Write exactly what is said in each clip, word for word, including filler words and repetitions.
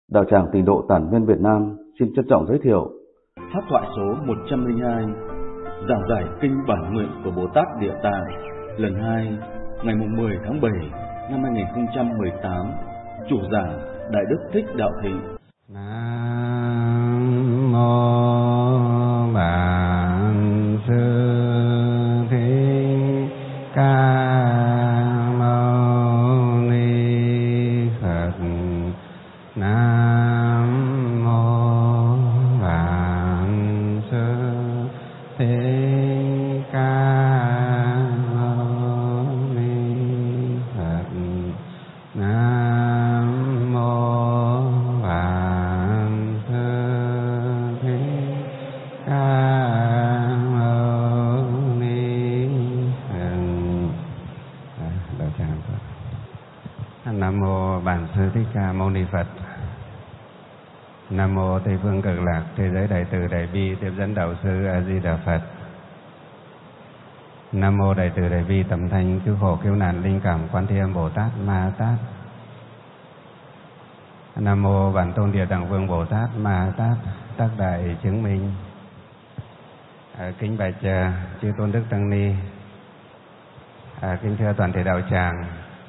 Đạo tràng Tịnh độ Tản Viên Việt Nam xin trân trọng giới thiệu pháp thoại số một trăm lẻ hai, giảng giải kinh bản nguyện của Bồ Tát Địa Tạng lần hai, ngày mười tháng bảy năm hai nghìn không trăm mười tám. Chủ giảng Đại Đức Thích Đạo Thịnh. Nam mô Bản Sư Thích Ca Mâu Ni Phật. Nam mô Bản Sư Thích Ca Mâu Ni Phật. Nam mô Bản Sư Thích Ca Mâu Ni Phật. Đạo tràng Phật. Nam mô Bản Sư Thích Ca Mâu Ni Phật. Nam mô Tây phương Cực Lạc Thế giới Đại từ Đại bi Tiếp dẫn Đạo sư A Di Đà Phật. Nam mô Đại từ Đại bi Tầm thanh cứu khổ cứu nạn linh cảm Quan Thế Âm Bồ Tát Ma Tát. Nam mô Bản Tôn Địa Tạng Vương Bồ Tát Ma Tát tác đại chứng minh. À, kính bạch uh, chư tôn đức tăng ni, à, kính thưa toàn thể đạo tràng.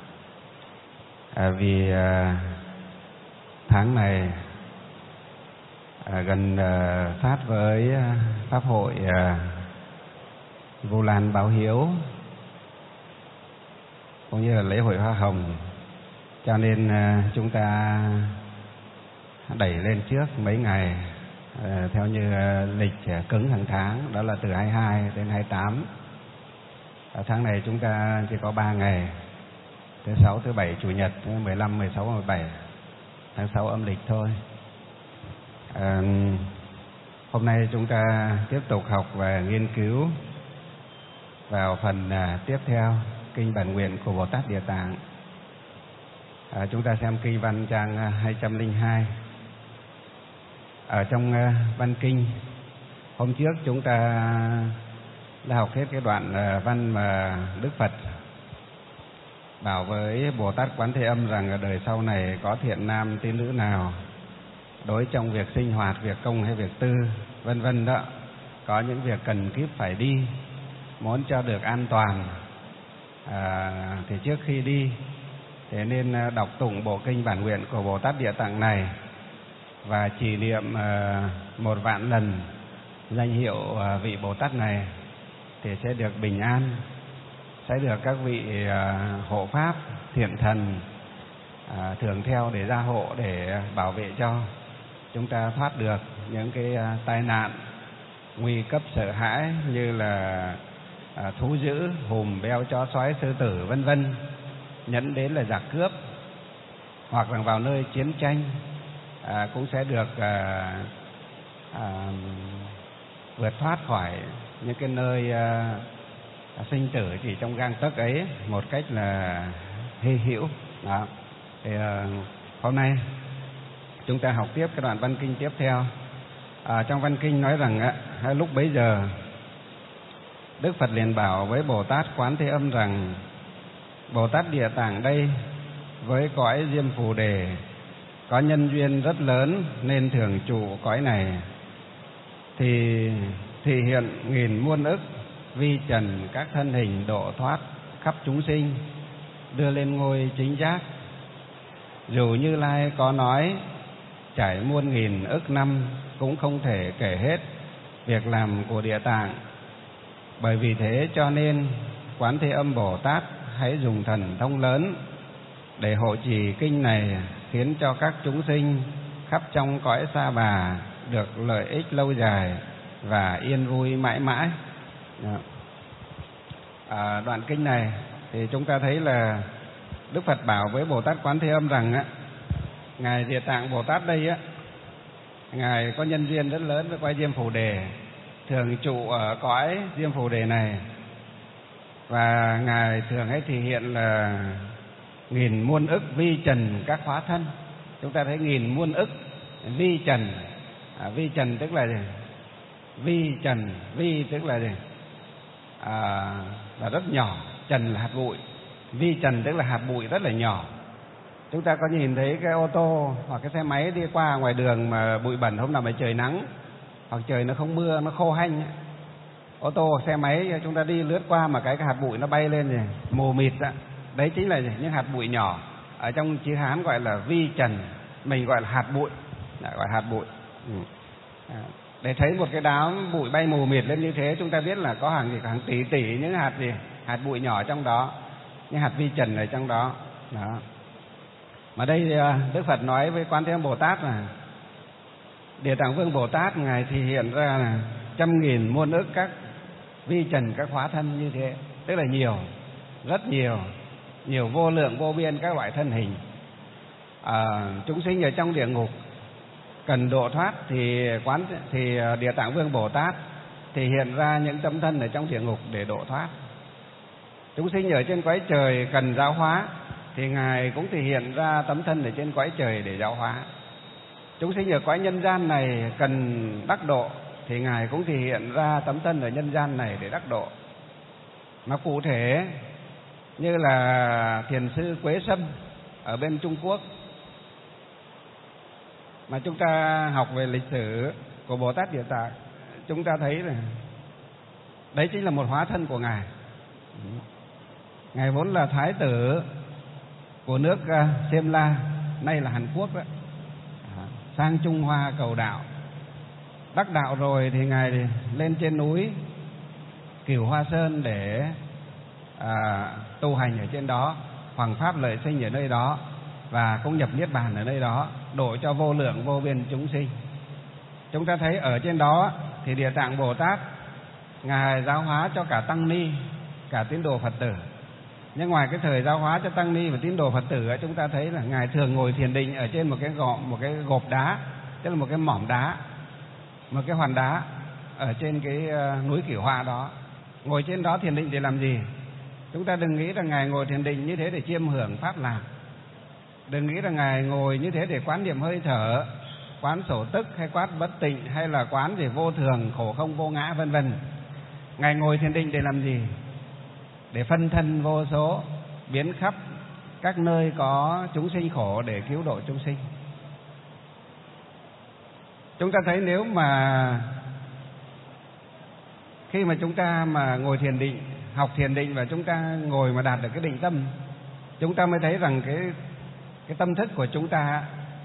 À, vì uh, tháng này À, gần uh, sát với uh, pháp hội uh, Vu Lan báo hiếu cũng như là lễ hội hoa hồng, cho nên uh, chúng ta đẩy lên trước mấy ngày uh, theo như uh, lịch uh, cứng hàng tháng, đó là từ hai mươi hai đến hai mươi tám. Ở tháng này chúng ta chỉ có ba ngày, thứ sáu, thứ bảy, chủ nhật, mười lăm, mười sáu, mười bảy tháng sáu âm lịch thôi. À, hôm nay chúng ta tiếp tục học và nghiên cứu vào phần à, tiếp theo kinh bản nguyện của Bồ Tát Địa Tạng. À, chúng ta xem kinh văn trang à, hai trăm lẻ hai. Ở trong à, văn kinh hôm trước chúng ta đã học hết cái đoạn à, văn mà Đức Phật bảo với Bồ Tát Quán Thế Âm rằng ở đời sau này có thiện nam tín nữ nào đối trong việc sinh hoạt, việc công hay việc tư, vân vân đó, có những việc cần kíp phải đi, muốn cho được an toàn, à, thì trước khi đi thì nên đọc tụng bộ kinh bản nguyện của Bồ Tát Địa Tạng này và trì niệm à, một vạn lần danh hiệu à, vị Bồ Tát này thì sẽ được bình an, sẽ được các vị à, hộ pháp, thiện thần à, thường theo để gia hộ, để bảo vệ cho chúng ta thoát được những cái uh, tai nạn nguy cấp sợ hãi như là uh, thú dữ, hùm, beo, chó, sói, sư tử, vân vân, nhẫn đến là giặc cướp, hoặc là vào nơi chiến tranh uh, cũng sẽ được uh, uh, vượt thoát khỏi những cái nơi uh, sinh tử chỉ trong gang tấc ấy một cách là hy hữu. Đó. Thì uh, hôm nay chúng ta học tiếp cái đoạn văn kinh tiếp theo. À, trong văn kinh nói rằng á, lúc bấy giờ Đức Phật liền bảo với Bồ Tát Quán Thế Âm rằng: Bồ Tát Địa Tạng đây với cõi Diêm Phù Đề có nhân duyên rất lớn nên thường trụ cõi này, thì thị hiện nghìn muôn ức vi trần các thân hình độ thoát khắp chúng sinh, đưa lên ngôi chính giác. Dù Như Lai có nói trải muôn nghìn ức năm cũng không thể kể hết việc làm của Địa Tạng. Bởi vì thế cho nên Quán Thế Âm Bồ Tát hãy dùng thần thông lớn để hộ trì kinh này, khiến cho các chúng sinh khắp trong cõi Sa Bà được lợi ích lâu dài và yên vui mãi mãi. À, đoạn kinh này thì chúng ta thấy là Đức Phật bảo với Bồ Tát Quán Thế Âm rằng á, Ngài Địa Tạng Bồ Tát đây á, Ngài có nhân duyên rất lớn với cõi Diêm Phù Đề, thường trụ ở cõi Diêm Phù Đề này, và Ngài thường hay thể hiện là nghìn muôn ức vi trần các hóa thân. Chúng ta thấy nghìn muôn ức vi trần, à, vi trần tức là gì? Vi trần, vi tức là gì? À, là rất nhỏ, trần là hạt bụi, vi trần tức là hạt bụi rất là nhỏ. Chúng ta có nhìn thấy cái ô tô hoặc cái xe máy đi qua ngoài đường mà bụi bẩn, hôm nào mà trời nắng hoặc trời nó không mưa, nó khô hanh, ô tô hoặc xe máy chúng ta đi lướt qua mà cái, cái hạt bụi nó bay lên rồi mù mịt đó. Đấy chính là những hạt bụi nhỏ, ở trong chữ Hán gọi là vi trần, mình gọi là hạt bụi, gọi hạt bụi. Ừ. À, để thấy một cái đám bụi bay mù mịt lên như thế, chúng ta biết là có hàng gì, hàng tỷ tỷ những hạt gì, hạt bụi nhỏ trong đó, những hạt vi trần ở trong đó. Đó. Mà đây Đức Phật nói với Quan Thế Âm Bồ Tát là Địa Tạng Vương Bồ Tát ngài thì hiện ra là trăm nghìn muôn ức các vi trần, các hóa thân như thế, tức là nhiều, rất nhiều, nhiều vô lượng vô biên các loại thân hình. À, chúng sinh ở trong địa ngục cần độ thoát thì quán thì Địa Tạng Vương Bồ Tát thì hiện ra những tấm thân ở trong địa ngục để độ thoát. Chúng sinh ở trên cõi trời cần giáo hóa thì ngài cũng thể hiện ra tấm thân ở trên cõi trời để giáo hóa. Chúng sinh ở cõi nhân gian này cần đắc độ thì ngài cũng thể hiện ra tấm thân ở nhân gian này để đắc độ. Mà cụ thể như là thiền sư Quế Sâm ở bên Trung Quốc, mà chúng ta học về lịch sử của Bồ Tát Địa Tạng, chúng ta thấy là đấy chính là một hóa thân của ngài. Ngài vốn là thái tử của nước Xiêm La, nay là Hàn Quốc đó, sang Trung Hoa cầu đạo. Đắc đạo rồi thì ngài lên trên núi Cửu Hoa Sơn để à, tu hành ở trên đó, hoằng pháp lợi sinh ở nơi đó, và cũng nhập niết bàn ở nơi đó, độ cho vô lượng vô biên chúng sinh. Chúng ta thấy ở trên đó thì Địa Tạng Bồ Tát ngài giáo hóa cho cả tăng ni, cả tín đồ Phật tử. Nhưng ngoài cái thời giáo hóa cho tăng ni và tín đồ Phật tử ấy, chúng ta thấy là ngài thường ngồi thiền định ở trên một cái gò, một cái gộp đá, tức là một cái mỏm đá, một cái hòn đá ở trên cái núi Cửu Hoa đó. Ngồi trên đó thiền định để làm gì? Chúng ta đừng nghĩ là ngài ngồi thiền định như thế để chiêm hưởng pháp lạc. Đừng nghĩ là ngài ngồi như thế để quán niệm hơi thở, quán sổ tức, hay quán bất tịnh, hay là quán về vô thường, khổ không vô ngã, vân vân. Ngài ngồi thiền định để làm gì? Để phân thân vô số, biến khắp các nơi có chúng sinh khổ để cứu độ chúng sinh. Chúng ta thấy nếu mà khi mà chúng ta mà ngồi thiền định, học thiền định và chúng ta ngồi mà đạt được cái định tâm, chúng ta mới thấy rằng cái cái tâm thức của chúng ta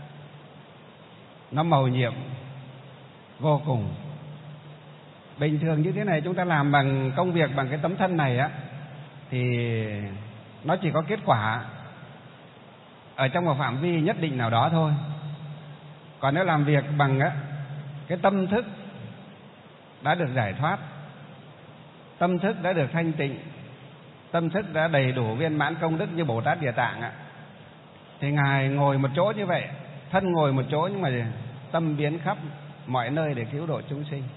nó mầu nhiệm vô cùng. Bình thường như thế này chúng ta làm bằng công việc bằng cái tấm thân này á, thì nó chỉ có kết quả ở trong một phạm vi nhất định nào đó thôi. Còn nếu làm việc bằng á, cái tâm thức đã được giải thoát, tâm thức đã được thanh tịnh, tâm thức đã đầy đủ viên mãn công đức như Bồ Tát Địa Tạng á, thì ngài ngồi một chỗ như vậy, thân ngồi một chỗ nhưng mà tâm biến khắp mọi nơi để cứu độ chúng sinh.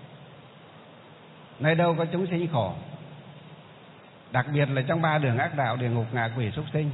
Nơi đâu có chúng sinh khổ, đặc biệt là trong ba đường ác đạo, địa ngục, ngạ quỷ, súc sinh,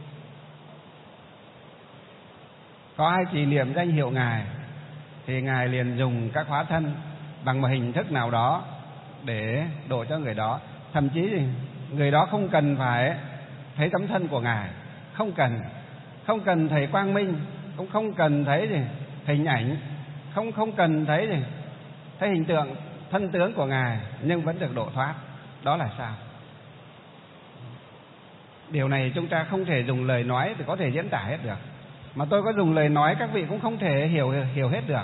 có ai trì niệm danh hiệu ngài thì ngài liền dùng các hóa thân bằng một hình thức nào đó để độ cho người đó. Thậm chí thì người đó không cần phải thấy tấm thân của ngài, không cần không cần thấy quang minh, cũng không cần thấy gì hình ảnh, không không cần thấy gì thấy hình tượng thân tướng của ngài, nhưng vẫn được độ thoát. Đó là sao? Điều này chúng ta không thể dùng lời nói thì có thể diễn tả hết được, mà tôi có dùng lời nói các vị cũng không thể hiểu hiểu hết được.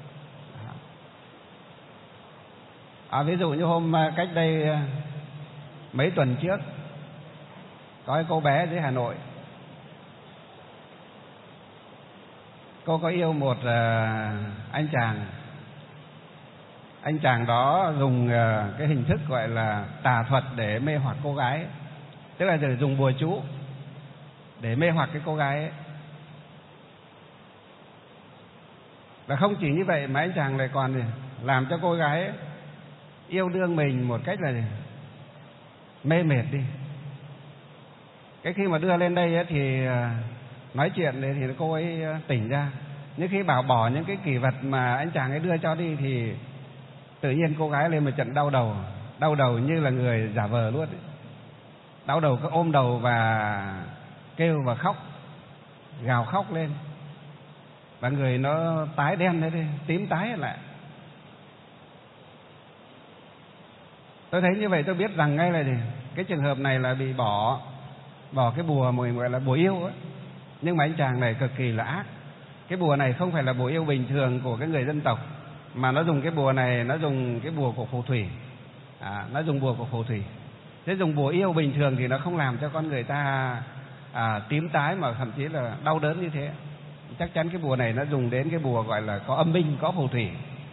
À, ví dụ như hôm cách đây mấy tuần trước có cái cô bé dưới Hà Nội, cô có yêu một uh, anh chàng. Anh chàng đó dùng uh, cái hình thức gọi là tà thuật để mê hoặc cô gái, tức là để dùng bùa chú để mê hoặc cái cô gái ấy. Và không chỉ như vậy mà anh chàng lại còn làm cho cô gái ấy yêu đương mình một cách là mê mệt đi. Cái khi mà đưa lên đây ấy thì nói chuyện thì cô ấy tỉnh ra. Nhưng khi bảo bỏ những cái kỷ vật mà anh chàng ấy đưa cho đi thì tự nhiên cô gái lên một trận đau đầu, đau đầu như là người giả vờ luôn ấy. Đau đầu cứ ôm đầu và kêu và khóc. gào khóc lên, và người nó tái đen đấy, tím tái lại. Tôi thấy như vậy tôi biết rằng ngay là gì? Cái trường hợp này là bị bỏ bỏ cái bùa mình gọi là bùa yêu ấy. Nhưng mà anh chàng này cực kỳ là ác. Cái bùa này không phải là bùa yêu bình thường của cái người dân tộc, mà nó dùng cái bùa này, nó dùng cái bùa của phù thủy. À, nó dùng bùa của phù thủy. Thế dùng bùa yêu bình thường thì nó không làm cho con người ta à, tím tái mà thậm chí là đau đớn như thế. Chắc chắn cái bùa này nó dùng đến cái bùa gọi là có âm binh, có phù thủy.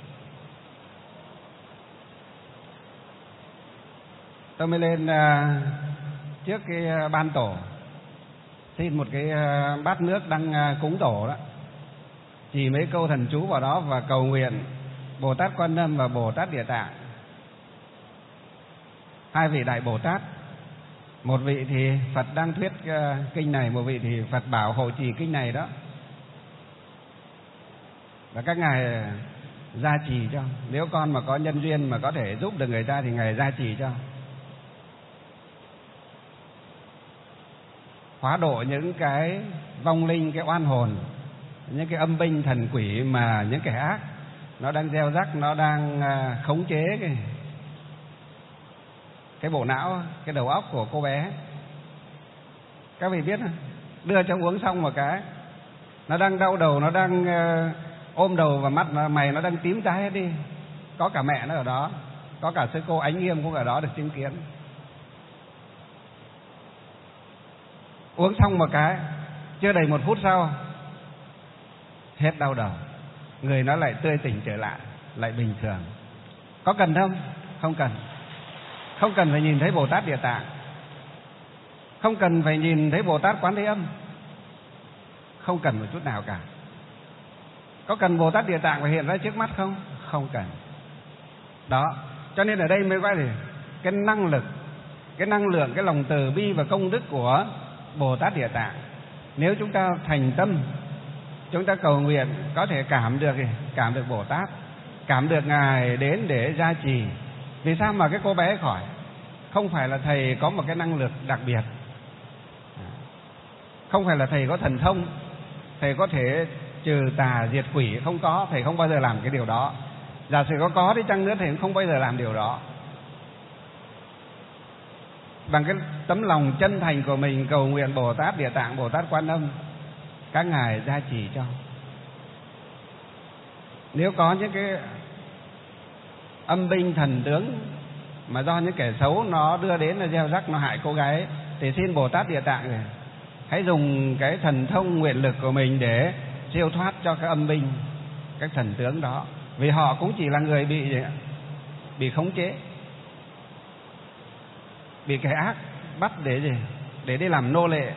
Tôi mới lên à, trước cái ban tổ, xin một cái à, bát nước đang à, cúng tổ đó, chỉ mấy câu thần chú vào đó và cầu nguyện Bồ Tát Quan Âm và Bồ Tát Địa Tạng, hai vị đại Bồ Tát. Một vị thì Phật đang thuyết uh, kinh này, một vị thì Phật bảo hộ trì kinh này đó, và các ngài gia trì cho. Nếu con mà có nhân duyên mà có thể giúp được người ta thì ngài gia trì cho, hóa độ những cái vong linh, cái oan hồn, những cái âm binh thần quỷ mà những kẻ ác nó đang gieo rắc, nó đang uh, khống chế cái cái bộ não, cái đầu óc của cô bé. Các vị biết không? Đưa cho uống xong một cái, nó đang đau đầu, nó đang uh, ôm đầu và mắt nó, mày nó đang tím tái hết đi. Có cả mẹ nó ở đó, có cả sư cô Ánh Nghiêm cũng ở đó được chứng kiến. Uống xong một cái, chưa đầy một phút sau hết đau đầu, người nó lại tươi tỉnh trở lại, lại bình thường. Có cần không? Không cần. Không cần phải nhìn thấy Bồ Tát Địa Tạng, không cần phải nhìn thấy Bồ Tát Quán Thế Âm, không cần một chút nào cả. Có cần Bồ Tát Địa Tạng phải hiện ra trước mắt không? Không cần. Đó, cho nên ở đây mới gọi là cái năng lực, cái năng lượng, cái lòng từ bi và công đức của Bồ Tát Địa Tạng. Nếu chúng ta thành tâm, chúng ta cầu nguyện, có thể cảm được cảm được Bồ Tát, cảm được ngài đến để gia trì. Vì sao mà cái cô bé khỏi? Không phải là thầy có một cái năng lực đặc biệt, không phải là thầy có thần thông, thầy có thể trừ tà diệt quỷ, không có. Thầy không bao giờ làm cái điều đó. Giả sử có có đi chăng nữa thầy cũng không bao giờ làm điều đó. Bằng cái tấm lòng chân thành của mình cầu nguyện Bồ Tát Địa Tạng, Bồ Tát Quan Âm, các ngài gia trì cho. Nếu có những cái âm binh thần tướng mà do những kẻ xấu nó đưa đến là gieo rắc, nó hại cô gái, thì xin Bồ Tát Địa Tạng này, hãy dùng cái thần thông nguyện lực của mình để siêu thoát cho các âm binh, các thần tướng đó. Vì họ cũng chỉ là người bị bị khống chế, bị kẻ ác bắt để gì? Để đi làm nô lệ,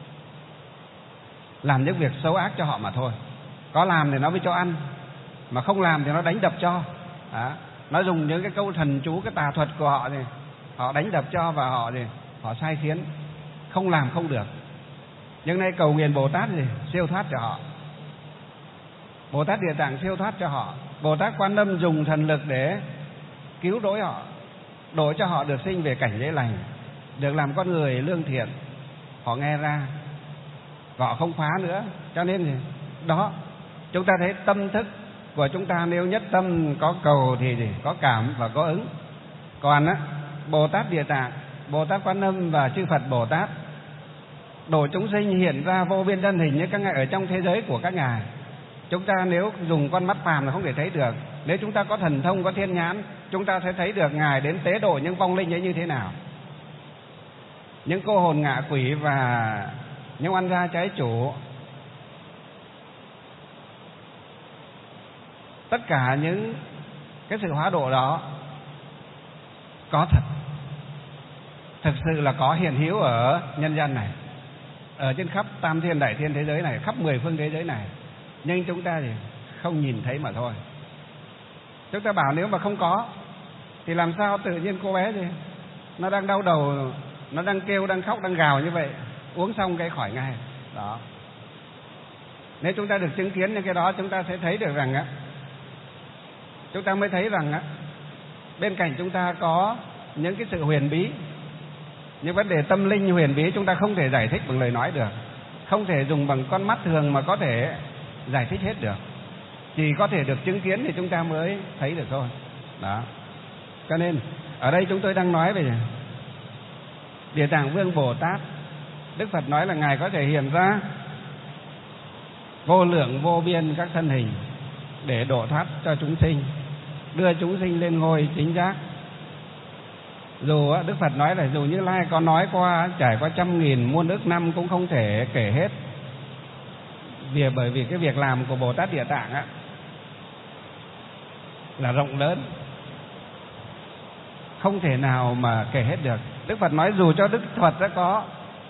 làm những việc xấu ác cho họ mà thôi. Có làm thì nó mới cho ăn, mà không làm thì nó đánh đập cho. Đó. Nó dùng những cái câu thần chú, cái tà thuật của họ thì họ đánh đập cho, và họ thì họ sai khiến, không làm không được. Nhưng nay cầu nguyện Bồ Tát gì siêu thoát cho họ, Bồ Tát Địa Tạng siêu thoát cho họ, Bồ Tát Quan Âm dùng thần lực để cứu rỗi họ, độ cho họ được sinh về cảnh giới lành, được làm con người lương thiện. Họ nghe ra, họ không phá nữa. Cho nên thì đó, chúng ta thấy tâm thức của chúng ta nếu nhất tâm có cầu thì gì? Có cảm và có ứng. Còn á, Bồ Tát Địa Tạng, Bồ Tát Quan Âm và chư Phật Bồ Tát độ chúng sinh hiện ra vô biên thân hình như các ngài ở trong thế giới của các ngài. Chúng ta nếu dùng con mắt phàm là không thể thấy được. Nếu chúng ta có thần thông, có thiên nhãn, chúng ta sẽ thấy được ngài đến tế độ những vong linh ấy như thế nào. Những cô hồn ngạ quỷ và những oan gia trái chủ, tất cả những cái sự hóa độ đó có thật, thực sự là có hiện hữu ở nhân gian này, ở trên khắp tam thiên đại thiên thế giới này, khắp mười phương thế giới này. Nhưng chúng ta thì không nhìn thấy mà thôi. Chúng ta bảo nếu mà không có thì làm sao tự nhiên cô bé gì nó đang đau đầu, nó đang kêu, đang khóc, đang gào như vậy, uống xong cái khỏi ngay đó. Nếu chúng ta được chứng kiến những cái đó, chúng ta sẽ thấy được rằng á, chúng ta mới thấy rằng á, bên cạnh chúng ta có những cái sự huyền bí, những vấn đề tâm linh huyền bí chúng ta không thể giải thích bằng lời nói được, không thể dùng bằng con mắt thường mà có thể giải thích hết được. Chỉ có thể được chứng kiến thì chúng ta mới thấy được thôi. Đó. Cho nên ở đây chúng tôi đang nói về Địa Tạng Vương Bồ Tát. Đức Phật nói là Ngài có thể hiện ra vô lượng vô biên các thân hình để độ thoát cho chúng sinh, đưa chúng sinh lên ngôi chính giác. Dù Đức Phật nói là dù Như Lai có nói qua trải qua trăm nghìn muôn ức năm cũng không thể kể hết, vì bởi vì cái việc làm của Bồ Tát Địa Tạng á là rộng lớn, không thể nào mà kể hết được. Đức Phật nói dù cho Đức Phật đã có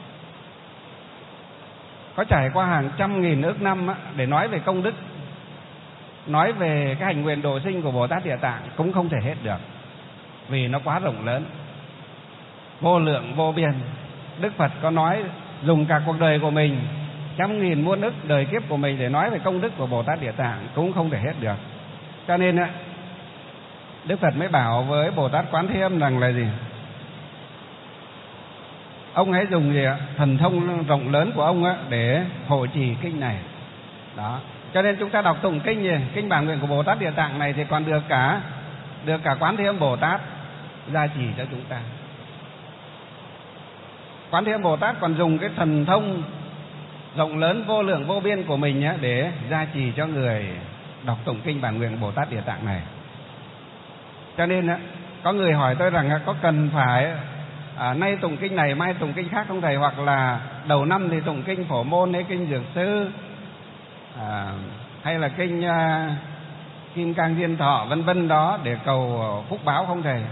có trải qua hàng trăm nghìn ức năm á, để nói về công đức, nói về cái hành nguyện độ sinh của Bồ Tát Địa Tạng cũng không thể hết được, vì nó quá rộng lớn, vô lượng vô biên. Đức Phật có nói dùng cả cuộc đời của mình, trăm nghìn muôn ức đời kiếp của mình để nói về công đức của Bồ Tát Địa Tạng cũng không thể hết được. Cho nên á, Đức Phật mới bảo với Bồ Tát Quán Thế Âm rằng là gì? Ông hãy dùng gì ạ? Thần thông rộng lớn của ông á để hộ trì kinh này. Đó. Cho nên chúng ta đọc tụng kinh gì? Kinh bản nguyện của Bồ Tát Địa Tạng này thì còn được cả được cả Quán Thế Âm Bồ Tát gia trì cho chúng ta. Quán Thế Âm Bồ Tát còn dùng cái thần thông rộng lớn vô lượng vô biên của mình á để gia trì cho người đọc tụng kinh bản nguyện của Bồ Tát Địa Tạng này. Cho nên á, có người hỏi tôi rằng có cần phải à, nay tụng kinh này mai tụng kinh khác không thầy, hoặc là đầu năm thì tụng kinh Phổ Môn hay kinh Dược Sư à, hay là kinh à, Kim Cang Diên Thọ vân vân đó để cầu phúc báo không thầy?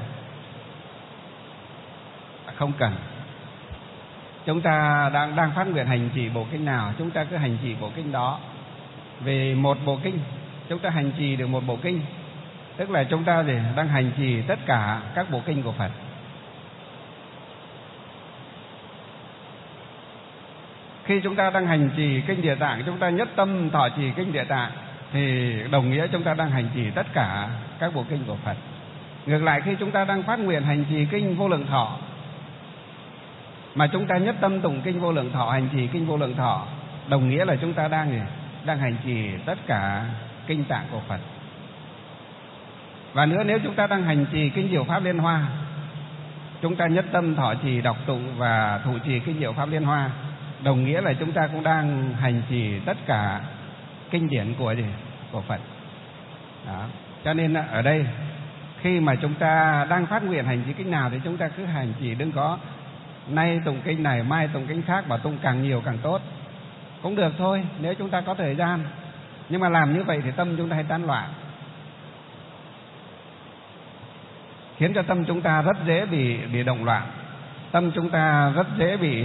À, không cần. Chúng ta đang đang phát nguyện hành trì bộ kinh nào, chúng ta cứ hành trì bộ kinh đó. Về một bộ kinh, chúng ta hành trì được một bộ kinh, tức là chúng ta thì đang hành trì tất cả các bộ kinh của Phật. Khi chúng ta đang hành trì kinh Địa Tạng, chúng ta nhất tâm thọ trì kinh Địa Tạng thì đồng nghĩa chúng ta đang hành trì tất cả các bộ kinh của Phật. Ngược lại, khi chúng ta đang phát nguyện hành trì kinh Vô Lượng Thọ mà chúng ta nhất tâm tụng kinh Vô Lượng Thọ, hành trì kinh Vô Lượng Thọ, đồng nghĩa là chúng ta đang đang hành trì tất cả kinh tạng của Phật. Và nữa, nếu chúng ta đang hành trì kinh Diệu Pháp Liên Hoa, chúng ta nhất tâm thọ trì đọc tụng và thụ trì kinh Diệu Pháp Liên Hoa, đồng nghĩa là chúng ta cũng đang hành trì tất cả kinh điển của gì? Của Phật. Đó. Cho nên ở đây khi mà chúng ta đang phát nguyện hành trì kinh nào thì chúng ta cứ hành trì, đừng có nay tụng kinh này mai tụng kinh khác, mà tụng càng nhiều càng tốt. Cũng được thôi nếu chúng ta có thời gian, nhưng mà làm như vậy thì tâm chúng ta hay tán loạn, khiến cho tâm chúng ta rất dễ bị bị động loạn, tâm chúng ta rất dễ bị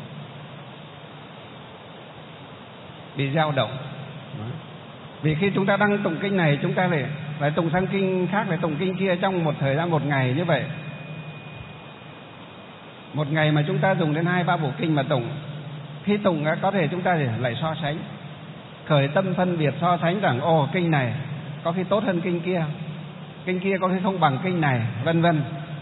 bị dao động. Vì khi chúng ta đang tụng kinh này, chúng ta lại lại tụng sang kinh khác, lại tụng kinh kia trong một thời gian một ngày như vậy. Một ngày mà chúng ta dùng đến hai ba bộ kinh mà tụng, khi tụng có thể chúng ta lại so sánh, khởi tâm phân biệt so sánh rằng ồ kinh này có khi tốt hơn kinh kia, kinh kia có khi không bằng kinh này, vân vân.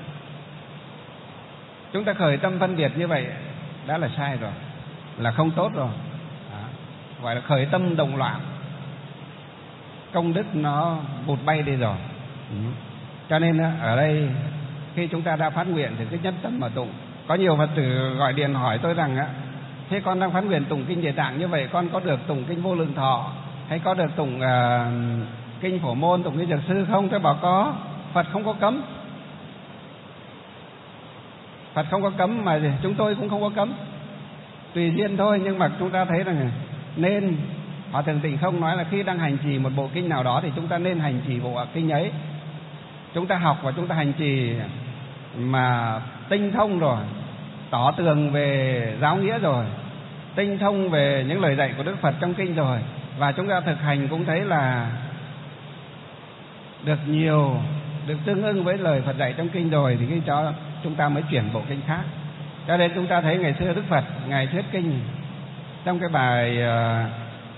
Chúng ta khởi tâm phân biệt như vậy đã là sai rồi, là không tốt rồi. Đó. Gọi là khởi tâm động loạn, công đức nó vụt bay đi rồi. Ừ. Cho nên ở đây khi chúng ta đã phát nguyện thì cứ nhất tâm mà tụng. Có nhiều Phật tử gọi điện hỏi tôi rằng á, thế con đang phát nguyện tụng kinh Địa Tạng như vậy, con có được tụng kinh Vô Lượng Thọ hay có được tụng uh, kinh Phổ Môn, tụng kinh Dược Sư không? Tôi bảo có, Phật không có cấm, Phật không có cấm mà chúng tôi cũng không có cấm, tùy duyên thôi. Nhưng mà chúng ta thấy rằng nên Hòa Thượng Tịnh Không nói là khi đang hành trì một bộ kinh nào đó thì chúng ta nên hành trì bộ kinh ấy. Chúng ta học và chúng ta hành trì mà tinh thông rồi, tỏ tường về giáo nghĩa rồi, tinh thông về những lời dạy của Đức Phật trong kinh rồi, và chúng ta thực hành cũng thấy là được nhiều, được tương ưng với lời Phật dạy trong kinh rồi, thì khi cho chúng ta mới chuyển bộ kinh khác. Cho nên chúng ta thấy ngày xưa Đức Phật ngài thuyết kinh trong cái bài uh,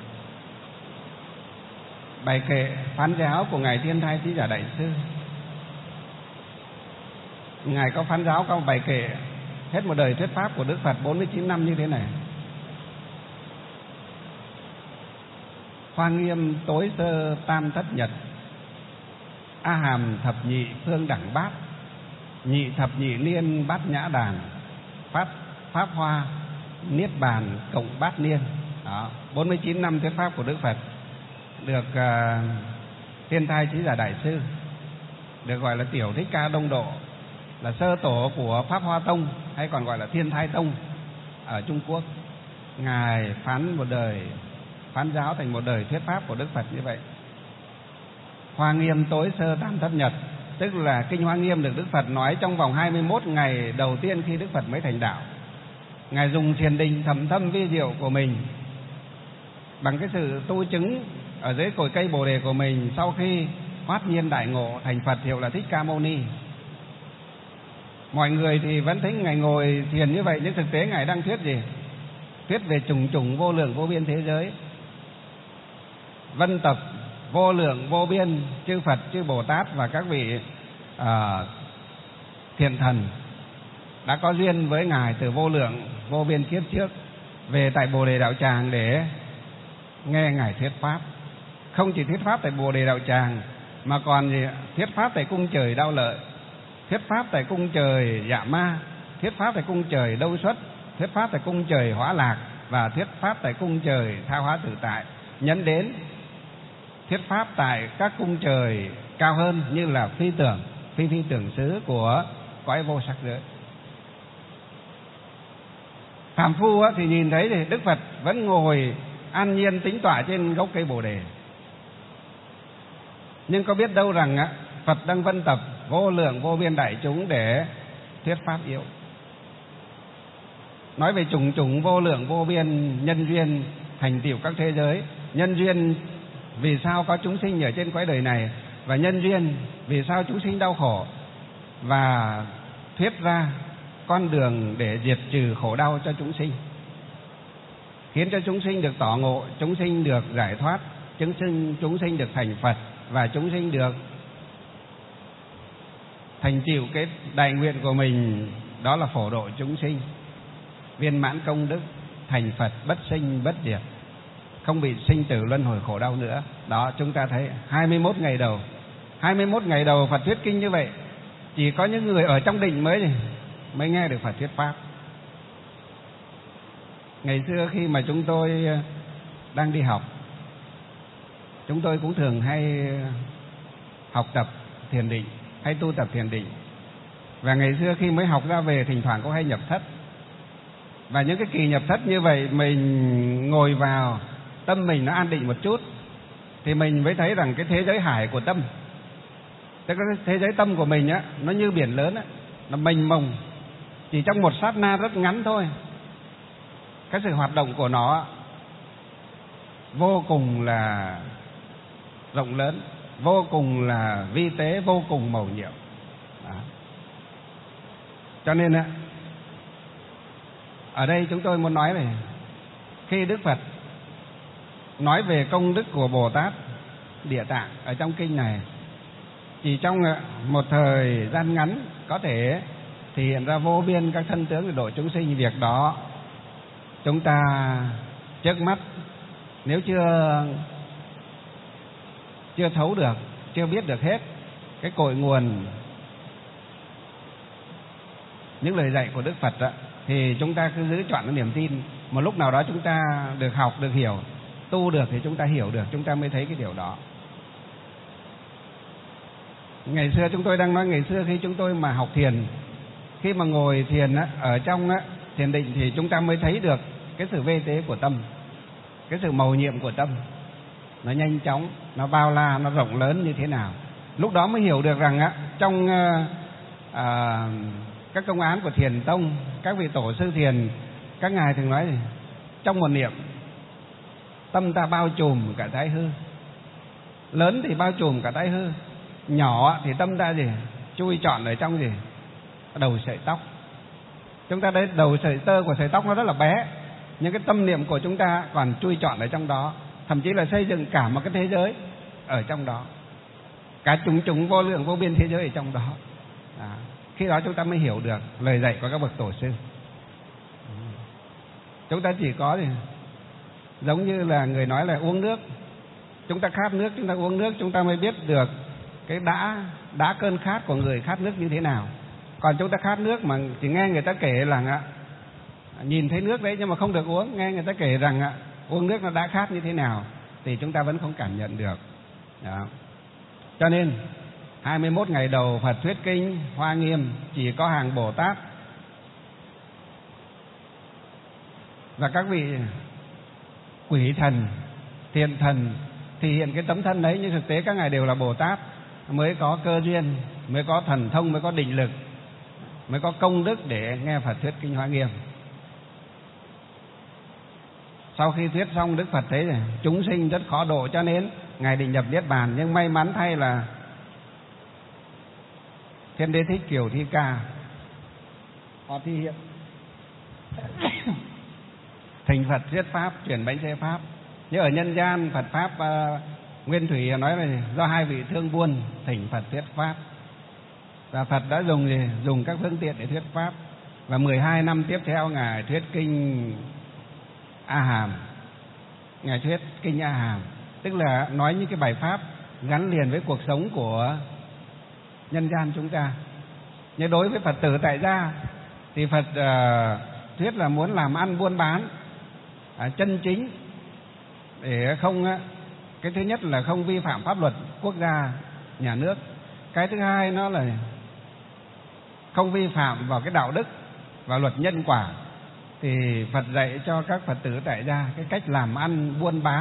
bài kệ phán giáo của ngài Thiên Thai Trí Giả Đại Sư. Ngài có phán giáo, có bài kệ hết một đời thuyết pháp của Đức Phật bốn mươi chín năm như thế này. Hoa nghiêm tối sơ tam thất nhật, A hàm thập nhị phương đẳng bát, nhị thập nhị niên bát nhã đàn, pháp pháp hoa niết bàn cộng bát niên. Đó, bốn mươi chín năm thuyết pháp của Đức Phật, được uh, Thiên Thai Trí Giả Đại Sư, được gọi là Tiểu Thích Ca Đông Độ, là sơ tổ của Pháp Hoa Tông hay còn gọi là Thiên Thai Tông ở Trung Quốc. Ngài phán một đời, phán giáo thành một đời thuyết pháp của Đức Phật như vậy. Hoa nghiêm tối sơ tam thất nhật, tức là kinh Hoa nghiêm được Đức Phật nói trong vòng hai mươi mốt ngày đầu tiên khi Đức Phật mới thành đạo. Ngài dùng thiền định thầm thâm vi diệu của mình, bằng cái sự tu chứng ở dưới cội cây Bồ đề của mình, sau khi hoát nhiên đại ngộ thành Phật hiệu là Thích Ca Mâu Ni. Mọi người thì vẫn thấy Ngài ngồi thiền như vậy, nhưng thực tế Ngài đang thuyết gì? Thuyết về chủng chủng vô lượng vô biên thế giới, vân tập vô lượng vô biên chư Phật, chư Bồ Tát và các vị à, thiện thần đã có duyên với Ngài từ vô lượng vô biên kiếp trước, về tại Bồ Đề Đạo Tràng để nghe Ngài thuyết pháp. Không chỉ thuyết pháp tại Bồ Đề Đạo Tràng, mà còn gì? Thuyết pháp tại cung trời Đao Lợi, thuyết pháp tại cung trời Dạ Ma, thuyết pháp tại cung trời Đâu Xuất, thuyết pháp tại cung trời Hóa Lạc và thuyết pháp tại cung trời Tha Hóa Tự Tại, nhấn đến thuyết pháp tại các cung trời cao hơn như là phi tưởng, phi phi tưởng xứ của cõi vô sắc giới. Phàm phu thì nhìn thấy thì Đức Phật vẫn ngồi an nhiên tĩnh tọa trên gốc cây Bồ đề, nhưng có biết đâu rằng Phật đang vân tập vô lượng vô biên đại chúng để thuyết pháp yếu, nói về chủng chủng vô lượng vô biên nhân duyên thành tựu các thế giới, nhân duyên vì sao có chúng sinh ở trên cõi đời này, và nhân duyên vì sao chúng sinh đau khổ, và thuyết ra con đường để diệt trừ khổ đau cho chúng sinh, khiến cho chúng sinh được tỏ ngộ, chúng sinh được giải thoát, chúng sinh chúng sinh được thành Phật, và chúng sinh được thành tựu cái đại nguyện của mình, đó là phổ độ chúng sinh, viên mãn công đức, thành Phật bất sinh bất diệt, không bị sinh tử luân hồi khổ đau nữa. Đó, chúng ta thấy hai mươi mốt ngày đầu, hai mươi mốt ngày đầu Phật thuyết kinh như vậy, chỉ có những người ở trong định mới mới nghe được Phật thuyết pháp. Ngày xưa khi mà chúng tôi đang đi học, chúng tôi cũng thường hay học tập thiền định, hay tu tập thiền định. Và ngày xưa khi mới học ra về, thỉnh thoảng cũng hay nhập thất. Và những cái kỳ nhập thất như vậy, mình ngồi vào, tâm mình nó an định một chút, thì mình mới thấy rằng cái thế giới hải của tâm, tức là thế giới tâm của mình á, nó như biển lớn á, nó mênh mông, chỉ trong một sát na rất ngắn thôi. Cái sự hoạt động của nó vô cùng là rộng lớn, vô cùng là vi tế, vô cùng mầu nhiệm. Đó. Cho nên á, ở đây chúng tôi muốn nói này, khi Đức Phật nói về công đức của Bồ Tát Địa Tạng ở trong kinh này, chỉ trong một thời gian ngắn có thể thể hiện ra vô biên các thân tướng để độ chúng sinh. Việc đó chúng ta trước mắt nếu chưa chưa thấu được, chưa biết được hết cái cội nguồn những lời dạy của Đức Phật đó, thì chúng ta cứ giữ trọn cái niềm tin. Một lúc nào đó chúng ta được học, được hiểu, tu được thì chúng ta hiểu được, chúng ta mới thấy cái điều đó. Ngày xưa chúng tôi đang nói, ngày xưa khi chúng tôi mà học thiền, khi mà ngồi thiền á, ở trong á, thiền định thì chúng ta mới thấy được cái sự vê tế của tâm, cái sự mầu nhiệm của tâm, nó nhanh chóng, nó bao la, nó rộng lớn như thế nào. Lúc đó mới hiểu được rằng á, trong à, các công án của Thiền Tông, các vị tổ sư thiền, các ngài thường nói gì? Trong một niệm, tâm ta bao trùm cả thái hư. Lớn thì bao trùm cả thái hư, nhỏ thì tâm ta gì? Chui trọn ở trong gì? Đầu sợi tóc. Chúng ta thấy đầu sợi tơ của sợi tóc nó rất là bé, nhưng cái tâm niệm của chúng ta còn chui trọn ở trong đó, thậm chí là xây dựng cả một cái thế giới ở trong đó, cả chúng chúng vô lượng vô biên thế giới ở trong đó. Đó. Khi đó chúng ta mới hiểu được lời dạy của các bậc tổ sư. Chúng ta chỉ có thì giống như là người nói là uống nước, chúng ta khát nước, chúng ta uống nước, chúng ta mới biết được cái đã đã cơn khát của người khát nước như thế nào. Còn chúng ta khát nước mà chỉ nghe người ta kể rằng ạ, nhìn thấy nước đấy nhưng mà không được uống, nghe người ta kể rằng ạ, uống nước nó đã khát như thế nào, thì chúng ta vẫn không cảm nhận được. Đó. Cho nên hai mươi mốt ngày đầu Phật thuyết kinh Hoa Nghiêm chỉ có hàng Bồ Tát và các vị quỷ thần, thiện thần thì hiện cái tấm thân đấy, nhưng thực tế các ngài đều là Bồ Tát, mới có cơ duyên, mới có thần thông, mới có định lực, mới có công đức để nghe Phật thuyết kinh Hoa Nghiêm. Sau khi thuyết xong, Đức Phật thấy này, chúng sinh rất khó độ, cho nên ngài định nhập niết bàn. Nhưng may mắn thay là Thiên Đế Thích Kiều Thi Ca họ thi hiện thỉnh Phật thuyết pháp, chuyển bánh xe pháp. Như ở nhân gian Phật pháp uh, Nguyên Thủy nói là do hai vị thương buôn thỉnh Phật thuyết pháp, và Phật đã dùng gì? Dùng các phương tiện để thuyết pháp. Và mười hai năm tiếp theo ngài thuyết kinh A Hàm, ngài thuyết kinh A Hàm, tức là nói những cái bài pháp gắn liền với cuộc sống của nhân gian chúng ta. Nhưng đối với Phật tử tại gia thì Phật uh, thuyết là muốn làm ăn buôn bán uh, chân chính, để không uh, cái thứ nhất là không vi phạm pháp luật quốc gia nhà nước, cái thứ hai nó là không vi phạm vào cái đạo đức và luật nhân quả. Thì Phật dạy cho các Phật tử tại gia cái cách làm ăn buôn bán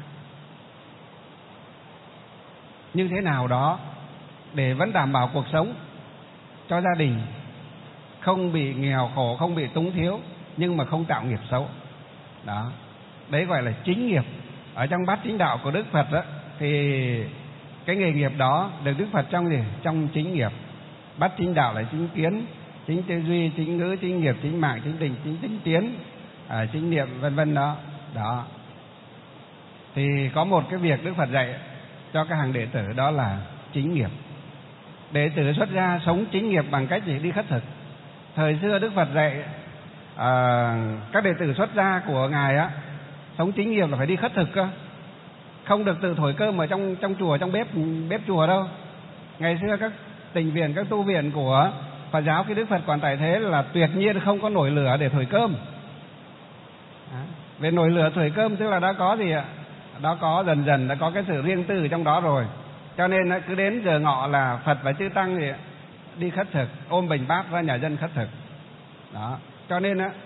như thế nào đó để vẫn đảm bảo cuộc sống cho gia đình, không bị nghèo khổ, không bị túng thiếu, nhưng mà không tạo nghiệp xấu. Đó, đấy gọi là chính nghiệp. Ở trong bát chính đạo của Đức Phật đó, thì cái nghề nghiệp đó được Đức Phật trong gì? Trong chính nghiệp. Bát chính đạo là chính kiến, chính tư duy, chính ngữ, chính nghiệp, chính mạng, chính định, chính tinh tiến, à, chính niệm, vân vân đó. Đó. Thì có một cái việc Đức Phật dạy cho các hàng đệ tử, đó là chính nghiệp. Đệ tử xuất gia sống chính nghiệp bằng cách gì? Đi khất thực. Thời xưa Đức Phật dạy à, các đệ tử xuất gia của ngài á, sống chính nghiệp là phải đi khất thực cơ, không được tự thổi cơm ở trong trong chùa, trong bếp bếp chùa đâu. Ngày xưa các tịnh viện, các tu viện của Phật giáo khi Đức Phật còn tại thế là tuyệt nhiên không có nổi lửa để thổi cơm. Đó. Về nổi lửa thổi cơm tức là đã có gì ạ? Đã có dần dần đã có cái sự riêng tư trong đó rồi. Cho nên cứ đến giờ ngọ là Phật và chư tăng thì đi khất thực, ôm bình bát ra nhà dân khất thực. Đó. Cho nên á,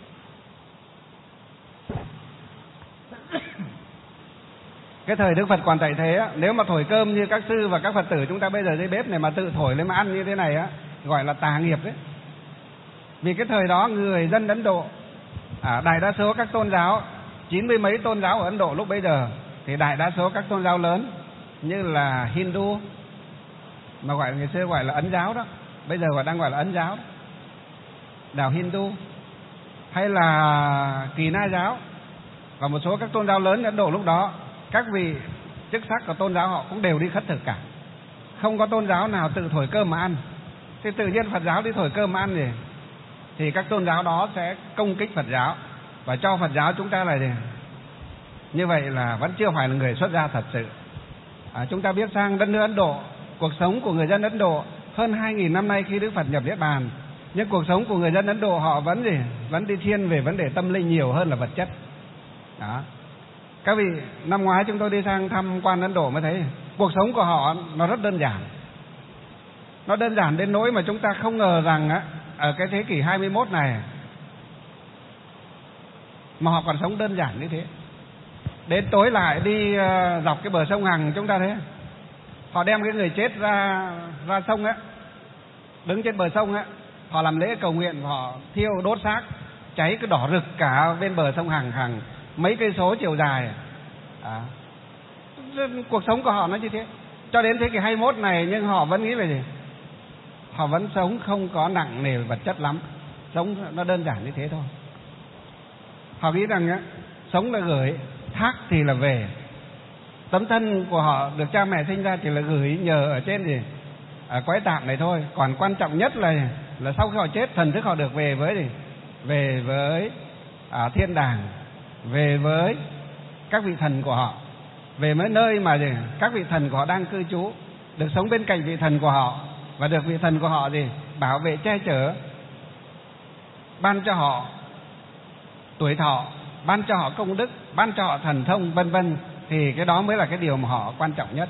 cái thời Đức Phật còn tại thế á, nếu mà thổi cơm như các sư và các Phật tử chúng ta bây giờ dưới bếp này mà tự thổi lên mà ăn như thế này á, gọi là tà nghiệp đấy. Vì cái thời đó người dân Ấn Độ, à, đại đa số các tôn giáo, chín mươi mấy tôn giáo ở Ấn Độ lúc bây giờ, thì đại đa số các tôn giáo lớn như là Hindu, mà gọi ngày xưa gọi là Ấn giáo đó, bây giờ gọi đang gọi là Ấn giáo, đạo Hindu, hay là Kỳ Na giáo và một số các tôn giáo lớn Ấn Độ lúc đó, các vị chức sắc của tôn giáo họ cũng đều đi khất thực cả, không có tôn giáo nào tự thổi cơm mà ăn. Thì tự nhiên Phật giáo đi thổi cơm mà ăn gì, thì các tôn giáo đó sẽ công kích Phật giáo và cho Phật giáo chúng ta là gì? Như vậy là vẫn chưa phải là người xuất gia thật sự. À, chúng ta biết sang đất nước Ấn Độ, cuộc sống của người dân Ấn Độ hơn hai nghìn năm nay khi Đức Phật nhập niết bàn, nhưng cuộc sống của người dân Ấn Độ họ vẫn gì? Vẫn đi thiên về vấn đề tâm linh nhiều hơn là vật chất. Đó. Các vị, năm ngoái chúng tôi đi sang thăm quan Ấn Độ mới thấy cuộc sống của họ nó rất đơn giản. Nó đơn giản đến nỗi mà chúng ta không ngờ rằng á, ở cái thế kỷ hai mươi mốt này mà họ còn sống đơn giản như thế. Đến tối lại đi uh, dọc cái bờ sông Hằng, chúng ta thấy họ đem cái người chết ra ra sông á, đứng trên bờ sông á, họ làm lễ cầu nguyện, họ thiêu đốt xác, cháy cái đỏ rực cả bên bờ sông Hằng hàng mấy cây số chiều dài. À, cuộc sống của họ nó như thế cho đến thế kỷ hai mươi mốt này, nhưng họ vẫn nghĩ về gì? Họ vẫn sống không có nặng nề vật chất lắm, sống nó đơn giản như thế thôi. Họ nghĩ rằng á, sống là gửi, thác thì là về. Tấm thân của họ được cha mẹ sinh ra chỉ là gửi nhờ ở trên gì? Ở cõi tạm này thôi. Còn quan trọng nhất là là sau khi họ chết, thần thức họ được về với gì? Về với à, thiên đàng, về với các vị thần của họ. về mấy nơi mà gì các vị thần của họ đang cư trú, được sống bên cạnh vị thần của họ và được vị thần của họ gì bảo vệ che chở, ban cho họ tuổi thọ, ban cho họ công đức, ban cho họ thần thông vân vân, thì cái đó mới là cái điều mà họ quan trọng nhất.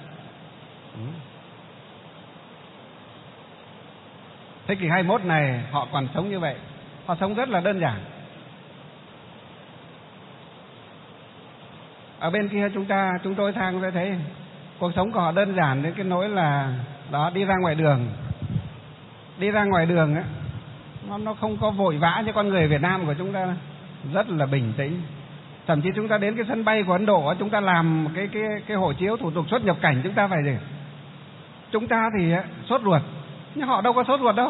Thế kỷ hai mươi mốt này họ còn sống như vậy, họ sống rất là đơn giản. Ở bên kia chúng ta chúng tôi sang sẽ thấy cuộc sống của họ đơn giản đến cái nỗi là đó, đi ra ngoài đường, đi ra ngoài đường ấy, nó nó không có vội vã như con người Việt Nam của chúng ta, rất là bình tĩnh. Thậm chí chúng ta đến cái sân bay của Ấn Độ, chúng ta làm cái cái cái hộ chiếu thủ tục xuất nhập cảnh, chúng ta phải gì? Chúng ta thì sốt ruột, nhưng họ đâu có sốt ruột đâu.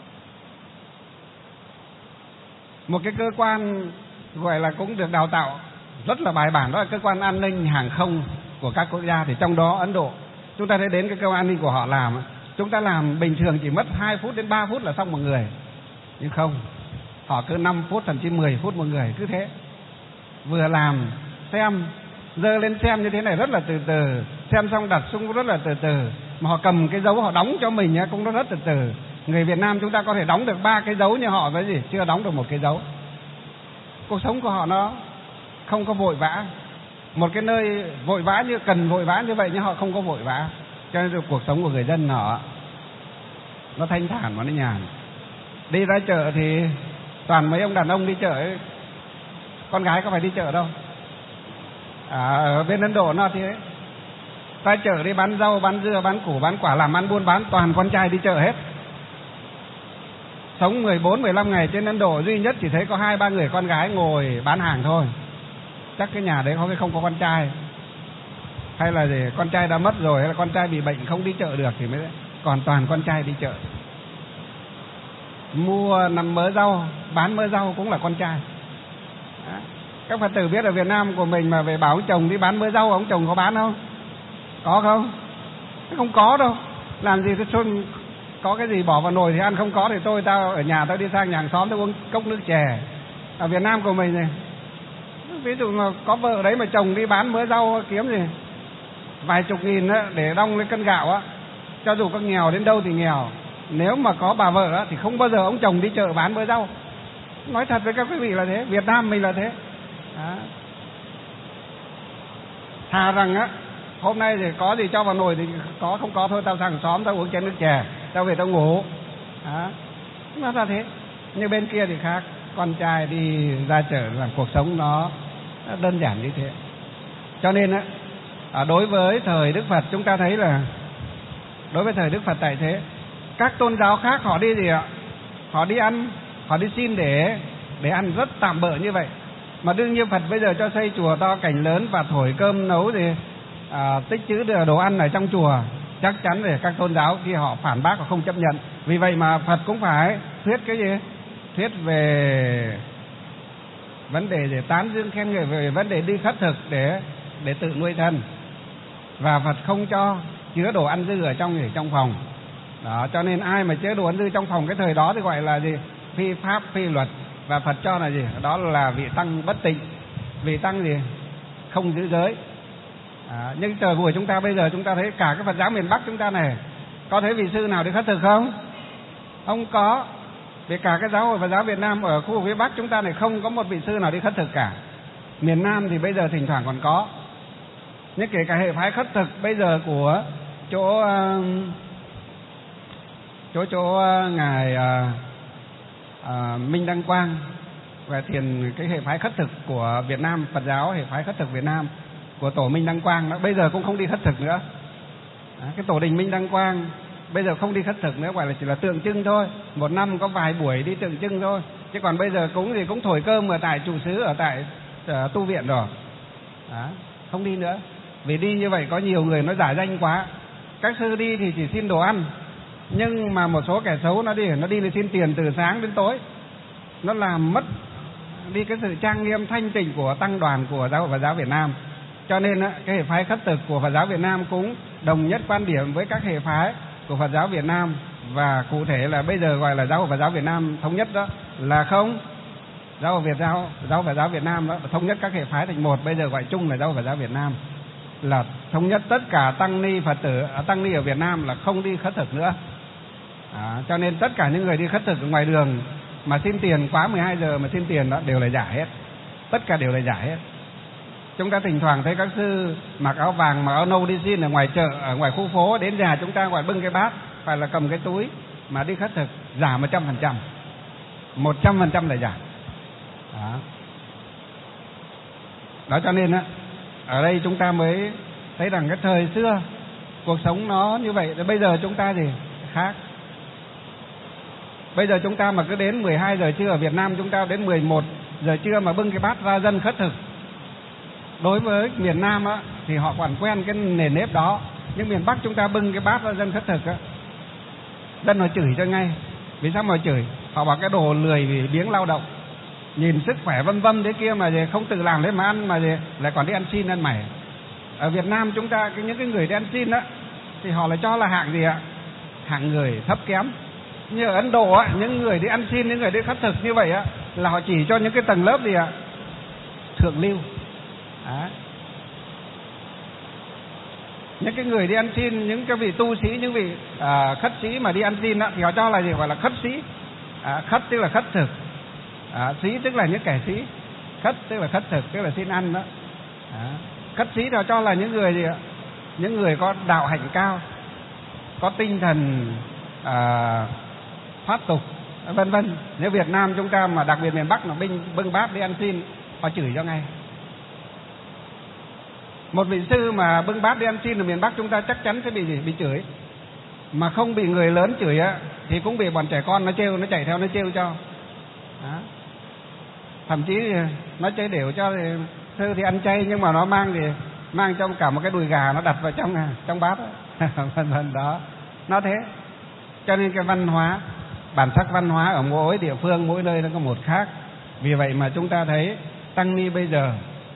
Một cái cơ quan gọi là cũng được đào tạo rất là bài bản, đó là cơ quan an ninh hàng không của các quốc gia. Thì trong đó Ấn Độ, chúng ta thấy đến cái cơ quan an ninh của họ làm, chúng ta làm bình thường chỉ mất hai phút đến ba phút là xong một người, nhưng không, họ cứ năm phút thậm chí mười phút một người, cứ thế. Vừa làm xem, dơ lên xem như thế này rất là từ từ, xem xong đặt xuống rất là từ từ, mà họ cầm cái dấu họ đóng cho mình cũng rất từ từ. Người Việt Nam chúng ta có thể đóng được ba cái dấu, như họ với gì chưa đóng được một cái dấu. Cuộc sống của họ nó không có vội vã, một cái nơi vội vã như cần vội vã như vậy, nhưng họ không có vội vã, cho nên cuộc sống của người dân họ nó thanh thản và nó nhàn. Đi ra chợ thì toàn mấy ông đàn ông đi chợ ấy. Con gái có phải đi chợ đâu. À, ở bên Ấn Độ nó thế, ra chợ đi bán rau, bán dưa, bán củ, bán quả, làm ăn buôn bán, toàn con trai đi chợ hết. Sống mười bốn mười lăm ngày trên Ấn Độ, duy nhất chỉ thấy có hai ba người con gái ngồi bán hàng thôi. Chắc cái nhà đấy có cái không có con trai, hay là gì con trai đã mất rồi, hay là con trai bị bệnh không đi chợ được thì mới, còn toàn con trai đi chợ. Mua nằm mớ rau, bán mớ rau cũng là con trai. Đó. Các Phật tử biết ở Việt Nam của mình mà về bảo ông chồng đi bán mớ rau, ông chồng có bán không? Có không? Không có đâu. Làm gì tôi xuân có cái gì bỏ vào nồi thì ăn, không có thì tôi tao ở nhà tao đi sang nhà hàng xóm tao uống cốc nước chè. Ở Việt Nam của mình này, ví dụ mà có vợ đấy mà chồng đi bán mớ rau kiếm gì vài chục nghìn á, để đong lên cân gạo á, cho dù có nghèo đến đâu thì nghèo. Nếu mà có bà vợ á, thì không bao giờ ông chồng đi chợ bán mớ rau. Nói thật với các quý vị là thế, Việt Nam mình là thế. Đó. Thà rằng á, hôm nay thì có gì cho vào nồi thì có, không có thôi tao sang xóm tao uống chén nước chè, tao về tao ngủ. Đó. Nó là thế. Nhưng bên kia thì khác, con trai đi ra chợ làm cuộc sống nó đơn giản như thế. Cho nên á, đối với thời Đức Phật chúng ta thấy là, đối với thời Đức Phật tại thế, các tôn giáo khác họ đi gì ạ? Họ đi ăn, họ đi xin để để ăn rất tạm bợ như vậy. Mà đương nhiên Phật bây giờ cho xây chùa to cảnh lớn và thổi cơm nấu thì à, tích trữ được đồ ăn ở trong chùa, chắc chắn để các tôn giáo khi họ phản bác, họ không chấp nhận. Vì vậy mà Phật cũng phải thuyết cái gì? Thuyết về vấn đề để tán dương khen ngợi, về vấn đề đi khất thực để để tự nuôi thân. Và Phật không cho chứa đồ ăn dư ở trong ở trong phòng. Đó, cho nên ai mà chứa đồ ăn dư trong phòng cái thời đó thì gọi là gì? Phi pháp, phi luật. Và Phật cho là gì? Đó là vị tăng bất tịnh, vị tăng gì? Không giữ giới. À, nhưng trời buổi chúng ta bây giờ chúng ta thấy cả cái Phật giáo miền Bắc chúng ta này, có thấy vị sư nào đi khất thực không? Không có. Vì cả cái giáo hội Phật giáo Việt Nam ở khu vực phía Bắc chúng ta này không có một vị sư nào đi khất thực cả. Miền Nam thì bây giờ thỉnh thoảng còn có. Nhưng kể cả hệ phái khất thực bây giờ của chỗ uh, chỗ chỗ uh, ngài uh, uh, Minh Đăng Quang và thiền cái hệ phái khất thực của Việt Nam, Phật giáo hệ phái khất thực Việt Nam của tổ Minh Đăng Quang đó, bây giờ cũng không đi khất thực nữa. Đó, cái tổ đình Minh Đăng Quang bây giờ không đi khất thực nữa, gọi là chỉ là tượng trưng thôi, một năm có vài buổi đi tượng trưng thôi. Chứ còn bây giờ cũng thì cũng thổi cơm ở tại trụ xứ, ở tại uh, tu viện rồi. Đó, không đi nữa. Vì đi như vậy có nhiều người nó giả danh quá. Các sư đi thì chỉ xin đồ ăn, nhưng mà một số kẻ xấu nó đi nó đi để xin tiền từ sáng đến tối, nó làm mất đi cái sự trang nghiêm thanh tịnh của tăng đoàn của giáo hội Phật giáo Việt Nam. Cho nên cái hệ phái khất thực của Phật giáo Việt Nam cũng đồng nhất quan điểm với các hệ phái của Phật giáo Việt Nam, và cụ thể là bây giờ gọi là giáo hội Phật giáo Việt Nam thống nhất đó là không. Giáo hội Việt giáo giáo Phật giáo Việt Nam đó thống nhất các hệ phái thành một, bây giờ gọi chung là giáo hội Phật giáo Việt Nam. là thống nhất tất cả tăng ni Phật tử tăng ni ở Việt Nam là không đi khất thực nữa. À, cho nên tất cả những người đi khất thực ở ngoài đường mà xin tiền quá mười hai giờ mà xin tiền đó đều là giả hết, tất cả đều là giả hết. Chúng ta thỉnh thoảng thấy các sư mặc áo vàng mặc áo nâu đi xin ở ngoài chợ, ở ngoài khu phố, đến nhà chúng ta ngoài bưng cái bát phải là cầm cái túi mà đi khất thực, giả một trăm phần trăm, một trăm phần trăm là giả. Đó. Đó cho nên á, ở đây chúng ta mới thấy rằng cái thời xưa cuộc sống nó như vậy, bây giờ chúng ta gì khác. Bây giờ chúng ta mà cứ đến mười hai giờ trưa ở Việt Nam, chúng ta đến mười một giờ trưa mà bưng cái bát ra dân khất thực. Đối với miền Nam á thì họ còn quen cái nền nếp đó, nhưng miền Bắc chúng ta bưng cái bát ra dân khất thực á, dân họ chửi cho ngay. Vì sao mà chửi? Họ bảo cái đồ lười vì biếng lao động, nhìn sức khỏe vân vân thế kia mà không tự làm lên mà ăn, mà lại còn đi ăn xin ăn mày. Ở Việt Nam chúng ta cái những cái người đi ăn xin á thì họ lại cho là hạng gì ạ? Hạng người thấp kém. Như ở Ấn Độ á, những người đi ăn xin, những người đi khất thực như vậy á là họ chỉ cho những cái tầng lớp gì ạ? Thượng lưu. Đó. Những cái người đi ăn xin, những cái vị tu sĩ, những vị à, khất sĩ mà đi ăn xin á, thì họ cho là gì? Gọi là khất sĩ. À, khất tức là khất thực, à, sĩ tức là những kẻ sĩ. Khất tức là khất thực, tức là xin ăn đó. À, khất sĩ thì họ cho là những người gì ạ? Những người có đạo hạnh cao, có tinh thần à, thoát tục, vân vân. Nếu Việt Nam chúng ta mà đặc biệt miền Bắc mà bưng bưng bát đi ăn xin, họ chửi cho ngay. Một vị sư mà bưng bát đi ăn xin ở miền Bắc chúng ta chắc chắn sẽ bị gì? Bị chửi. Mà không bị người lớn chửi á thì cũng bị bọn trẻ con nó trêu, nó chạy theo nó trêu cho. Đó. Thậm chí nó chơi đều cho thì, sư thì ăn chay nhưng mà nó mang thì mang trong cả một cái đùi gà nó đặt vào trong trong bát vân vân đó. Nó thế. Cho nên cái văn hóa, bản sắc văn hóa ở mỗi địa phương, mỗi nơi nó có một khác. Vì vậy mà chúng ta thấy tăng ni bây giờ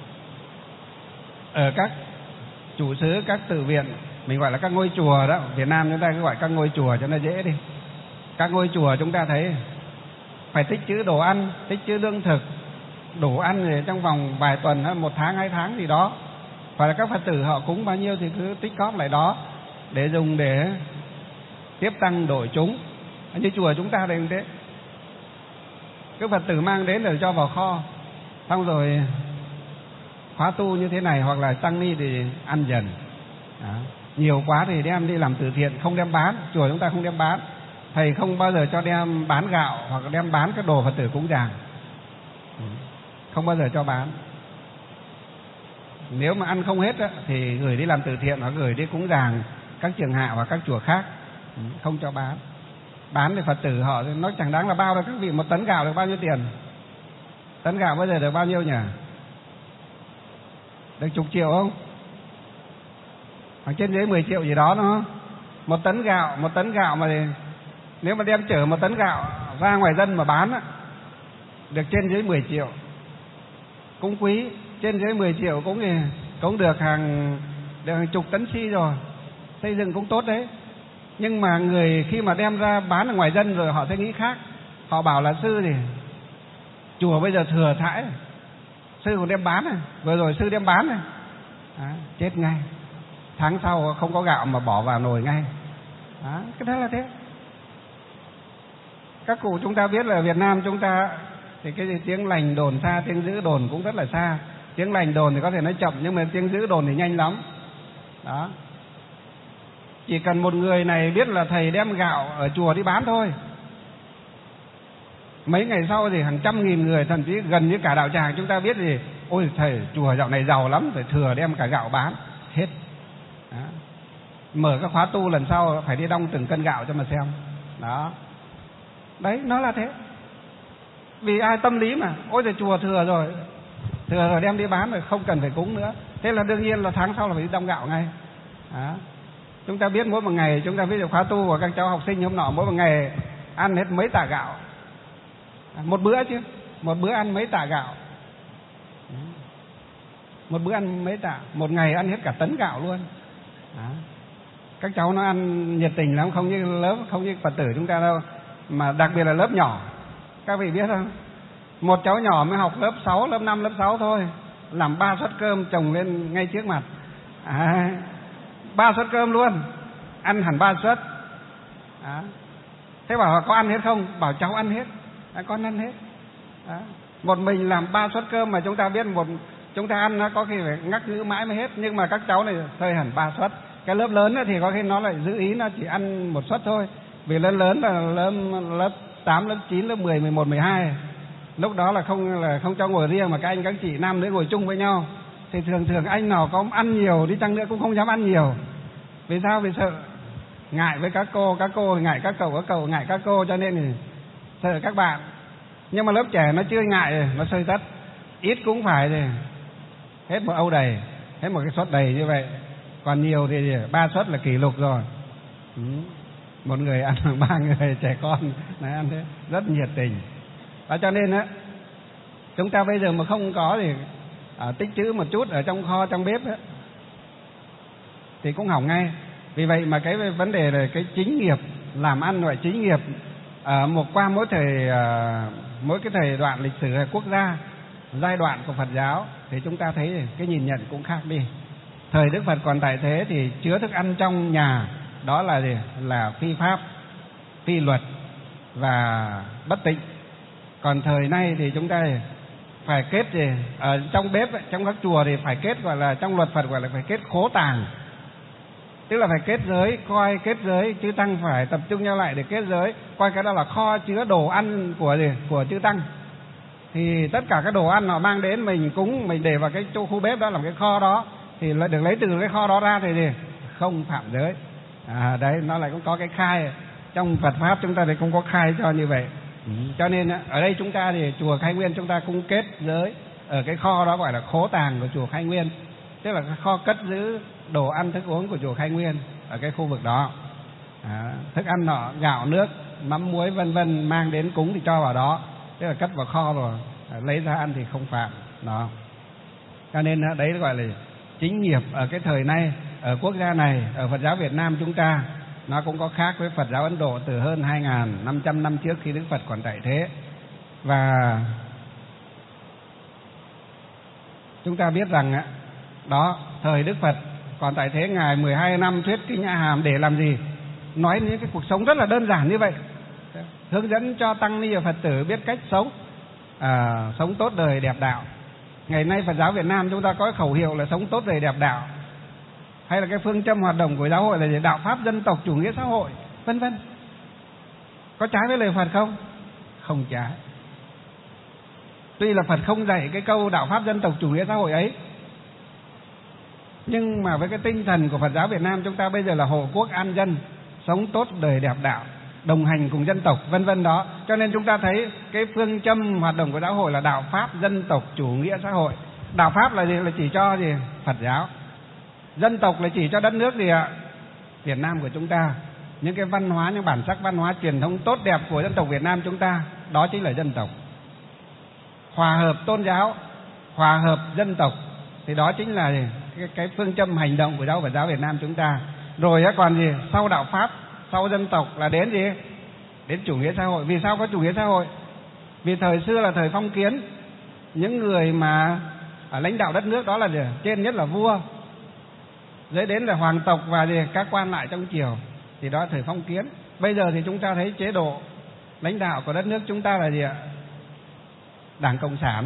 ở các chủ xứ, các tự viện, mình gọi là các ngôi chùa đó, Việt Nam chúng ta cứ gọi các ngôi chùa cho nó dễ đi. Các ngôi chùa chúng ta thấy phải tích trữ đồ ăn, tích trữ lương thực, đủ ăn thì trong vòng vài tuần, một tháng, hai tháng gì đó. Hoặc là các Phật tử họ cúng bao nhiêu thì cứ tích góp lại đó để dùng để tiếp tăng độ chúng. Như chùa chúng ta đây cũng thế. Các Phật tử mang đến để cho vào kho, xong rồi khóa tu như thế này, hoặc là tăng ni thì ăn dần. Đó. Nhiều quá thì đem đi làm từ thiện, không đem bán. Chùa chúng ta không đem bán. Thầy không bao giờ cho đem bán gạo hoặc đem bán các đồ Phật tử cúng dường. Không bao giờ cho bán. Nếu mà ăn không hết á, thì gửi đi làm từ thiện hoặc gửi đi cúng dường các trường hạ và các chùa khác. Không cho bán. Bán thì Phật tử họ nó chẳng đáng là bao đâu các vị. Một tấn gạo được bao nhiêu tiền? Tấn gạo bây giờ được bao nhiêu nhỉ? Được chục triệu không? Hoặc trên dưới mười triệu gì đó nó. Một tấn gạo, một tấn gạo mà thì, nếu mà đem chở một tấn gạo ra ngoài dân mà bán á, được trên dưới mười triệu. Cũng quý, trên dưới mười triệu cũng thì, cũng được hàng được hàng chục tấn xi rồi. Xây dựng cũng tốt đấy. Nhưng mà người khi mà đem ra bán ở ngoài dân rồi họ sẽ nghĩ khác. Họ bảo là sư thì chùa bây giờ thừa thãi, sư còn đem bán này, vừa rồi sư đem bán này. À, chết ngay. Tháng sau không có gạo mà bỏ vào nồi ngay. À, cái đó là thế. Các cụ chúng ta biết là Việt Nam chúng ta thì cái gì tiếng lành đồn xa, tiếng dữ đồn cũng rất là xa. Tiếng lành đồn thì có thể nói chậm, nhưng mà tiếng dữ đồn thì nhanh lắm. Đó. Chỉ cần một người này biết là thầy đem gạo ở chùa đi bán thôi, mấy ngày sau thì hàng trăm nghìn người, thậm chí gần như cả đạo tràng chúng ta biết gì, ôi thầy chùa dạo này giàu lắm, phải thừa đem cả gạo bán hết. Đó. Mở các khóa tu lần sau phải đi đong từng cân gạo cho mà xem. Đó. Đấy, nó là thế. Vì ai tâm lý mà, ôi thầy chùa thừa rồi, thừa rồi đem đi bán rồi, không cần phải cúng nữa. Thế là đương nhiên là tháng sau là phải đi đong gạo ngay. Đó. Chúng ta biết mỗi một ngày, chúng ta ví dụ khóa tu của các cháu học sinh hôm nọ mỗi một ngày ăn hết mấy tạ gạo. Một bữa chứ, một bữa ăn mấy tạ gạo. Một bữa ăn mấy tạ, một ngày ăn hết cả tấn gạo luôn. Đó. Các cháu nó ăn nhiệt tình lắm, không như lớp, không như Phật tử chúng ta đâu. Mà đặc biệt là lớp nhỏ. Các vị biết không? Một cháu nhỏ mới học lớp sáu, lớp năm, lớp sáu thôi, làm ba suất cơm chồng lên ngay trước mặt. À, ba suất cơm luôn, ăn hẳn ba suất. À, thế bảo có ăn hết không? Bảo cháu ăn hết. À, con ăn hết. À, một mình làm ba suất cơm mà chúng ta biết một chúng ta ăn nó có khi phải ngắc ngữ mãi mới hết, nhưng mà các cháu này chơi hẳn ba suất. Cái lớp lớn thì có khi nó lại giữ ý nó chỉ ăn một suất thôi, vì lớn lớn là lớp lớp tám, lớp chín, lớp mười, mười một, mười hai. Lúc đó là không là không cho ngồi riêng mà các anh các chị nam nữ ngồi chung với nhau. Thì thường thường anh nào có ăn nhiều đi chăng nữa cũng không dám ăn nhiều. Vì sao? Vì sợ ngại với các cô, các cô ngại các cậu, các cậu ngại các cô, cho nên thì sợ các bạn. Nhưng mà lớp trẻ nó chưa ngại, nó sơi tất, ít cũng phải thì hết một âu đầy, hết một cái suất đầy như vậy. Còn nhiều thì ba suất là kỷ lục rồi. Ừ. Một người ăn bằng ba người trẻ con này ăn thế, rất nhiệt tình. Đó cho nên á, chúng ta bây giờ mà không có thì à, tích trữ một chút ở trong kho, trong bếp á, thì cũng hỏng ngay. Vì vậy mà cái vấn đề là cái chính nghiệp, làm ăn loại chính nghiệp à, một qua mỗi thời à, mỗi cái thời đoạn lịch sử quốc gia, giai đoạn của Phật giáo thì chúng ta thấy cái nhìn nhận cũng khác đi. Thời Đức Phật còn tại thế thì chứa thức ăn trong nhà, đó là gì? Là phi pháp, phi luật và bất tịnh. Còn thời nay thì chúng ta phải kết gì? Ở trong bếp, trong các chùa thì phải kết, gọi là trong luật Phật gọi là phải kết khố tàng. Tức là phải kết giới, coi kết giới, chư tăng phải tập trung nhau lại để kết giới, coi cái đó là kho chứa đồ ăn của gì? Của chư tăng. Thì tất cả các đồ ăn họ mang đến mình cúng, mình để vào cái chỗ khu bếp đó làm cái kho đó, thì được lấy từ cái kho đó ra thì gì? Không phạm giới. À, đấy, nó lại cũng có cái khai. Trong Phật Pháp chúng ta thì cũng có khai cho như vậy. Ừ. Cho nên ở đây chúng ta thì chùa Khai Nguyên chúng ta cũng kết giới ở cái kho đó gọi là khố tàng của chùa Khai Nguyên, tức là cái kho cất giữ đồ ăn thức uống của chùa Khai Nguyên ở cái khu vực đó. À, thức ăn nọ, gạo nước, mắm muối vân vân mang đến cúng thì cho vào đó, tức là cất vào kho rồi, lấy ra ăn thì không phạm đó. Cho nên đấy gọi là chính nghiệp ở cái thời nay, ở quốc gia này, ở Phật giáo Việt Nam chúng ta, nó cũng có khác với Phật giáo Ấn Độ từ hơn hai nghìn năm trăm năm trước khi Đức Phật còn tại thế. Và chúng ta biết rằng á, đó, thời Đức Phật còn tại thế, Ngài mười hai năm thuyết Kinh A Hàm để làm gì? Nói những cái cuộc sống rất là đơn giản như vậy, hướng dẫn cho tăng ni và Phật tử biết cách sống, à, sống tốt đời đẹp đạo. Ngày nay Phật giáo Việt Nam chúng ta có khẩu hiệu là sống tốt đời đẹp đạo, hay là cái phương châm hoạt động của giáo hội là gì? Đạo pháp dân tộc chủ nghĩa xã hội, vân vân. Có trái với lời Phật không? Không trái. Tuy là Phật không dạy cái câu đạo pháp dân tộc chủ nghĩa xã hội ấy, nhưng mà với cái tinh thần của Phật giáo Việt Nam chúng ta bây giờ là hộ quốc an dân, sống tốt đời đẹp đạo, đồng hành cùng dân tộc, vân vân đó. Cho nên chúng ta thấy cái phương châm hoạt động của giáo hội là đạo pháp dân tộc chủ nghĩa xã hội. Đạo pháp là gì? Là chỉ cho gì? Phật giáo. Dân tộc là chỉ cho đất nước gì ạ? Việt Nam của chúng ta. Những cái văn hóa, những bản sắc văn hóa truyền thống tốt đẹp của dân tộc Việt Nam chúng ta, đó chính là dân tộc. Hòa hợp tôn giáo, hòa hợp dân tộc, thì đó chính là gì? Cái, cái phương châm hành động của giáo Phật giáo Việt Nam chúng ta. Rồi còn gì? Sau đạo pháp, sau dân tộc là đến gì? Đến chủ nghĩa xã hội. Vì sao có chủ nghĩa xã hội? Vì thời xưa là thời phong kiến, những người mà ở lãnh đạo đất nước đó là gì? Trên nhất là vua, dưới đến là hoàng tộc và gì? Các quan lại trong triều. Thì đó là thời phong kiến. Bây giờ thì chúng ta thấy chế độ lãnh đạo của đất nước chúng ta là gì ạ? Đảng Cộng sản,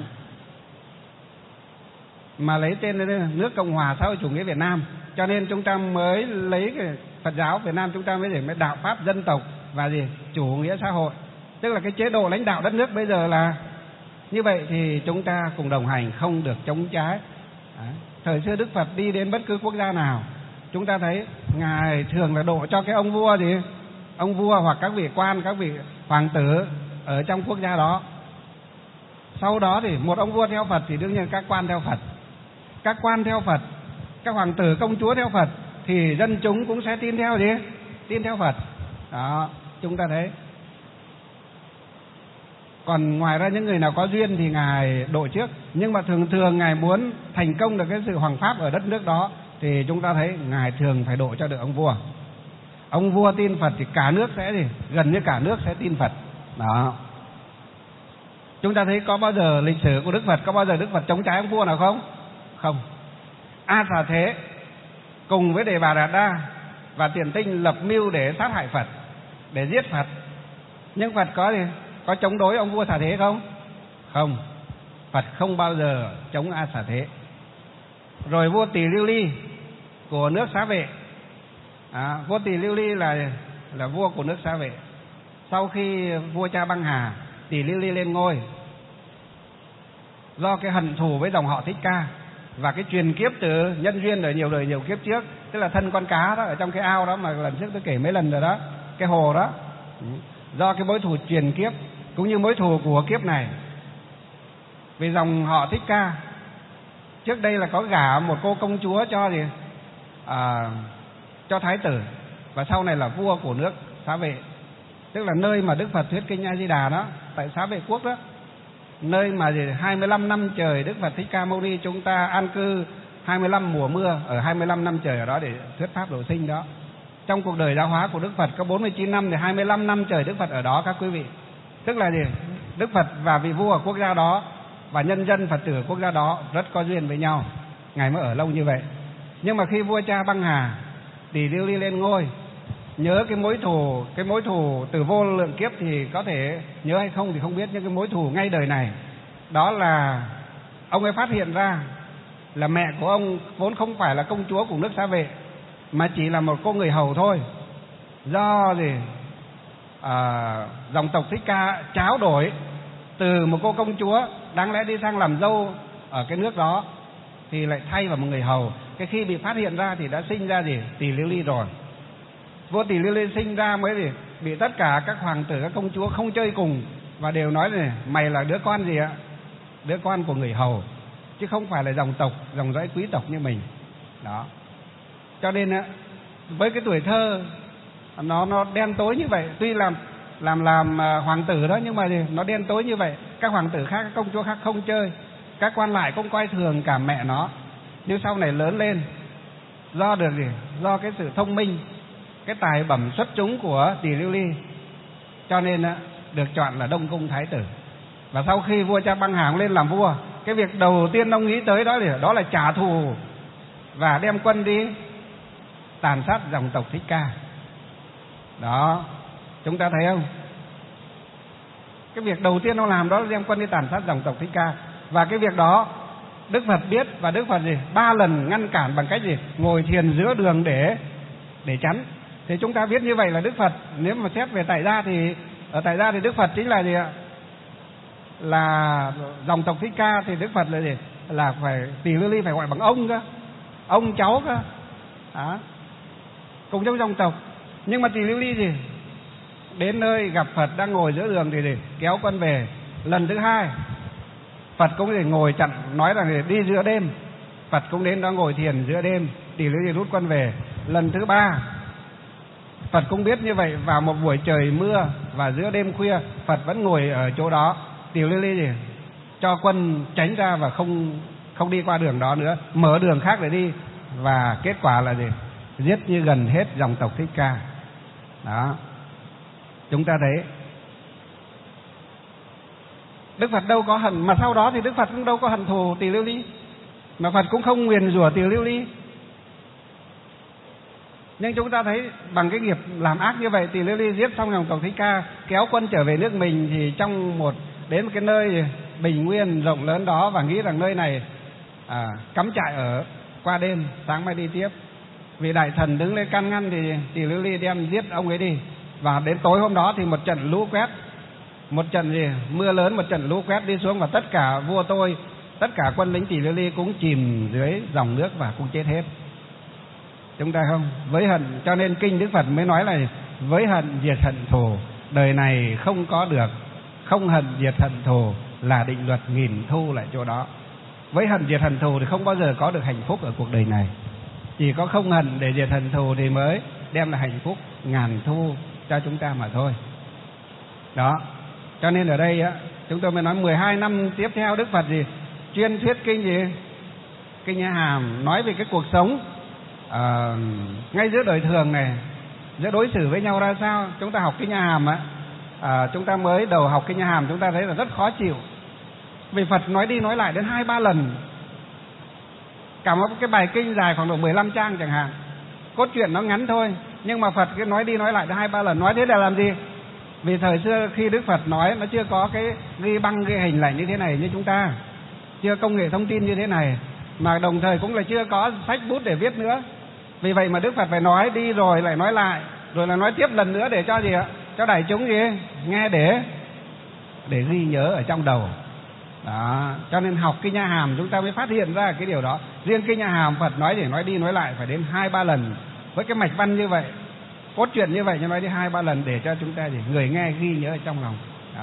mà lấy tên là nước Cộng hòa xã hội chủ nghĩa Việt Nam. Cho nên chúng ta mới lấy cái Phật giáo Việt Nam chúng ta mới để mới đạo pháp dân tộc và gì? Chủ nghĩa xã hội. Tức là cái chế độ lãnh đạo đất nước bây giờ là như vậy, thì chúng ta cùng đồng hành, không được chống trái. Đấy. Thời xưa Đức Phật đi đến bất cứ quốc gia nào, chúng ta thấy Ngài thường là độ cho cái ông vua gì? Ông vua hoặc các vị quan, các vị hoàng tử ở trong quốc gia đó. Sau đó thì một ông vua theo Phật thì đương nhiên các quan theo Phật. Các quan theo Phật, các hoàng tử công chúa theo Phật, thì dân chúng cũng sẽ tin theo gì? Tin theo Phật. Đó, chúng ta thấy. Còn ngoài ra những người nào có duyên thì Ngài độ trước. Nhưng mà thường thường Ngài muốn thành công được cái sự hoàng pháp ở đất nước đó, thì chúng ta thấy Ngài thường phải độ cho được ông vua. Ông vua tin Phật thì cả nước sẽ gì? Gần như cả nước sẽ tin Phật. Đó. Chúng ta thấy có bao giờ lịch sử của Đức Phật, có bao giờ Đức Phật chống trái ông vua nào không? Không. A Xà Thế cùng với Đề Bà Đạt Đa và Tiền Tinh lập mưu để sát hại Phật, để giết Phật. Nhưng Phật có gì? Có chống đối ông vua Xà Thế không? Không. Phật không bao giờ chống A Xà Thế. Rồi vua Tỳ Lưu Ly của nước Xá Vệ, à, vua Tỳ Lưu Ly là là vua của nước Xá Vệ. Sau khi vua cha băng hà, Tỳ Lưu Ly lên ngôi, do cái hận thù với dòng họ Thích Ca và cái truyền kiếp từ nhân duyên ở nhiều đời nhiều kiếp trước, tức là thân con cá đó ở trong cái ao đó mà lần trước tôi kể mấy lần rồi đó, cái hồ đó, do cái mối thù truyền kiếp cũng như mối thù của kiếp này. Vì dòng họ Thích Ca trước đây là có gả một cô công chúa cho gì à, cho thái tử, và sau này là vua của nước Xá Vệ, tức là nơi mà Đức Phật thuyết kinh A Di Đà đó, tại Xá Vệ quốc đó, nơi mà gì hai mươi lăm năm trời Đức Phật Thích Ca Mâu Ni chúng ta an cư hai mươi lăm mùa mưa, ở hai mươi lăm năm trời ở đó để thuyết pháp độ sinh đó. Trong cuộc đời giáo hóa của Đức Phật có bốn mươi chín năm thì hai mươi lăm năm trời Đức Phật ở đó các quý vị. Tức là gì? Đức Phật và vị vua ở quốc gia đó và nhân dân Phật tử ở quốc gia đó rất có duyên với nhau, Ngài mới ở lâu như vậy. Nhưng mà khi vua cha băng hà, Tỳ Lưu Ly lên ngôi, nhớ cái mối thù, cái mối thù từ vô lượng kiếp thì có thể nhớ hay không thì không biết, nhưng cái mối thù ngay đời này, đó là ông ấy phát hiện ra là mẹ của ông vốn không phải là công chúa của nước Xá Vệ, mà chỉ là một cô người hầu thôi. Do gì à, dòng tộc Thích Ca tráo đổi từ một cô công chúa đáng lẽ đi sang làm dâu ở cái nước đó thì lại thay vào một người hầu. Cái khi bị phát hiện ra thì đã sinh ra gì Tỳ Lưu Ly rồi. Vua Tỳ Lưu Ly sinh ra mới gì bị tất cả các hoàng tử các công chúa không chơi cùng, và đều nói này, mày là đứa con gì ạ? Đứa con của người hầu, chứ không phải là dòng tộc dòng dõi quý tộc như mình đó. Cho nên á, với cái tuổi thơ nó nó đen tối như vậy, tuy làm làm làm hoàng tử đó, nhưng mà gì nó đen tối như vậy. Các hoàng tử khác, các công chúa khác không chơi, các quan lại cũng coi thường cả mẹ nó. Nhưng sau này lớn lên, do được gì do cái sự thông minh, cái tài bẩm xuất chúng của Tỳ Lưu Ly, cho nên á, được chọn là Đông Cung Thái tử. Và sau khi vua cha băng hà lên làm vua, cái việc đầu tiên ông nghĩ tới đó là đó là trả thù và đem quân đi tàn sát dòng tộc Thích Ca. Đó, chúng ta thấy không? Cái việc đầu tiên ông làm đó là đem quân đi tàn sát dòng tộc Thích Ca. Và cái việc đó Đức Phật biết, và Đức Phật gì ba lần ngăn cản bằng cách gì ngồi thiền giữa đường để để chắn. Thì chúng ta biết như vậy là Đức Phật, nếu mà xét về tại gia thì ở tại gia thì Đức Phật chính là gì ạ? Là dòng tộc Thích Ca thì Đức Phật là gì? Là phải Tỳ Lưu Ly phải gọi bằng ông cơ, ông cháu cơ, à, cùng trong dòng tộc. Nhưng mà Tỳ Lưu Ly gì đến nơi gặp Phật đang ngồi giữa đường thì gì kéo quân về. Lần thứ hai Phật cũng để ngồi chặn, nói là đi giữa đêm, Phật cũng đến đó ngồi thiền giữa đêm, Tỳ Lưu Ly rút quân về. Lần thứ ba Phật cũng biết như vậy, vào một buổi trời mưa và giữa đêm khuya, Phật vẫn ngồi ở chỗ đó, Tỳ Lưu Ly gì cho quân tránh ra và không không đi qua đường đó nữa, mở đường khác để đi, và kết quả là gì giết như gần hết dòng tộc Thích Ca. Đó, chúng ta thấy Đức Phật đâu có hận, mà sau đó thì Đức Phật cũng đâu có hận thù Tỳ Lưu Ly, mà Phật cũng không nguyền rủa Tỳ Lưu Ly. Nhưng chúng ta thấy bằng cái nghiệp làm ác như vậy, Tỳ Lưu Ly giết xong dòng tộc Thích Ca, kéo quân trở về nước mình, thì trong một đến một cái nơi bình nguyên rộng lớn đó, và nghĩ rằng nơi này à, cắm trại ở qua đêm, sáng mai đi tiếp. Vì đại thần đứng lên can ngăn thì Tỳ Lưu Ly đem giết ông ấy đi. Và đến tối hôm đó thì một trận lũ quét, một trận gì mưa lớn, một trận lũ quét đi xuống, và tất cả vua tôi, tất cả quân lính Tỳ Lưu Ly cũng chìm dưới dòng nước và cũng chết hết. Chúng ta không với hận, cho nên kinh Đức Phật mới nói là với hận diệt hận thù, đời này không có được, không hận diệt hận thù là định luật nghìn thu lại chỗ đó. Với hận diệt hận thù thì không bao giờ có được hạnh phúc ở cuộc đời này, chỉ có không hận để diệt hận thù thì mới đem lại hạnh phúc ngàn thu cho chúng ta mà thôi. Đó, cho nên ở đây á, chúng tôi mới nói mười hai năm tiếp theo Đức Phật gì chuyên thuyết kinh gì kinh A Hàm, nói về cái cuộc sống à, ngay giữa đời thường này, giữa đối xử với nhau ra sao. Chúng ta học kinh A Hàm á, à, chúng ta mới đầu học kinh A Hàm chúng ta thấy là rất khó chịu, vì Phật nói đi nói lại đến hai ba lần cả một cái bài kinh dài khoảng độ mười lăm trang chẳng hạn, cốt truyện nó ngắn thôi, nhưng mà Phật cứ nói đi nói lại hai ba lần. Nói thế là làm gì? Vì thời xưa khi Đức Phật nói nó chưa có cái ghi băng ghi hình lại như thế này như chúng ta, chưa công nghệ thông tin như thế này, mà đồng thời cũng là chưa có sách bút để viết nữa. Vì vậy mà Đức Phật phải nói đi rồi lại nói lại, rồi là nói tiếp lần nữa để cho gì ạ? Cho đại chúng gì nghe để để ghi nhớ ở trong đầu. Đó, cho nên học Kinh A Hàm chúng ta mới phát hiện ra cái điều đó. Riêng Kinh A Hàm Phật nói để nói đi nói lại phải đến hai ba lần, với cái mạch văn như vậy, cốt truyện như vậy, cho nói đi hai ba lần để cho chúng ta gì người nghe ghi nhớ ở trong lòng. Đó.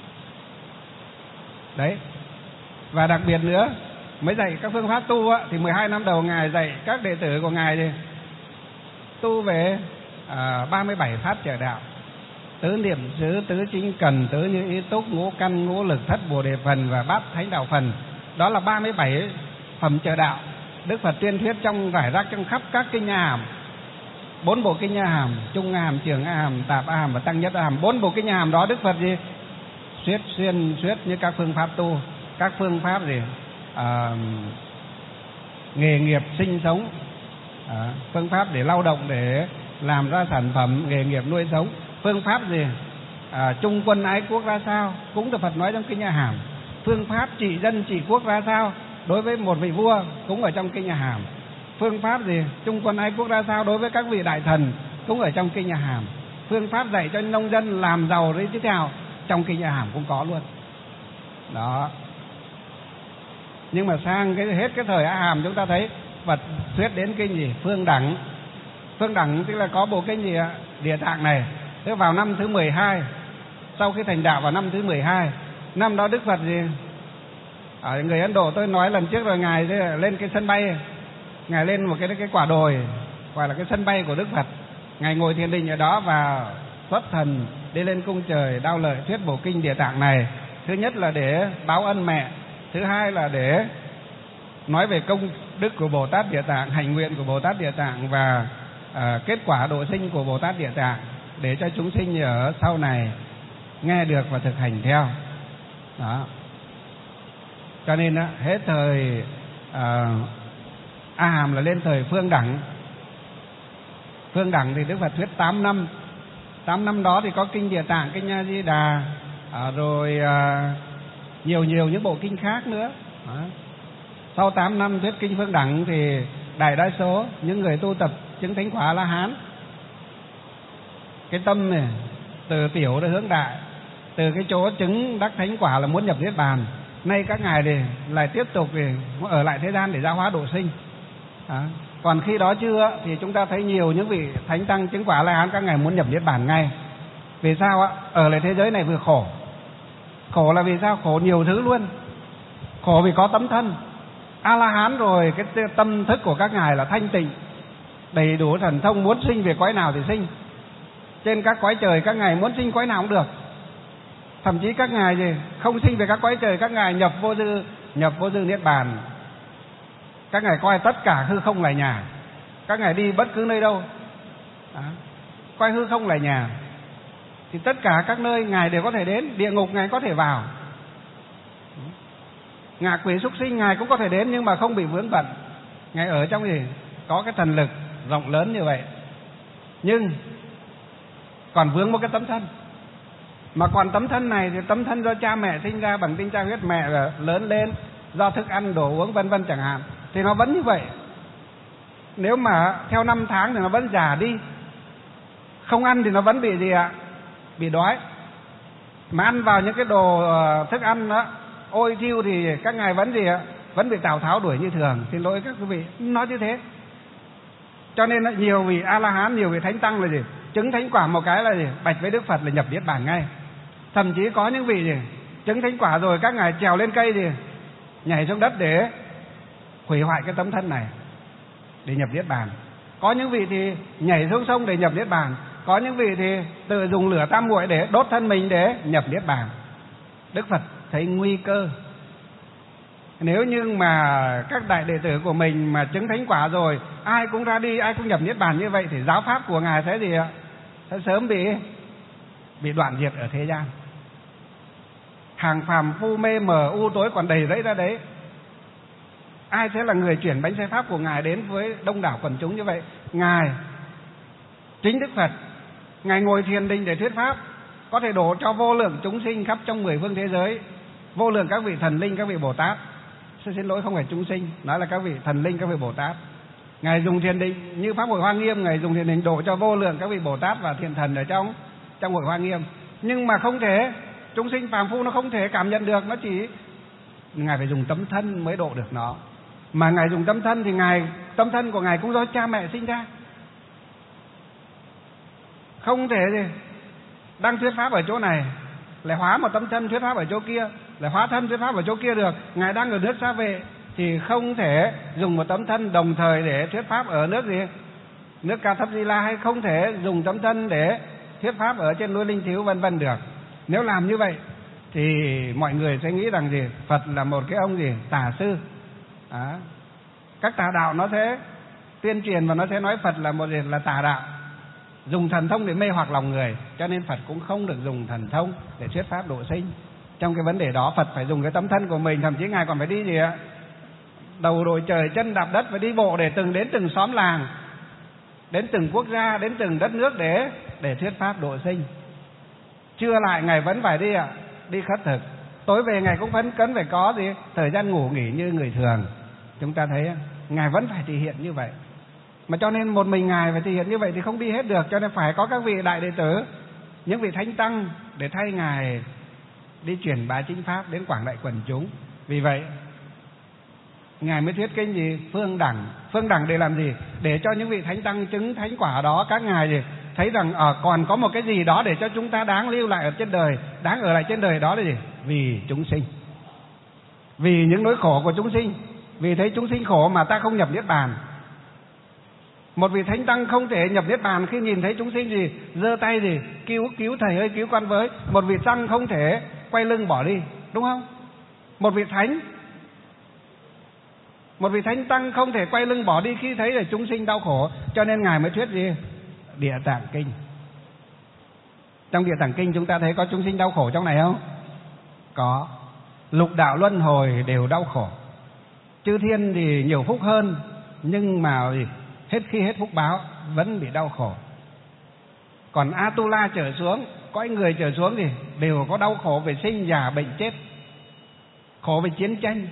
Đấy. Và đặc biệt nữa, mới dạy các phương pháp tu á, thì mười hai năm đầu Ngài dạy các đệ tử của Ngài thì tu về à, ba mươi bảy pháp trợ đạo: tứ niệm xứ, tứ chính cần, tứ như ý túc, ngũ căn, ngũ lực, thất bồ đề phần và bát thánh đạo phần. Đó là ba mươi bảy phẩm trợ đạo Đức Phật tuyên thuyết trong rải rác trong khắp các kinh A Hàm. Bốn bộ kinh A Hàm, Trung A Hàm, Trường A Hàm, Tạp A Hàm và Tăng Nhất A Hàm. Bốn bộ kinh A Hàm đó Đức Phật gì thuyết xuyên thuyết như các phương pháp tu, các phương pháp gì à, nghề nghiệp sinh sống, à, phương pháp để lao động để làm ra sản phẩm, nghề nghiệp nuôi sống, phương pháp gì à, chung quân ái quốc ra sao cũng được Phật nói trong kinh A Hàm. Phương pháp trị dân trị quốc ra sao đối với một vị vua cũng ở trong kinh A Hàm. Phương pháp gì chung quân ái quốc ra sao đối với các vị đại thần cũng ở trong kinh A Hàm. Phương pháp dạy cho nông dân làm giàu đấy tiếp theo trong kinh A Hàm cũng có luôn. Đó. Nhưng mà sang cái hết cái thời A Hàm chúng ta thấy Phật thuyết đến kinh gì Phương Đẳng. Phương Đẳng tức là có bộ kinh gì ạ? Địa Tạng này. Thế vào năm thứ mười hai, sau khi thành đạo vào năm thứ mười hai, năm đó Đức Phật gì ở người Ấn Độ tôi nói lần trước rồi, Ngài lên cái sân bay, Ngài lên một cái cái quả đồi gọi là cái sân bay của Đức Phật. Ngài ngồi thiền định ở đó và xuất thần đi lên cung trời Đao Lợi thuyết bộ kinh Địa Tạng này. Thứ nhất là để báo ân mẹ, thứ hai là để nói về công đức của Bồ Tát Địa Tạng, hạnh nguyện của Bồ Tát Địa Tạng và à, kết quả độ sinh của Bồ Tát Địa Tạng, để cho chúng sinh ở sau này nghe được và thực hành theo. Đó. Cho nên á, hết thời à, A Hàm là lên thời Phương Đẳng. Phương Đẳng thì Đức Phật thuyết tám năm. tám năm đó thì có kinh Địa Tạng, kinh A Di Đà, à, rồi à, nhiều nhiều những bộ kinh khác nữa. Đó. Sau tám năm thuyết kinh Phương Đẳng thì đại đa số những người tu tập chứng thánh quả La Hán, cái tâm này từ tiểu đến hướng đại, từ cái chỗ chứng đắc thánh quả là muốn nhập niết bàn, nay các ngài thì lại tiếp tục thì ở lại thế gian để giáo hóa độ sinh. Đó. Còn khi đó chưa thì chúng ta thấy nhiều những vị thánh tăng chứng quả La Hán các ngài muốn nhập niết bàn ngay. Vì sao ạ? Ở lại thế giới này vừa khổ. Khổ là vì sao? Khổ nhiều thứ luôn. Khổ vì có tấm thân A La Hán rồi, cái tâm thức của các ngài là thanh tịnh, đầy đủ thần thông, muốn sinh về cõi nào thì sinh. Trên các cõi trời các ngài muốn sinh cõi nào cũng được. Thậm chí các ngài gì không sinh về các cõi trời, các ngài nhập vô dư, nhập vô dư niết bàn. Các ngài coi tất cả hư không là nhà. Các ngài đi bất cứ nơi đâu, đó, coi hư không là nhà, thì tất cả các nơi ngài đều có thể đến. Địa ngục ngài có thể vào, ngạ quỷ súc sinh ngài cũng có thể đến, nhưng mà không bị vướng bận. Ngài ở trong gì có cái thần lực rộng lớn như vậy, nhưng còn vướng một cái tấm thân. Mà còn tấm thân này thì tấm thân do cha mẹ sinh ra bằng tinh cha huyết mẹ, là lớn lên do thức ăn đồ uống vân vân chẳng hạn, thì nó vẫn như vậy. Nếu mà theo năm tháng thì nó vẫn già đi. Không ăn thì nó vẫn bị gì ạ? Bị đói. Mà ăn vào những cái đồ thức ăn đó ôi thiêu thì các ngài vẫn gì ạ? Vẫn bị Tào Tháo đuổi như thường. Xin lỗi các quý vị, nói như thế. Cho nên nhiều vị A La Hán, nhiều vị thánh tăng là gì? Chứng thánh quả một cái là gì? Bạch với Đức Phật là nhập niết bàn ngay. Thậm chí có những vị gì? Chứng thánh quả rồi các ngài trèo lên cây thì nhảy xuống đất để hủy hoại cái tấm thân này để nhập niết bàn. Có những vị thì nhảy xuống sông để nhập niết bàn. Có những vị thì tự dùng lửa tam muội để đốt thân mình để nhập niết bàn. Đức Phật thấy nguy cơ. Nếu như mà các đại đệ tử của mình mà chứng thánh quả rồi, ai cũng ra đi, ai cũng nhập niết bàn như vậy, thì giáo pháp của ngài sẽ gì ạ? Sẽ sớm bị bị đoạn diệt ở thế gian. Hàng phàm phu mê mờ u tối còn đầy rẫy ra đấy. Ai sẽ là người chuyển bánh xe pháp của Ngài đến với đông đảo quần chúng như vậy? Ngài, chính Đức Phật. Ngài ngồi thiền định để thuyết pháp, có thể đổ cho vô lượng chúng sinh khắp trong mười phương thế giới, vô lượng các vị thần linh, các vị Bồ Tát. Xin, xin lỗi, không phải chúng sinh, nói là các vị thần linh, các vị Bồ Tát. Ngài dùng thiền định như pháp hội Hoa Nghiêm, Ngài dùng thiền định độ cho vô lượng các vị Bồ Tát và thiện thần ở trong trong hội Hoa Nghiêm. Nhưng mà không thể, chúng sinh phàm phu nó không thể cảm nhận được, nó chỉ Ngài phải dùng tấm thân mới độ được nó. Mà Ngài dùng tấm thân thì Ngài, tấm thân của Ngài cũng do cha mẹ sinh ra. Không thể gì đang thuyết pháp ở chỗ này lại hóa một tấm thân thuyết pháp ở chỗ kia, lại hóa thân thuyết pháp ở chỗ kia được. Ngài đang ở nước Sa Vệ thì không thể dùng một tấm thân đồng thời để thuyết pháp ở nước gì, nước Ca Thấp Di La, hay không thể dùng tấm thân để thuyết pháp ở trên núi Linh Thiếu vân vân được. Nếu làm như vậy thì mọi người sẽ nghĩ rằng gì, Phật là một cái ông gì tà sư. Đó. Các tà đạo nó sẽ tuyên truyền và nó sẽ nói Phật là một gì, là tà đạo, dùng thần thông để mê hoặc lòng người. Cho nên Phật cũng không được dùng thần thông để thuyết pháp độ sinh. Trong cái vấn đề đó Phật phải dùng cái tấm thân của mình. Thậm chí Ngài còn phải đi gì ạ, đầu đội trời chân đạp đất, và đi bộ để từng đến từng xóm làng, đến từng quốc gia, đến từng đất nước để để thuyết pháp độ sinh. Trưa lại Ngài vẫn phải đi ạ, đi khất thực. Tối về Ngài cũng vẫn cần phải có gì thời gian ngủ nghỉ như người thường. Chúng ta thấy Ngài vẫn phải thể hiện như vậy. Mà cho nên một mình Ngài phải thể hiện như vậy thì không đi hết được. Cho nên phải có các vị đại đệ tử, những vị thánh tăng để thay Ngài đi truyền bá chính pháp đến quảng đại quần chúng. Vì vậy Ngài mới thuyết kinh gì? Phương đẳng. Phương đẳng để làm gì? Để cho những vị thánh tăng chứng thánh quả đó, các ngài gì thấy rằng ở à, còn có một cái gì đó để cho chúng ta đáng lưu lại ở trên đời, đáng ở lại trên đời, đó là gì? Vì chúng sinh, vì những nỗi khổ của chúng sinh. Vì thấy chúng sinh khổ mà ta không nhập niết bàn. Một vị thánh tăng không thể nhập niết bàn khi nhìn thấy chúng sinh gì giơ tay gì cứu cứu thầy ơi, cứu con với. Một vị tăng không thể quay lưng bỏ đi, đúng không? Một vị thánh Một vị thánh tăng không thể quay lưng bỏ đi khi thấy là chúng sinh đau khổ. Cho nên Ngài mới thuyết gì? Địa Tạng Kinh. Trong Địa Tạng Kinh chúng ta thấy có chúng sinh đau khổ trong này không? Có. Lục đạo luân hồi đều đau khổ. Chư thiên thì nhiều phúc hơn, nhưng mà hết khi hết phúc báo vẫn bị đau khổ. Còn Atula trở xuống, cõi người trở xuống thì đều có đau khổ về sinh già bệnh chết, khổ về chiến tranh,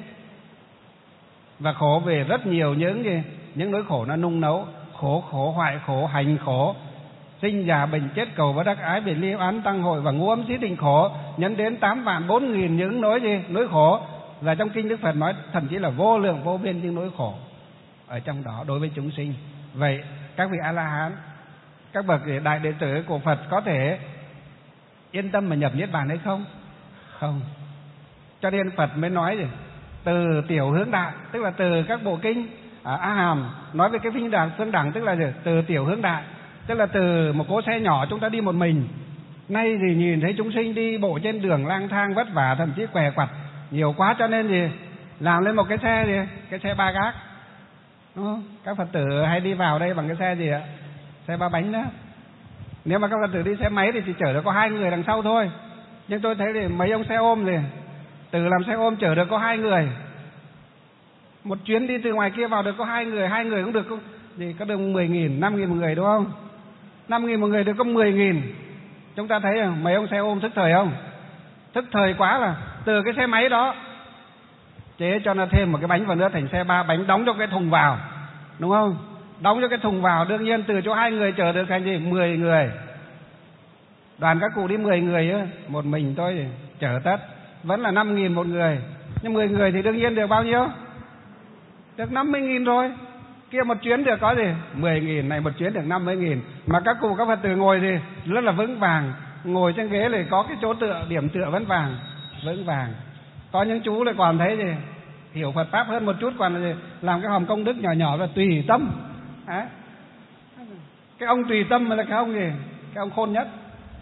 và khổ về rất nhiều những gì, những nỗi khổ nó nung nấu, khổ khổ hoại khổ, hành khổ, sinh già bệnh chết, cầu bất đắc ái, biệt ly oán tăng hội và ngũ ấm xí tình khổ, nhấn đến tám vạn bốn nghìn những nỗi gì, nỗi khổ. Và trong kinh Đức Phật nói thậm chí là vô lượng vô biên những nỗi khổ ở trong đó đối với chúng sinh. Vậy các vị A La Hán, các bậc đại đệ tử của Phật có thể yên tâm mà nhập niết bàn hay không? Không. Cho nên Phật mới nói gì? Từ tiểu hướng đại, tức là từ các bộ kinh à, A Hàm nói về cái phương đẳng, phương đẳng tức là gì? Từ tiểu hướng đại, tức là từ một cỗ xe nhỏ chúng ta đi một mình. Nay thì nhìn thấy chúng sinh đi bộ trên đường lang thang vất vả, thậm chí què quặt nhiều quá, cho nên gì làm lên một cái xe gì, cái xe ba gác, đúng không? Các Phật tử hay đi vào đây bằng cái xe gì ạ? Xe ba bánh đó. Nếu mà các Phật tử đi xe máy thì chỉ chở được có hai người đằng sau thôi. Nhưng tôi thấy thì mấy ông xe ôm thì từ làm xe ôm chở được có hai người. Một chuyến đi từ ngoài kia vào được có hai người, hai người cũng được có, thì có được mười nghìn, năm nghìn một người, đúng không? Năm nghìn một người được có mười nghìn. Chúng ta thấy mấy ông xe ôm thức thời không? Thức thời quá là từ cái xe máy đó chế cho nó thêm một cái bánh vào nữa thành xe ba bánh, đóng cho cái thùng vào, đúng không? Đóng cho cái thùng vào, đương nhiên từ chỗ hai người chở được thành gì? mười người. Đoàn các cụ đi mười người á, một mình tôi chở tất vẫn là năm nghìn một người. Nhưng mười người thì đương nhiên được bao nhiêu? Được năm mươi nghìn rồi. Kia một chuyến được có gì? mười nghìn, này một chuyến được năm mươi nghìn. Mà các cụ các Phật tử ngồi thì rất là vững vàng. Ngồi trên ghế lại có cái chỗ tựa, điểm tựa vẫn vàng, vững vàng. Có những chú lại còn thấy gì hiểu Phật Pháp hơn một chút, còn là làm cái hòm công đức nhỏ nhỏ là tùy tâm. À, cái ông tùy tâm là cái ông gì? Cái ông khôn nhất.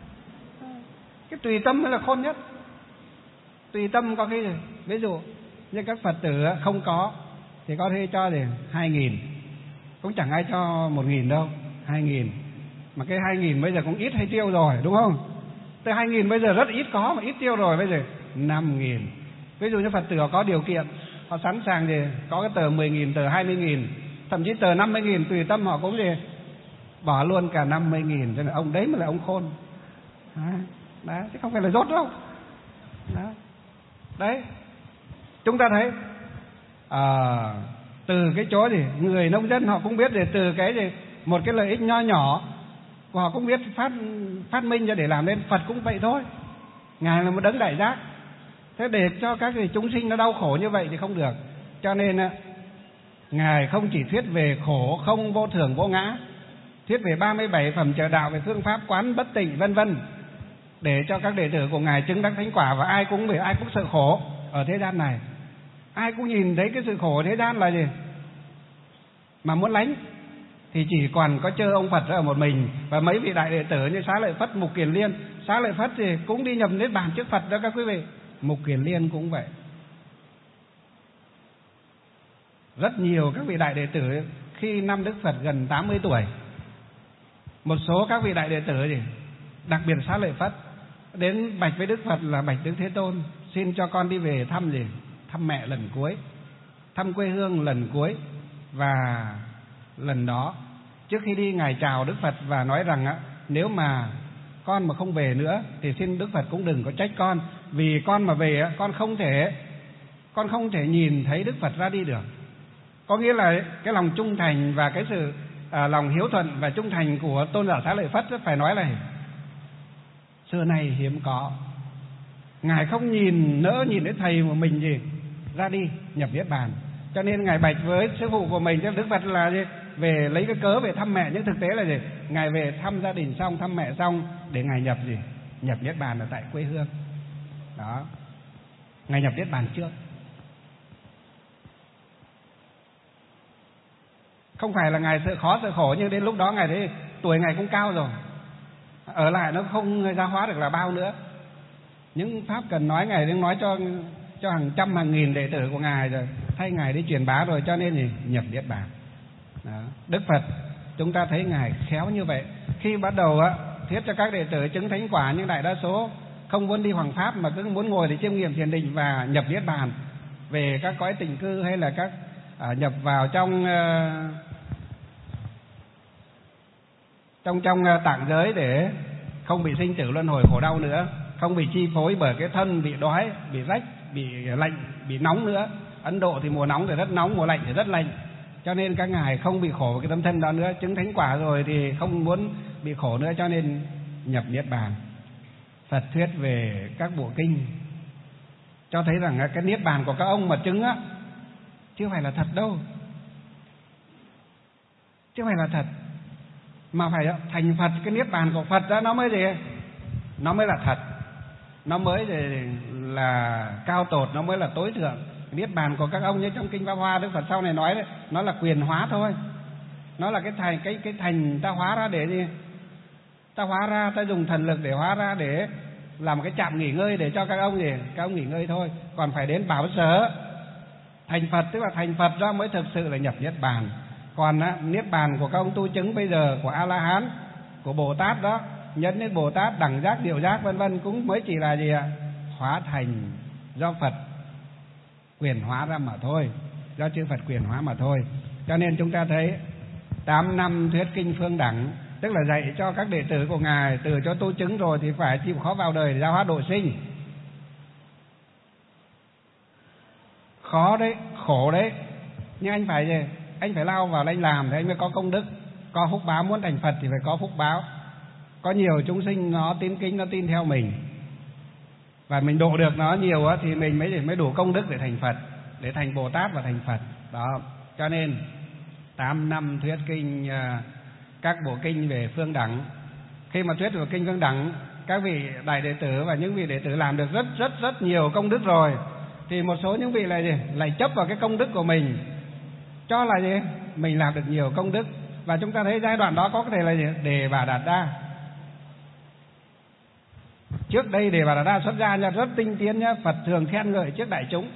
Cái tùy tâm mới là khôn nhất. Tùy tâm có cái gì? Ví dụ như các Phật tử không có thì có thể cho thì hai nghìn, cũng chẳng ai cho một nghìn đâu, hai nghìn. Mà cái hai nghìn bây giờ cũng ít hay tiêu rồi, đúng không? Tới hai nghìn bây giờ rất ít có mà ít tiêu rồi, bây giờ năm nghìn. Ví dụ như Phật tử có điều kiện, họ sẵn sàng gì có cái tờ mười nghìn, tờ hai mươi nghìn, thậm chí tờ năm mươi nghìn, tùy tâm họ cũng gì bỏ luôn cả năm mươi nghìn. Cho nên ông đấy mới là ông khôn. Đấy, đấy, chứ không phải là dốt đâu. Đấy, đấy. Chúng ta thấy à, từ cái chỗ gì người nông dân họ cũng biết, để từ cái gì một cái lợi ích nho nhỏ họ cũng biết phát phát minh ra để làm nên. Phật cũng vậy thôi, Ngài là một đấng đại giác. Thế để cho các cái chúng sinh nó đau khổ như vậy thì không được. Cho nên Ngài không chỉ thuyết về khổ không, vô thường, vô ngã, thuyết về ba mươi bảy phẩm trợ đạo, về phương pháp quán bất tịnh vân vân, để cho các đệ tử của Ngài chứng đắc thánh quả. Và ai cũng vì ai cũng sợ khổ ở thế gian này, ai cũng nhìn thấy cái sự khổ thế gian là gì mà muốn lánh, thì chỉ còn có chơi ông Phật ở một mình và mấy vị đại đệ tử như Xá Lợi Phất, Mục Kiền Liên. Xá Lợi Phất thì cũng đi nhập niết bàn trước Phật đó các quý vị. Mục Kiền Liên cũng vậy. Rất nhiều các vị đại đệ tử khi năm Đức Phật gần tám mươi tuổi, một số các vị đại đệ tử gì đặc biệt Xá Lợi Phất đến bạch với Đức Phật là: bạch Đức Thế Tôn, xin cho con đi về thăm gì thăm mẹ lần cuối, thăm quê hương lần cuối. Và lần đó trước khi đi, Ngài chào Đức Phật và nói rằng á, nếu mà con mà không về nữa thì xin Đức Phật cũng đừng có trách con, vì con mà về á, con không thể con không thể nhìn thấy Đức Phật ra đi được. Có nghĩa là cái lòng trung thành và cái sự à, lòng hiếu thuận và trung thành của tôn giả Xá Lợi Phất phải nói là xưa nay hiếm có. Ngài không nhìn nỡ nhìn thấy thầy của mình gì ra đi nhập niết bàn, cho nên Ngài bạch với sư phụ của mình, Đức Phật là gì về lấy cái cớ về thăm mẹ, nhưng thực tế là gì Ngài về thăm gia đình xong, thăm mẹ xong để Ngài nhập gì nhập niết bàn ở tại quê hương đó. Ngài nhập niết bàn trước, không phải là Ngài sợ khó sợ khổ, nhưng đến lúc đó Ngài thấy tuổi Ngài cũng cao rồi, ở lại nó không giáo hóa được là bao nữa. Những pháp cần nói Ngài đang nói cho cho hàng trăm hàng nghìn đệ tử của Ngài rồi, thay Ngài đi truyền bá rồi, cho nên thì nhập niết bàn. Đó. Đức Phật chúng ta thấy Ngài khéo như vậy. Khi bắt đầu á thuyết cho các đệ tử chứng thánh quả, nhưng đại đa số không muốn đi hoằng pháp mà cứ muốn ngồi để chiêm nghiệm thiền định và nhập niết bàn, về các cõi tịnh cư hay là các à, nhập vào trong uh, trong trong tạng giới để không bị sinh tử luân hồi khổ đau nữa, không bị chi phối bởi cái thân bị đói, bị rách, bị lạnh, bị nóng nữa. Ấn Độ thì mùa nóng thì rất nóng, mùa lạnh thì rất lạnh, cho nên các ngài không bị khổ cái tâm thân đó nữa. Chứng thánh quả rồi thì không muốn bị khổ nữa, cho nên nhập niết bàn. Phật thuyết về các bộ kinh cho thấy rằng cái niết bàn của các ông mà chứng á, chứ không phải là thật đâu, chứ không phải là thật, mà phải thành Phật. Cái niết bàn của Phật đó nó mới gì, nó mới là thật, nó mới là cao tột, nó mới là tối thượng. Niết bàn của các ông như trong kinh Pháp Hoa, Đức Phật sau này nói đấy, nó là quyền hóa thôi, nó là cái thành cái cái thành ta hóa ra để gì, ta hóa ra, ta dùng thần lực để hóa ra, để làm cái trạm nghỉ ngơi để cho các ông gì, các ông nghỉ ngơi thôi. Còn phải đến bảo sở thành Phật, tức là thành Phật đó mới thực sự là nhập niết bàn. Còn á, niết bàn của các ông tu chứng bây giờ của A La Hán, của Bồ Tát đó, nhân đến Bồ Tát, đẳng giác, diệu giác vân vân, cũng mới chỉ là gì ạ? Hóa thành do Phật quyền hóa ra mà thôi, do chư Phật quyền hóa mà thôi. Cho nên chúng ta thấy tám năm thuyết kinh phương đẳng, tức là dạy cho các đệ tử của Ngài từ cho tu chứng rồi thì phải chịu khó vào đời để giáo hóa độ sinh. Khó đấy, khổ đấy, nhưng anh phải gì? Anh phải lao vào anh làm thì anh mới có công đức, có phúc báo. Muốn thành Phật thì phải có phúc báo. Có nhiều chúng sinh nó tín kính, nó tin theo mình, và mình độ được nó nhiều á, thì mình mới mới đủ công đức để thành Phật, để thành Bồ Tát và thành Phật đó. Cho nên tám năm thuyết kinh, các bộ kinh về phương đẳng. Khi mà thuyết về kinh phương đẳng, các vị đại đệ tử và những vị đệ tử làm được rất rất rất nhiều công đức rồi, thì một số những vị lại gì lại chấp vào cái công đức của mình, cho là gì mình làm được nhiều công đức. Và chúng ta thấy giai đoạn đó có thể là gì Đề Bà Đạt Đa. Trước đây Đề Bà Đạt Đa xuất gia nha, rất tinh tiến nhá, Phật thường khen ngợi trước đại chúng.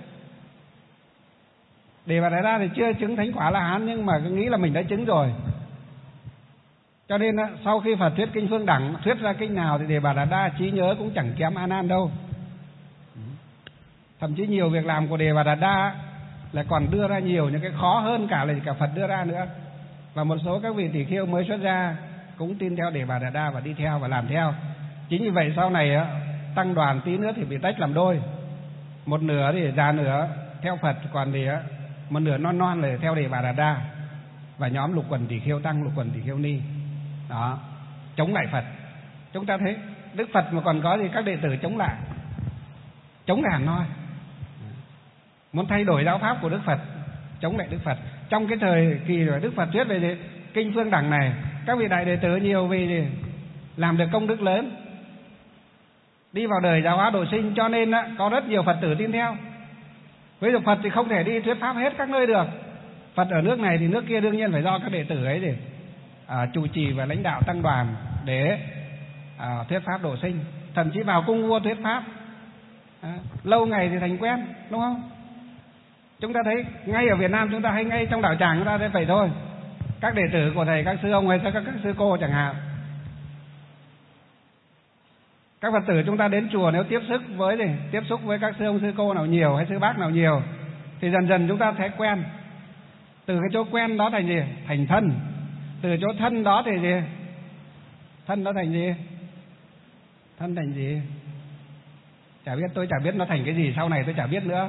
Đề Bà Đạt Đa thì chưa chứng thánh quả La Hán, nhưng mà cứ nghĩ là mình đã chứng rồi. Cho nên sau khi Phật thuyết kinh phương đẳng, thuyết ra kinh nào thì Đề Bà Đạt Đa trí nhớ cũng chẳng kém A Nan đâu. Thậm chí nhiều việc làm của Đề Bà Đạt Đa lại còn đưa ra nhiều những cái khó hơn cả là cả Phật đưa ra nữa. Và một số các vị tỷ kheo mới xuất gia cũng tin theo Đề Bà Đạt Đa và đi theo và làm theo. Chính vì vậy sau này á, tăng đoàn tí nữa thì bị tách làm đôi, một nửa thì già nửa theo Phật, còn thì á, một nửa non non là theo Đề Bà Đạt Đa, và nhóm lục quần tỷ kheo tăng, lục quần tỷ kheo ni đó chống lại Phật. Chúng ta thấy Đức Phật mà còn có thì các đệ tử chống lại, chống lại Hàn Noi, muốn thay đổi giáo pháp của Đức Phật, chống lại Đức Phật. Trong cái thời kỳ rồi Đức Phật thuyết về kinh Phương Đẳng này, các vị đại đệ tử nhiều vì làm được công đức lớn, đi vào đời giáo hóa độ sinh, cho nên á, có rất nhiều Phật tử tin theo. Với được Phật thì không thể đi thuyết pháp hết các nơi được. Phật ở nước này thì nước kia đương nhiên phải do các đệ tử ấy để à, chủ trì và lãnh đạo tăng đoàn để à, thuyết pháp độ sinh. Thậm chí vào cung vua thuyết pháp à, lâu ngày thì thành quen, đúng không? Chúng ta thấy ngay ở Việt Nam, chúng ta hay ngay trong đạo tràng chúng ta thấy vậy thôi. Các đệ tử của thầy, các sư ông hay các, các sư cô chẳng hạn, các Phật tử chúng ta đến chùa nếu tiếp xúc với gì, tiếp xúc với các sư ông sư cô nào nhiều hay sư bác nào nhiều thì dần dần chúng ta thấy quen. Từ cái chỗ quen đó thành gì? Thành thân. Từ chỗ thân đó thì gì? Thân đó thành gì? Thân thành gì? Chả biết, tôi chả biết nó thành cái gì sau này, tôi chả biết nữa.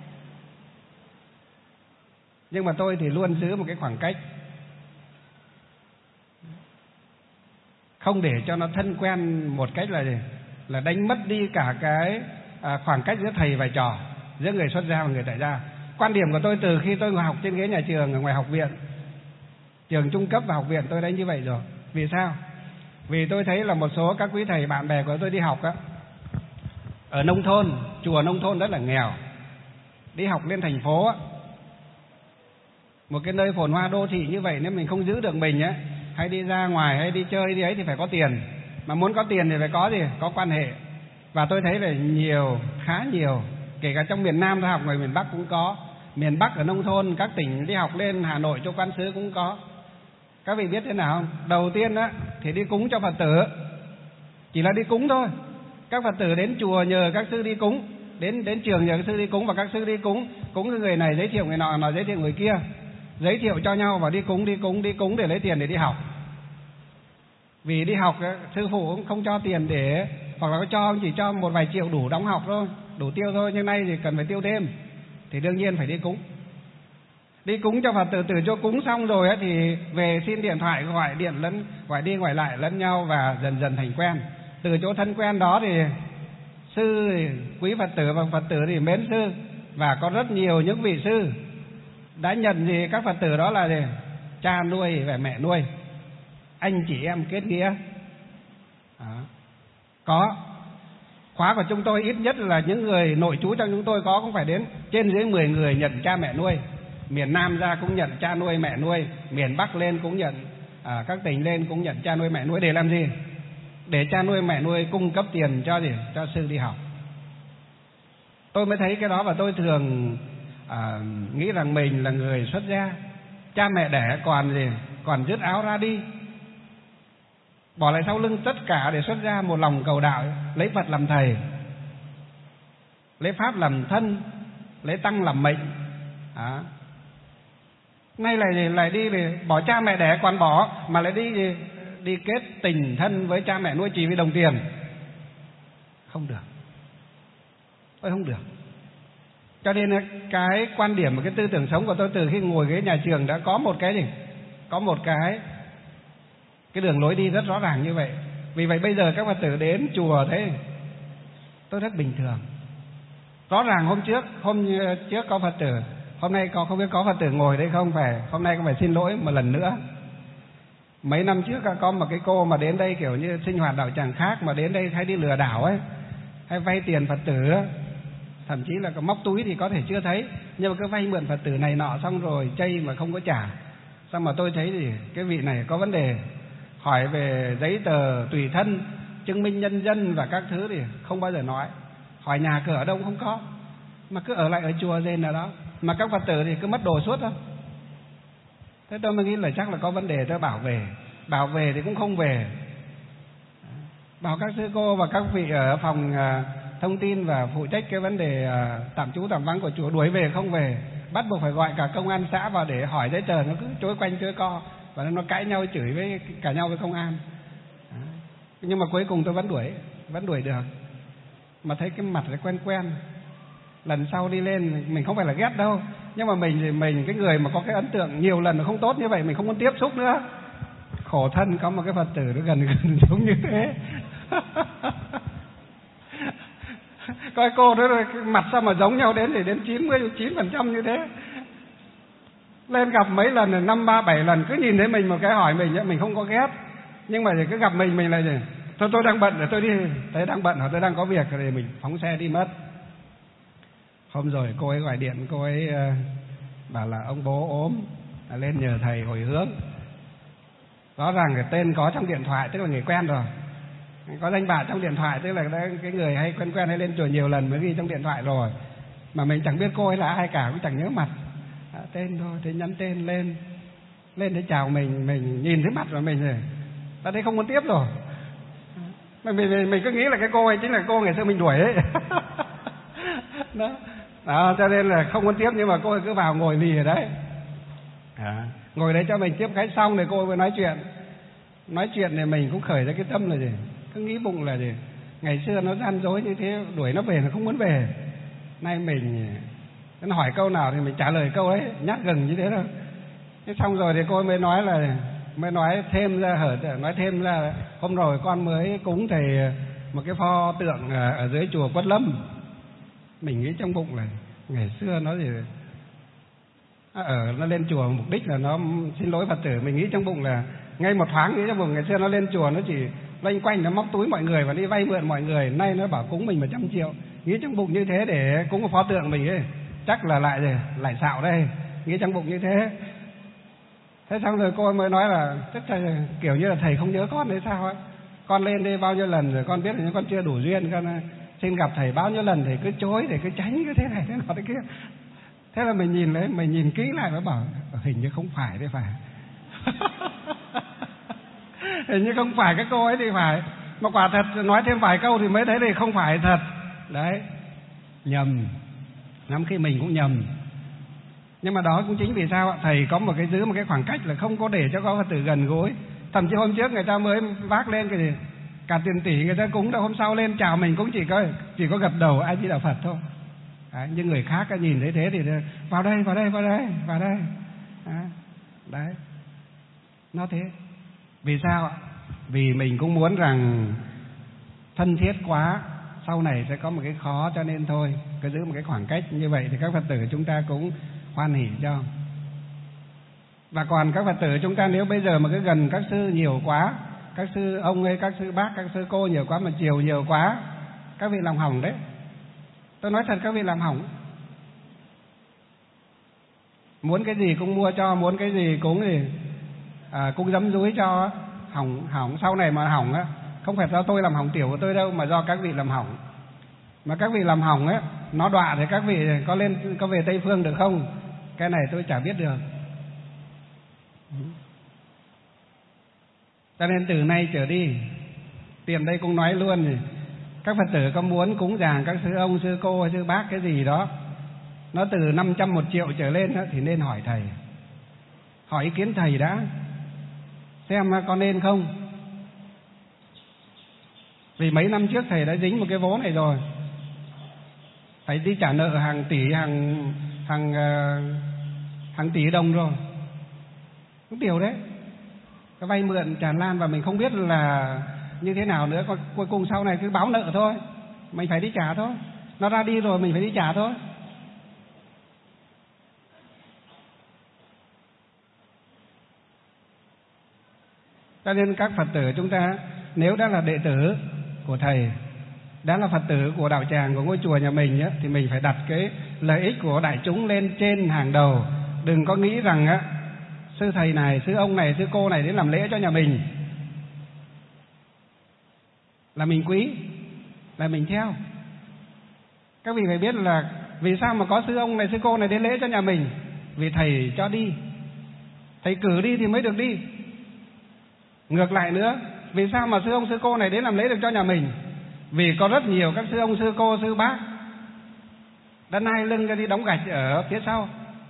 Nhưng mà tôi thì luôn giữ một cái khoảng cách, không để cho nó thân quen một cách là gì? Là đánh mất đi cả cái à, khoảng cách giữa thầy và trò, giữa người xuất gia và người tại gia. Quan điểm của tôi từ khi tôi ngồi học trên ghế nhà trường ở ngoài học viện, trường trung cấp và học viện, tôi đã như vậy rồi. Vì sao? Vì tôi thấy là một số các quý thầy bạn bè của tôi đi học á, ở nông thôn, chùa nông thôn rất là nghèo, đi học lên thành phố á, một cái nơi phồn hoa đô thị như vậy, nếu mình không giữ được mình á, hay đi ra ngoài hay đi chơi đi ấy thì phải có tiền. Mà muốn có tiền thì phải có gì? Có quan hệ. Và tôi thấy là nhiều, khá nhiều, kể cả trong miền Nam tôi học, ngoài miền Bắc cũng có. Miền Bắc ở nông thôn, các tỉnh đi học lên Hà Nội cho quan sứ cũng có. Các vị biết thế nào không? Đầu tiên á thì đi cúng cho Phật tử, chỉ là đi cúng thôi. Các Phật tử đến chùa nhờ các sư đi cúng, đến đến trường nhờ các sư đi cúng, và các sư đi cúng, cúng người này giới thiệu người nọ, nọ giới thiệu người kia, giới thiệu cho nhau và đi cúng, đi cúng, đi cúng để lấy tiền để đi học. Vì đi học sư phụ cũng không cho tiền để, hoặc là có cho chỉ cho một vài triệu đủ đóng học thôi, đủ tiêu thôi, nhưng nay thì cần phải tiêu thêm, thì đương nhiên phải đi cúng. Đi cúng cho Phật tử, từ chỗ cúng xong rồi ấy, thì về xin điện thoại, gọi điện lẫn gọi đi gọi lại lẫn nhau, và dần dần thành quen. Từ chỗ thân quen đó thì sư thì quý Phật tử và Phật tử thì mến sư, và có rất nhiều những vị sư đã nhận gì các Phật tử đó là gì? Cha nuôi và mẹ nuôi, anh chị em kết nghĩa. Đó. Có khóa của chúng tôi ít nhất là những người nội trú trong chúng tôi có cũng phải đến trên dưới mười người nhận cha mẹ nuôi. Miền Nam ra cũng nhận cha nuôi mẹ nuôi, miền Bắc lên cũng nhận, à, các tỉnh lên cũng nhận cha nuôi mẹ nuôi. Để làm gì? Để cha nuôi mẹ nuôi cung cấp tiền cho gì? Cho sư đi học. Tôi mới thấy cái đó, và tôi thường à, nghĩ rằng mình là người xuất gia, cha mẹ đẻ còn gì? Còn dứt áo ra đi, bỏ lại sau lưng tất cả để xuất gia một lòng cầu đạo, lấy Phật làm thầy, lấy Pháp làm thân, lấy Tăng làm mệnh. À. Nay lại lại đi để bỏ cha mẹ đẻ còn bỏ, mà lại đi đi, đi kết tình thân với cha mẹ nuôi chỉ vì đồng tiền. Không được, tôi không được. Cho nên cái quan điểm và cái tư tưởng sống của tôi từ khi ngồi ghế nhà trường đã có một cái gì? Có một cái cái đường lối đi rất rõ ràng như vậy. Vì vậy bây giờ các Phật tử đến chùa thế tôi rất bình thường. Rõ ràng hôm trước, hôm trước có Phật tử, hôm nay có không biết có Phật tử ngồi đây không, phải hôm nay cũng phải xin lỗi một lần nữa. Mấy năm trước có một cái cô mà đến đây kiểu như sinh hoạt đạo tràng khác, mà đến đây hay đi lừa đảo ấy, hay vay tiền Phật tử, thậm chí là có móc túi thì có thể chưa thấy, nhưng mà cứ vay mượn Phật tử này nọ xong rồi chây mà không có trả. Xong mà tôi thấy thì cái vị này có vấn đề, hỏi về giấy tờ tùy thân, chứng minh nhân dân và các thứ thì không bao giờ nói. Hỏi nhà cửa ở đâu không có, mà cứ ở lại ở chùa rên ở đó. Mà các Phật tử thì cứ mất đồ suốt thôi. Thế tôi mới nghĩ là chắc là có vấn đề, tôi bảo về. Bảo về thì cũng không về. Bảo các sư cô và các vị ở phòng thông tin và phụ trách cái vấn đề tạm trú tạm vắng của chùa đuổi về không về. bắt buộc phải gọi cả công an xã vào để hỏi giấy tờ, nó cứ chối quanh chối co và nó cãi nhau chửi với cả nhau với công an. Nhưng mà cuối cùng tôi vẫn đuổi, vẫn đuổi được. Mà thấy cái mặt nó quen quen, lần sau đi lên mình không phải là ghét đâu, nhưng mà mình thì mình cái người mà có cái ấn tượng nhiều lần nó không tốt như vậy mình không muốn tiếp xúc nữa. Khổ thân có một cái Phật tử nó gần gần giống như thế. Coi cô đó rồi, mặt sao mà giống nhau đến thì đến chín mươi chín phần trăm như thế. Lên gặp mấy lần, năm ba bảy lần, cứ nhìn thấy mình một cái hỏi mình, mình không có ghét. Nhưng mà cứ gặp mình, mình là gì? Thôi tôi đang bận, để tôi đi, thấy đang bận hoặc tôi đang có việc thì mình phóng xe đi mất. Hôm rồi cô ấy gọi điện, cô ấy bảo là ông bố ốm, lên nhờ thầy hồi hướng. Rõ ràng cái tên có trong điện thoại, tức là người quen rồi. Có danh bạ trong điện thoại, tức là cái người hay quen quen hay lên chùa nhiều lần mới ghi trong điện thoại rồi. Mà mình chẳng biết cô ấy là ai cả, cũng chẳng nhớ mặt. À, tên thôi, thì nhắn tên lên. Lên để chào mình, mình nhìn thấy mặt của mình rồi. Ta thấy không muốn tiếp rồi. Mình, mình, mình cứ nghĩ là cái cô ấy chính là cô ngày xưa mình đuổi ấy. Đó. Đó, cho nên là không muốn tiếp, nhưng mà cô ấy cứ vào ngồi lì ở đấy. À, ngồi đấy cho mình tiếp khách xong thì cô ấy mới nói chuyện. Nói chuyện thì mình cũng khởi ra cái tâm là gì? Cứ nghĩ bụng là gì? Ngày xưa nó gian dối như thế, đuổi nó về nó không muốn về. Nay mình nó hỏi câu nào thì mình trả lời câu ấy, nhát gừng như thế thôi. Thế xong rồi thì cô ấy mới nói là mới nói thêm ra hở nói thêm ra hôm rồi con mới cúng thầy một cái pho tượng ở dưới chùa Quất Lâm. Mình nghĩ trong bụng là ngày xưa nó gì ở nó lên chùa mục đích là nó xin lỗi Phật tử. Mình nghĩ trong bụng là ngay một thoáng nghĩ trong bụng ngày xưa nó lên chùa nó chỉ loanh quanh nó móc túi mọi người và đi vay mượn mọi người, nay nó bảo cúng mình một trăm triệu. Nghĩ trong bụng như thế để cúng một pho tượng mình ấy, chắc là lại lại xạo đây, nghĩ trong bụng như thế. Thế xong rồi cô mới nói là chắc thầy, kiểu như là thầy không nhớ con đấy sao ấy. Con lên đây bao nhiêu lần rồi con biết là con chưa đủ duyên, con xin gặp thầy bao nhiêu lần thầy cứ chối, thầy cứ tránh cái thế này thế nọ thế kia. Thế là mình nhìn lấy, mình nhìn kỹ lại mới bảo hình như không phải đấy phải. Hình như không phải cái cô ấy thì phải. Mà quả thật nói thêm vài câu thì mới thấy thì không phải thật. Đấy, nhầm. Lắm khi mình cũng nhầm. Nhưng mà đó cũng chính vì sao thầy có một cái giữ một cái khoảng cách là không có để cho có Phật tử gần gối. Thậm chí hôm trước người ta mới vác lên cái gì cả tiền tỷ người ta cúng, đâu hôm sau lên chào mình cũng chỉ có chỉ có gật đầu A Di Đà Phật thôi. Đấy, nhưng người khác nhìn thấy thế thì vào đây vào đây vào đây vào đây. Đấy, đấy. Nó thế. Vì sao ạ? Vì mình cũng muốn rằng thân thiết quá sau này sẽ có một cái khó, cho nên thôi cứ giữ một cái khoảng cách như vậy thì các Phật tử chúng ta cũng hoan hỉ cho. Và còn các Phật tử chúng ta nếu bây giờ mà cứ gần các sư nhiều quá, các sư ông hay các sư bác, các sư cô nhiều quá mà chiều nhiều quá, các vị làm hỏng đấy. Tôi nói thật các vị làm hỏng. Muốn cái gì cũng mua cho, muốn cái gì cũng thì à, cũng giấm dúi cho. Hỏng hỏng sau này mà hỏng á, không phải do tôi làm hỏng tiểu của tôi đâu, mà do các vị làm hỏng. Mà các vị làm hỏng á, nó đọa thì các vị có lên có về Tây Phương được không? Cái này tôi chả biết được. Cho nên từ nay trở đi, tiền đây cũng nói luôn thì các Phật tử có muốn cúng dường các sư ông, sư cô hay sư bác cái gì đó, nó từ năm trăm một triệu trở lên đó, thì nên hỏi thầy. Hỏi ý kiến thầy đã, xem có nên không. Vì mấy năm trước thầy đã dính một cái vố này rồi, phải đi trả nợ hàng tỷ, hàng hàng hàng tỷ đồng rồi. Cũng điều đấy, cái vay mượn tràn lan và mình không biết là như thế nào nữa. Cuối cùng sau này cứ báo nợ thôi, mình phải đi trả thôi. Nó ra đi rồi mình phải đi trả thôi. Cho nên các Phật tử chúng ta nếu đã là đệ tử của thầy, đã là Phật tử của đạo tràng, của ngôi chùa nhà mình á, thì mình phải đặt cái lợi ích của đại chúng lên trên hàng đầu. Đừng có nghĩ rằng á, sư thầy này, sư ông này, sư cô này đến làm lễ cho nhà mình là mình quý, là mình theo. Các vị phải biết là vì sao mà có sư ông này, sư cô này đến lễ cho nhà mình? Vì thầy cho đi, thầy cử đi thì mới được đi. Ngược lại nữa, vì sao mà sư ông, sư cô này đến làm lễ được cho nhà mình? Vì có rất nhiều các sư ông, sư cô, sư bác đã nai lưng ra đi đóng gạch ở phía sau,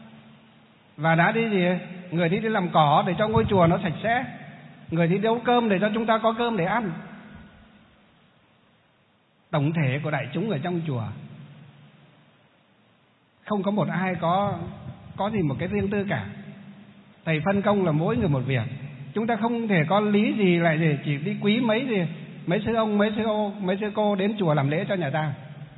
và đã đi gì, người thì đi làm cỏ để cho ngôi chùa nó sạch sẽ, người thì nấu cơm để cho chúng ta có cơm để ăn. Tổng thể của đại chúng ở trong chùa không có một ai có có gì một cái riêng tư cả. Thầy phân công là mỗi người một việc. Chúng ta không thể có lý gì lại gì chỉ đi quý mấy gì mấy sư ông mấy sư cô mấy sư cô đến chùa làm lễ cho nhà ta.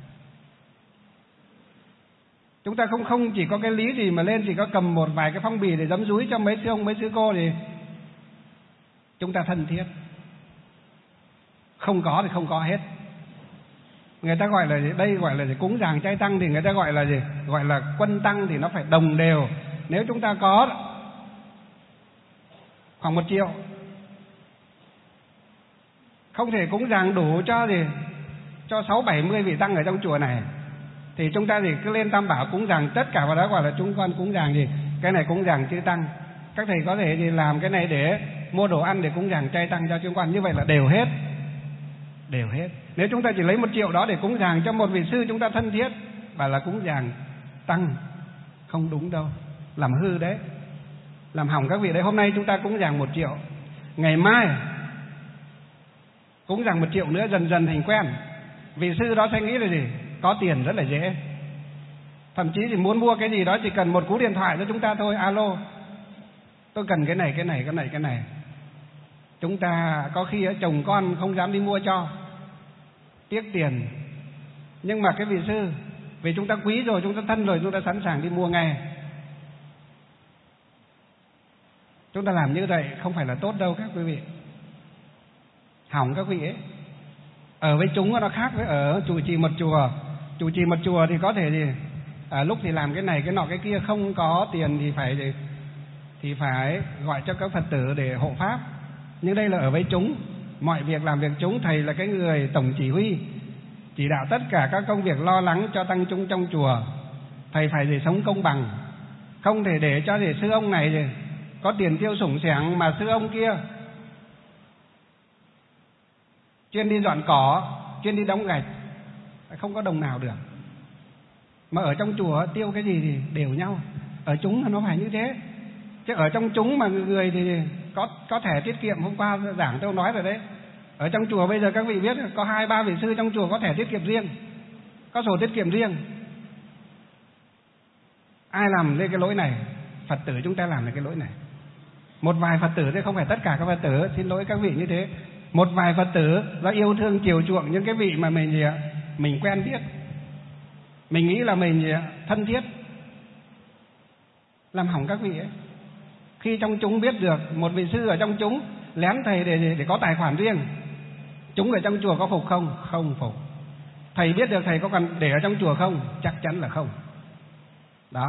Chúng ta không không chỉ có cái lý gì mà lên chỉ có cầm một vài cái phong bì để giấm dúi cho mấy sư ông mấy sư cô thì chúng ta thân thiết. Không có thì không có hết. Người ta gọi là gì? Đây gọi là gì? Cúng dường chay tăng thì người ta gọi là gì? Gọi là quân tăng thì nó phải đồng đều. Nếu chúng ta có khoảng một triệu, không thể cúng dường đủ cho gì cho sáu bảy mươi vị tăng ở trong chùa này, thì chúng ta thì cứ lên Tam Bảo cúng dường tất cả vào đó, gọi là chúng con cúng dường gì, cái này cúng dường chư tăng. Các thầy có thể thì làm cái này để mua đồ ăn để cúng dường chay tăng cho chúng con, như vậy là đều hết, đều hết. Nếu chúng ta chỉ lấy một triệu đó để cúng dường cho một vị sư chúng ta thân thiết, bảo là cúng dường tăng, không đúng đâu, làm hư đấy, làm hỏng các vị đấy. Hôm nay chúng ta cúng dường một triệu, ngày mai cúng dường một triệu nữa, dần dần thành quen. Vị sư đó sẽ nghĩ là gì? Có tiền rất là dễ. Thậm chí thì muốn mua cái gì đó chỉ cần một cú điện thoại cho chúng ta thôi. Alo, tôi cần cái này, cái này, cái này, cái này. Chúng ta có khi chồng con không dám đi mua cho, tiếc tiền. Nhưng mà cái vị sư, vì chúng ta quý rồi, chúng ta thân rồi, chúng ta sẵn sàng đi mua ngay. Chúng ta làm như vậy không phải là tốt đâu các quý vị, hỏng các vị ấy. Ở với chúng nó khác với ở chủ trì một chùa. Chủ trì một chùa thì có thể gì à, lúc thì làm cái này cái nọ cái kia, không có tiền thì phải gì, thì phải gọi cho các Phật tử để hộ pháp. Nhưng đây là ở với chúng, mọi việc làm việc chúng. Thầy là cái người tổng chỉ huy, chỉ đạo tất cả các công việc lo lắng cho tăng chúng trong chùa. Thầy phải gì sống công bằng, không thể để cho gì sư ông này gì có tiền tiêu sủng sẻng mà sư ông kia chuyên đi dọn cỏ, chuyên đi đóng gạch, không có đồng nào được. Mà ở trong chùa tiêu cái gì thì đều nhau. Ở chúng nó phải như thế. Chứ ở trong chúng mà người thì có có thẻ tiết kiệm, hôm qua giảng tôi nói rồi đấy. Ở trong chùa bây giờ các vị biết có hai ba vị sư trong chùa có thẻ tiết kiệm riêng, có sổ tiết kiệm riêng. Ai làm lên cái lỗi này? Phật tử chúng ta làm lên cái lỗi này. Một vài Phật tử chứ không phải tất cả các Phật tử, xin lỗi các vị như thế. Một vài Phật tử do yêu thương chiều chuộng những cái vị mà mình gì ạ, mình quen biết, mình nghĩ là mình gì ạ, thân thiết, làm hỏng các vị ấy. Khi trong chúng biết được một vị sư ở trong chúng lén thầy để để có tài khoản riêng, chúng ở trong chùa có phục không? Không phục. Thầy biết được thầy có còn để ở trong chùa không? Chắc chắn là không. Đó.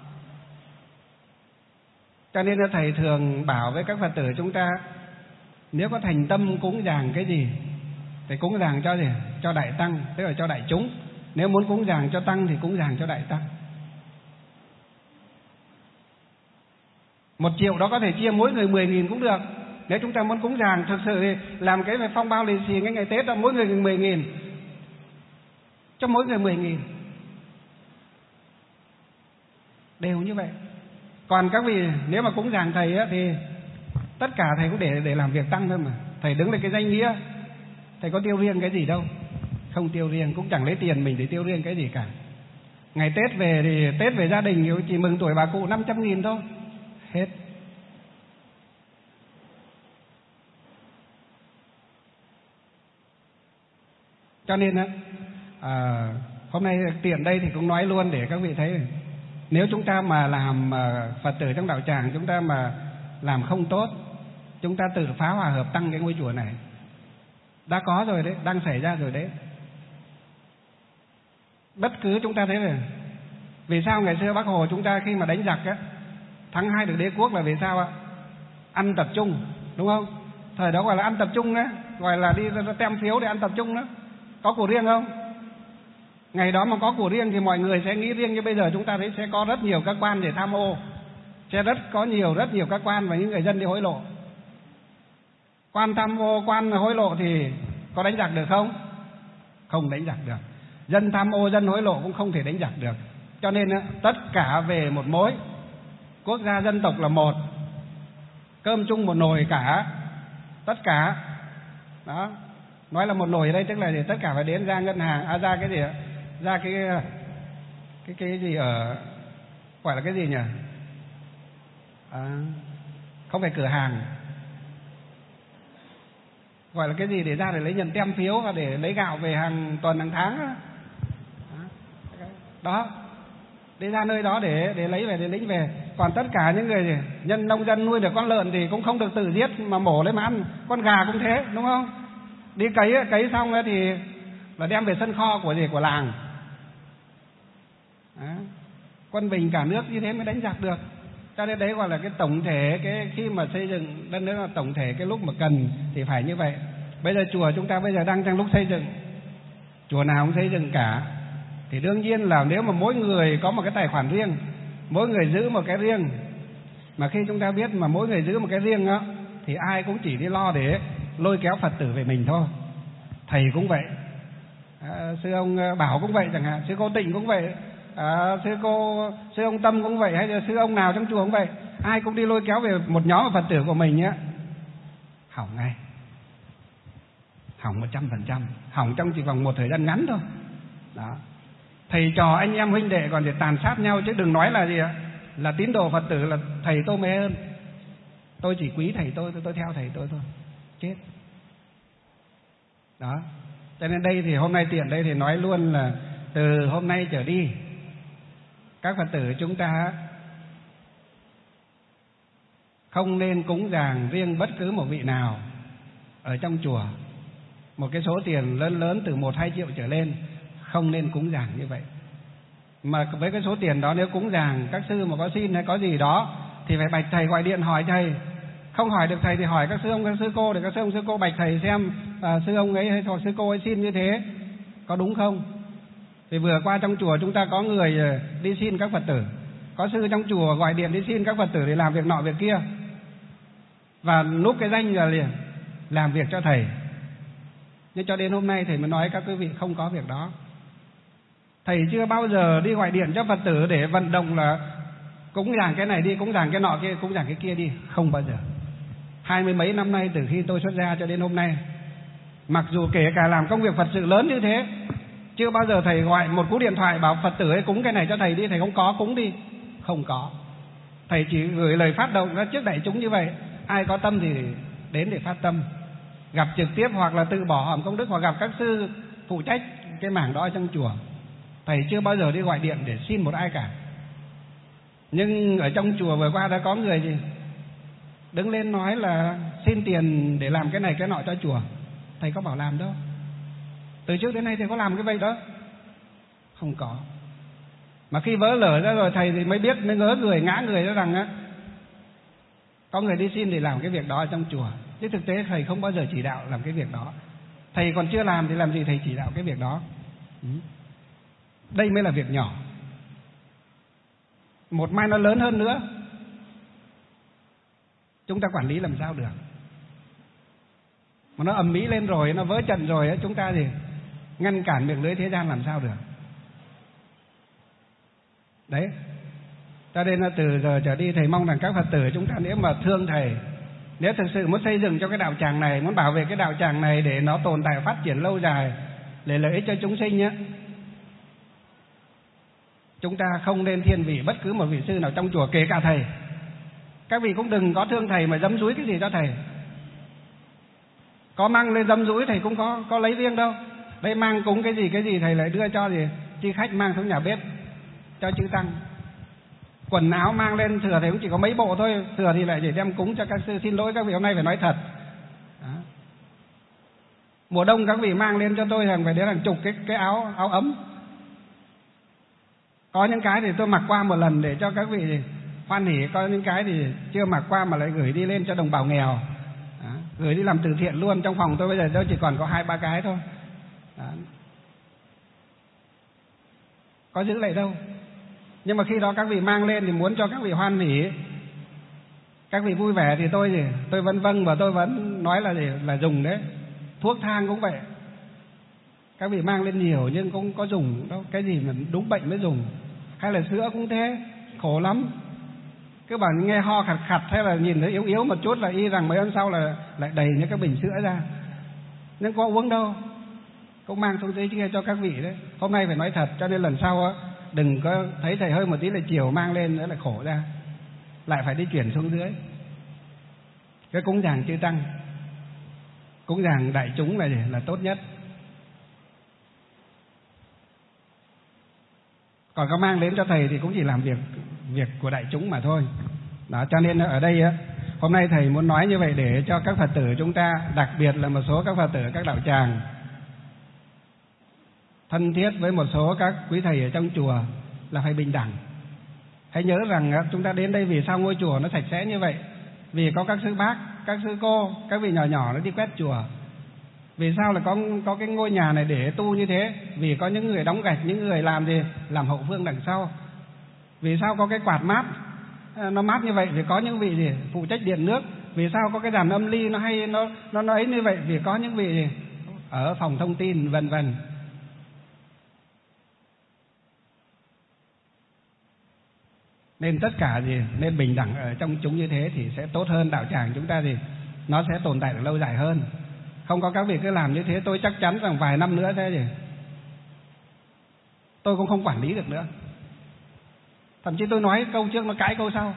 Cho nên là thầy thường bảo với các Phật tử chúng ta, nếu có thành tâm cúng dường cái gì thì cúng dường cho gì? Cho đại tăng, tức là cho đại chúng. Nếu muốn cúng dường cho tăng thì cúng dường cho đại tăng. Một triệu đó có thể chia mỗi người mười nghìn cũng được. Nếu chúng ta muốn cúng dường thực sự thì làm cái phong bao lì xì ngay ngày Tết đó, mỗi người mười nghìn, cho mỗi người mười nghìn, đều như vậy. Còn các vị nếu mà cúng dường thầy á, thì tất cả thầy cũng để để làm việc tăng thôi mà. Thầy đứng lên cái danh nghĩa, thầy có tiêu riêng cái gì đâu, không tiêu riêng, cũng chẳng lấy tiền mình để tiêu riêng cái gì cả. Ngày Tết về thì Tết về gia đình chỉ mừng tuổi bà cụ năm trăm nghìn thôi, hết. Cho nên á, à, hôm nay tiện đây thì cũng nói luôn để các vị thấy, nếu chúng ta mà làm Phật tử trong đạo tràng, chúng ta mà làm không tốt, chúng ta tự phá hòa hợp tăng cái ngôi chùa này. Đã có rồi đấy, đang xảy ra rồi đấy. Bất cứ chúng ta thấy rồi. Vì sao ngày xưa Bác Hồ chúng ta khi mà đánh giặc á, tháng hai được đế quốc là vì sao ạ? Ăn tập trung, đúng không? Thời đó gọi là ăn tập trung á, gọi là đi ra tem phiếu để ăn tập trung đó. Có của riêng không? Ngày đó mà có của riêng thì mọi người sẽ nghĩ riêng, như bây giờ chúng ta thấy sẽ có rất nhiều các quan để tham ô, sẽ rất có nhiều rất nhiều các quan và những người dân đi hối lộ. Quan tham ô, quan hối lộ thì có đánh giặc được không? Không đánh giặc được. Dân tham ô, dân hối lộ cũng không thể đánh giặc được. Cho nên tất cả về một mối. quốc gia dân tộc là một, cơm chung một nồi cả, tất cả. Đó, nói là một nồi ở đây tức là gì? Tất cả phải đến ra ngân hàng, à ra cái gì ạ? Ra cái cái cái gì ở gọi là cái gì nhỉ? À, không phải cửa hàng, gọi là cái gì để ra để lấy nhận tem phiếu và để lấy gạo về hàng tuần hàng tháng đó. Đó, đi ra nơi đó để để lấy về, để lĩnh về. Còn tất cả những người nhân nông dân nuôi được con lợn thì cũng không được tự giết mà mổ lấy mà ăn, con gà cũng thế, đúng không? Đi cấy cấy xong thì là đem về sân kho của gì của làng. Đó. Quân bình cả nước như thế mới đánh giặc được. Cho nên đấy gọi là cái tổng thể, cái khi mà xây dựng đất nước là tổng thể, cái lúc mà cần thì phải như vậy. Bây giờ chùa chúng ta bây giờ đang trong lúc xây dựng, chùa nào cũng xây dựng cả, thì đương nhiên là nếu mà mỗi người có một cái tài khoản riêng, mỗi người giữ một cái riêng, mà khi chúng ta biết mà mỗi người giữ một cái riêng đó, thì ai cũng chỉ đi lo để lôi kéo Phật tử về mình thôi. Thầy cũng vậy, à, sư ông Bảo cũng vậy chẳng hạn, sư cô Tịnh cũng vậy, à, sư cô sư ông Tâm cũng vậy, hay là sư ông nào trong chùa cũng vậy, ai cũng đi lôi kéo về một nhóm Phật tử của mình nhé, hỏng ngay, hỏng một trăm phần trăm, hỏng trong chỉ vòng một thời gian ngắn thôi. Đó, thầy trò anh em huynh đệ còn để tàn sát nhau, chứ đừng nói là gì ạ, là tín đồ Phật tử là thầy tôi mê hơn, tôi chỉ quý thầy tôi, tôi, tôi theo thầy tôi thôi, chết. Đó, cho nên đây thì hôm nay tiện đây thì nói luôn là từ hôm nay trở đi, các Phật tử chúng ta không nên cúng dường riêng bất cứ một vị nào ở trong chùa. Một cái số tiền lớn lớn từ một hai triệu trở lên không nên cúng dường như vậy. Mà với cái số tiền đó nếu cúng dường, các sư mà có xin hay có gì đó thì phải bạch thầy, gọi điện hỏi thầy. Không hỏi được thầy thì hỏi các sư ông, các sư cô, để các sư ông, sư cô bạch thầy xem à, sư ông ấy hay sư cô ấy xin như thế có đúng không. Thì vừa qua trong chùa chúng ta có người đi xin các Phật tử, có sư trong chùa gọi điện đi xin các Phật tử để làm việc nọ việc kia, và núp cái danh là liền làm việc cho thầy. Nhưng cho đến hôm nay thầy mới nói các quý vị không có việc đó. Thầy chưa bao giờ đi gọi điện cho Phật tử để vận động là cúng dường cái này đi, cúng dường cái nọ kia, cúng dường cái kia đi, không bao giờ. Hai mươi mấy năm nay từ khi tôi xuất gia cho đến hôm nay, mặc dù kể cả làm công việc Phật sự lớn như thế, chưa bao giờ thầy gọi một cú điện thoại bảo Phật tử ấy cúng cái này cho thầy đi, thầy không có cúng đi, không có. Thầy chỉ gửi lời phát động ra trước đại chúng như vậy, ai có tâm thì đến để phát tâm, gặp trực tiếp hoặc là tự bỏ hòm công đức, hoặc gặp các sư phụ trách cái mảng đó trong chùa. Thầy chưa bao giờ đi gọi điện để xin một ai cả. Nhưng ở trong chùa vừa qua đã có người gì đứng lên nói là xin tiền để làm cái này cái nọ cho chùa. Thầy có bảo làm đâu. Từ trước đến nay thầy có làm cái vậy đó? Không có. Mà khi vỡ lở ra rồi thầy thì mới biết, mới ngớ người, ngã người ra rằng á, có người đi xin để làm cái việc đó ở trong chùa. Chứ thực tế thầy không bao giờ chỉ đạo làm cái việc đó. Thầy còn chưa làm thì làm gì thầy chỉ đạo cái việc đó. Đây mới là việc nhỏ. Một mai nó lớn hơn nữa, chúng ta quản lý làm sao được. Mà nó ầm ĩ lên rồi, nó vỡ trận rồi, chúng ta thì ngăn cản miệng lưới thế gian làm sao được. Đấy, cho nên là từ giờ trở đi thầy mong rằng các Phật tử chúng ta nếu mà thương thầy, nếu thực sự muốn xây dựng cho cái đạo tràng này, muốn bảo vệ cái đạo tràng này để nó tồn tại phát triển lâu dài, để lợi ích cho chúng sinh nhé, chúng ta không nên thiên vị bất cứ một vị sư nào trong chùa, kể cả thầy. Các vị cũng đừng có thương thầy mà dấm dúi cái gì cho thầy. Có mang lên dấm dúi thầy cũng có có lấy riêng đâu. Đây mang cúng cái gì cái gì thầy lại đưa cho gì chi khách mang xuống nhà bếp cho chư tăng. Quần áo mang lên thừa thầy cũng chỉ có mấy bộ thôi, thừa thì lại để đem cúng cho các sư. Xin lỗi các vị, hôm nay phải nói thật. Đó. Mùa đông các vị mang lên cho tôi rằng phải đến hàng chục cái cái áo áo ấm. Có những cái thì tôi mặc qua một lần để cho các vị hoan hỉ, có những cái thì chưa mặc qua mà lại gửi đi lên cho đồng bào nghèo. Đó. Gửi đi làm từ thiện luôn. Trong phòng tôi bây giờ tôi chỉ còn có hai ba cái thôi. Đó. Có giữ lại đâu. Nhưng mà khi đó các vị mang lên thì muốn cho các vị hoan hỉ, các vị vui vẻ thì tôi gì tôi vẫn vâng, và tôi vẫn nói là gì là dùng đấy. Thuốc thang cũng vậy, các vị mang lên nhiều nhưng cũng có dùng đâu, cái gì mà đúng bệnh mới dùng. Hay là sữa cũng thế, khổ lắm. Cứ bảo nghe ho khặt khặt hay là nhìn thấy yếu yếu một chút là y rằng mấy hôm sau là lại đầy những cái bình sữa ra. Nhưng có uống đâu, cũng mang xuống dưới kia cho các vị đấy. Hôm nay phải nói thật, cho nên lần sau á đừng có thấy thầy hơi một tí là chiều mang lên nữa lại khổ ra, lại phải đi chuyển xuống dưới. Cái cúng dường chư tăng, cúng dường đại chúng này là tốt nhất. Còn có mang đến cho thầy thì cũng chỉ làm việc việc của đại chúng mà thôi. Đó, cho nên ở đây á, hôm nay thầy muốn nói như vậy để cho các Phật tử chúng ta, đặc biệt là một số các Phật tử các đạo tràng thân thiết với một số các quý thầy ở trong chùa là phải bình đẳng. Hãy nhớ rằng chúng ta đến đây vì sao ngôi chùa nó sạch sẽ như vậy? Vì có các sư bác, các sư cô, các vị nhỏ nhỏ nó đi quét chùa. Vì sao là có có cái ngôi nhà này để tu như thế? Vì có những người đóng gạch, những người làm gì? Làm hậu phương đằng sau. Vì sao có cái quạt mát nó mát như vậy? Vì có những vị gì? Phụ trách điện nước. Vì sao có cái đàn âm ly nó hay nó nó nó ấy như vậy? Vì có những vị gì? Ở phòng thông tin vân vân. Nên tất cả gì nên bình đẳng ở trong chúng như thế thì sẽ tốt hơn. Đạo tràng chúng ta gì nó sẽ tồn tại được lâu dài hơn. Không có các vị cứ làm như thế, tôi chắc chắn rằng vài năm nữa thế gì tôi cũng không quản lý được nữa. Thậm chí tôi nói câu trước nó cãi câu sau,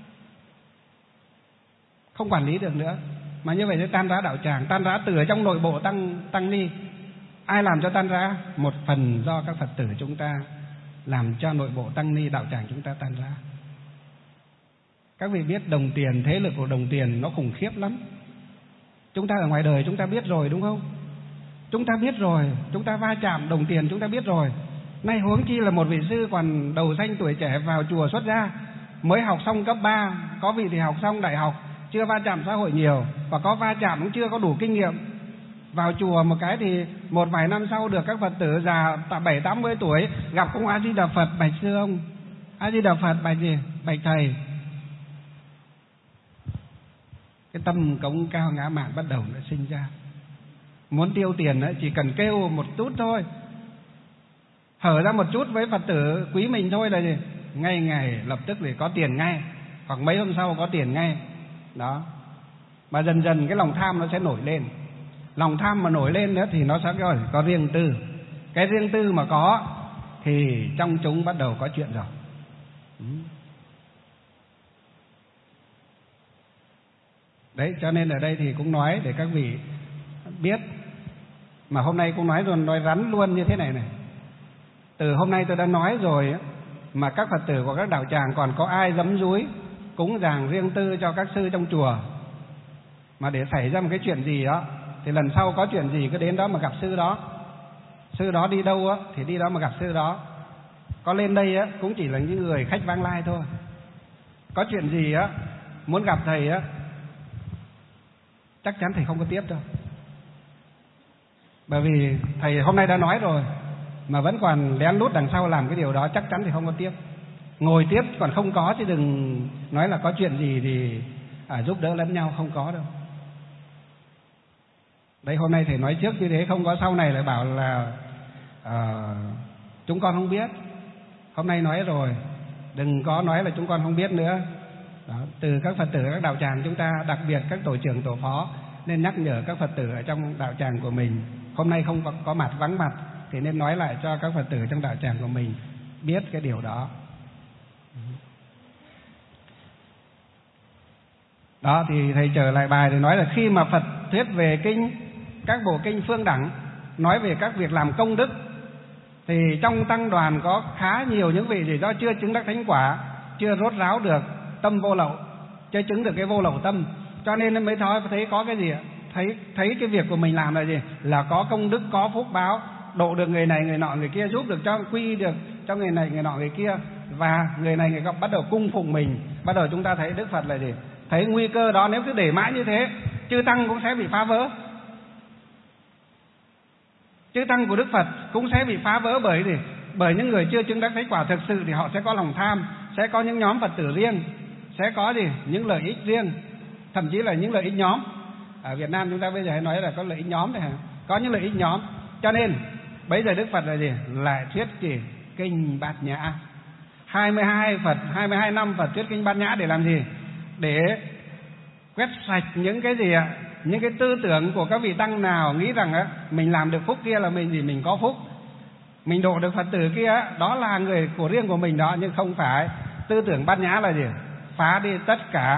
không quản lý được nữa. Mà như vậy sẽ tan rã đạo tràng, tan rã từ ở trong nội bộ tăng tăng ni. Ai làm cho tan rã? Một phần do các Phật tử chúng ta làm cho nội bộ tăng ni đạo tràng chúng ta tan rã. Các vị biết đồng tiền, thế lực của đồng tiền nó khủng khiếp lắm. Chúng ta ở ngoài đời chúng ta biết rồi đúng không? Chúng ta biết rồi, chúng ta va chạm đồng tiền chúng ta biết rồi. Nay huống chi là một vị sư còn đầu xanh tuổi trẻ vào chùa xuất gia, mới học xong cấp ba, có vị thì học xong đại học, chưa va chạm xã hội nhiều, và có va chạm cũng chưa có đủ kinh nghiệm. Vào chùa một cái thì một vài năm sau được các Phật tử già bảy tám mươi tuổi gặp cũng A Di Đà Phật, bạch sư ông, A Di Đà Phật, bạch gì? Bạch thầy. Cái tâm cống cao ngã mạn bắt đầu nó sinh ra. Muốn tiêu tiền ấy, chỉ cần kêu một chút thôi, hở ra một chút với Phật tử quý mình thôi là gì? Ngay ngày lập tức thì có tiền ngay, hoặc mấy hôm sau có tiền ngay. Đó. Mà dần dần cái lòng tham nó sẽ nổi lên. Lòng tham mà nổi lên nữa thì nó sẽ có, có riêng tư. Cái riêng tư mà có thì trong chúng bắt đầu có chuyện rồi. Ừ. Đấy, cho nên ở đây thì cũng nói để các vị biết. Mà hôm nay cũng nói rồi, nói rắn luôn như thế này này. Từ hôm nay tôi đã nói rồi, mà các Phật tử của các đạo tràng còn có ai dám dúi cúng dường riêng tư cho các sư trong chùa, mà để xảy ra một cái chuyện gì đó, thì lần sau có chuyện gì cứ đến đó mà gặp sư đó. Sư đó đi đâu á thì đi đó mà gặp sư đó. Có lên đây á cũng chỉ là những người khách vãng lai thôi. Có chuyện gì á muốn gặp thầy á, chắc chắn thầy không có tiếp đâu. Bởi vì thầy hôm nay đã nói rồi, mà vẫn còn lén lút đằng sau làm cái điều đó, chắc chắn thì không có tiếp. Ngồi tiếp còn không có, chứ đừng nói là có chuyện gì thì à, giúp đỡ lẫn nhau, không có đâu. Đây hôm nay thầy nói trước như thế, không có sau này lại bảo là à, chúng con không biết. Hôm nay nói rồi, đừng có nói là chúng con không biết nữa. Đó, từ các Phật tử các đạo tràng chúng ta, đặc biệt các tổ trưởng tổ phó, nên nhắc nhở các Phật tử ở trong đạo tràng của mình. Hôm nay không có, có mặt vắng mặt thì nên nói lại cho các Phật tử trong đạo tràng của mình biết cái điều đó. Đó thì thầy trở lại bài để nói là khi mà Phật thuyết về kinh, các bộ kinh phương đẳng, nói về các việc làm công đức, thì trong tăng đoàn có khá nhiều những vị gì đó chưa chứng đắc thánh quả, chưa rốt ráo được tâm vô lậu, chưa chứng được cái vô lậu tâm, cho nên mới thôi thấy có cái gì ạ? Thấy thấy cái việc của mình làm là gì? Là có công đức, có phúc báo, độ được người này người nọ người kia, giúp được cho quy được cho người này người nọ người kia, và người này người kia bắt đầu cung phụng mình. Bắt đầu chúng ta thấy Đức Phật là gì? Thấy nguy cơ đó, nếu cứ để mãi như thế, chư tăng cũng sẽ bị phá vỡ. Chư tăng của Đức Phật cũng sẽ bị phá vỡ bởi gì? Bởi những người chưa chứng đắc thánh quả thực sự thì họ sẽ có lòng tham, sẽ có những nhóm Phật tử riêng, sẽ có gì? Những lợi ích riêng, thậm chí là những lợi ích nhóm. Ở Việt Nam chúng ta bây giờ hay nói là có lợi ích nhóm này hả? Có những lợi ích nhóm. Cho nên bây giờ Đức Phật là gì? Lại thuyết gì? Kinh Bát Nhã. hai mươi hai Phật, hai mươi hai năm Phật thuyết kinh Bát Nhã để làm gì? Để quét sạch những cái gì ạ? Những cái tư tưởng của các vị tăng nào nghĩ rằng á mình làm được phúc kia là mình gì mình có phúc, mình độ được Phật tử kia đó là người của riêng của mình đó, nhưng không phải. Tư tưởng Bát Nhã là gì? Phá đi tất cả,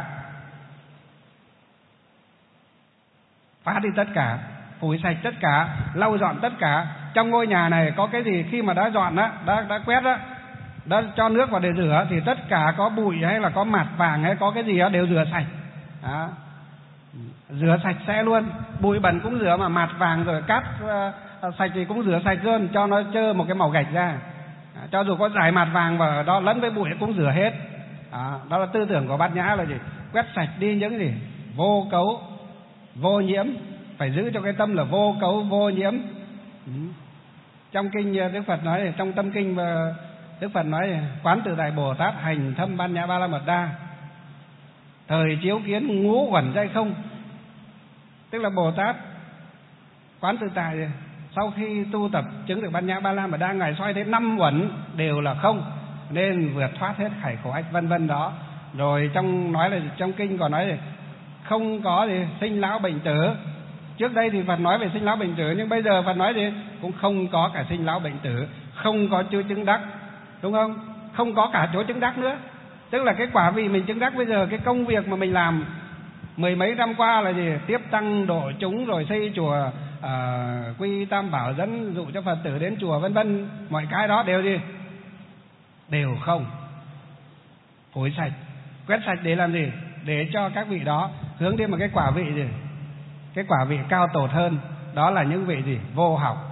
phá đi tất cả, phủi sạch tất cả, lau dọn tất cả. Trong ngôi nhà này có cái gì khi mà đã dọn á, đã đã quét á, đã cho nước vào để rửa thì tất cả có bụi hay là có mạt vàng hay có cái gì đó đều rửa sạch. Đó. Rửa sạch sẽ luôn, bụi bẩn cũng rửa, mà mạt vàng rồi cát uh, sạch thì cũng rửa sạch luôn, cho nó trơ một cái màu gạch ra. À, cho dù có dải mạt vàng vào đó lẫn với bụi cũng rửa hết. À, đó là tư tưởng của Bát Nhã là gì? Quét sạch đi những gì vô cấu, vô nhiễm, phải giữ cho cái tâm là vô cấu, vô nhiễm. Ừ. Trong kinh Đức Phật nói, trong tâm kinh Đức Phật nói quán tự tại Bồ Tát hành thâm Bát Nhã Ba La Mật Đa, thời chiếu kiến ngũ uẩn giai không. Tức là Bồ Tát quán tự tại sau khi tu tập chứng được Bát Nhã Ba La Mật Đa, ngài soi thấy năm uẩn đều là không, nên vượt thoát hết khải khổ ách vân vân đó. Rồi trong nói là trong kinh còn nói là không có gì sinh lão bệnh tử. Trước đây thì Phật nói về sinh lão bệnh tử, nhưng bây giờ Phật nói gì cũng không có cả sinh lão bệnh tử, không có chưa chứng đắc, đúng không? Không có cả chỗ chứng đắc nữa. Tức là cái quả vị mình chứng đắc bây giờ, cái công việc mà mình làm mười mấy năm qua là gì? Tiếp tăng độ chúng, rồi xây chùa, à, quy tam bảo, dẫn dụ cho Phật tử đến chùa vân vân, mọi cái đó đều gì? Đều không. Phủi sạch, quét sạch để làm gì? Để cho các vị đó hướng đến một cái quả vị gì? Cái quả vị cao tột hơn, đó là những vị gì? Vô học.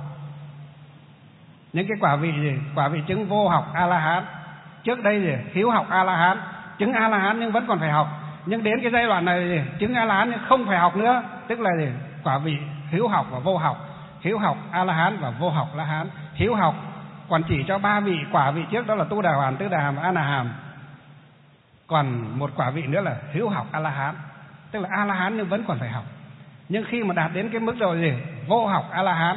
Những cái quả vị gì? Quả vị chứng vô học A-la-hán. Trước đây gì? Hiếu học A-la-hán, chứng A-la-hán nhưng vẫn còn phải học. Nhưng đến cái giai đoạn này gì? Chứng A-la-hán nhưng không phải học nữa. Tức là gì? Quả vị hiếu học và vô học. Hiếu học A-la-hán và vô học La-hán. Hiếu học còn chỉ cho ba vị quả vị trước, đó là Tu Đà Hoàn, Tứ Đà Hàm, A-na-hàm. Còn một quả vị nữa là hiếu học A-la-hán. Tức là A-la-hán nhưng vẫn còn phải học. Nhưng khi mà đạt đến cái mức độ gì? Vô học A-la-hán,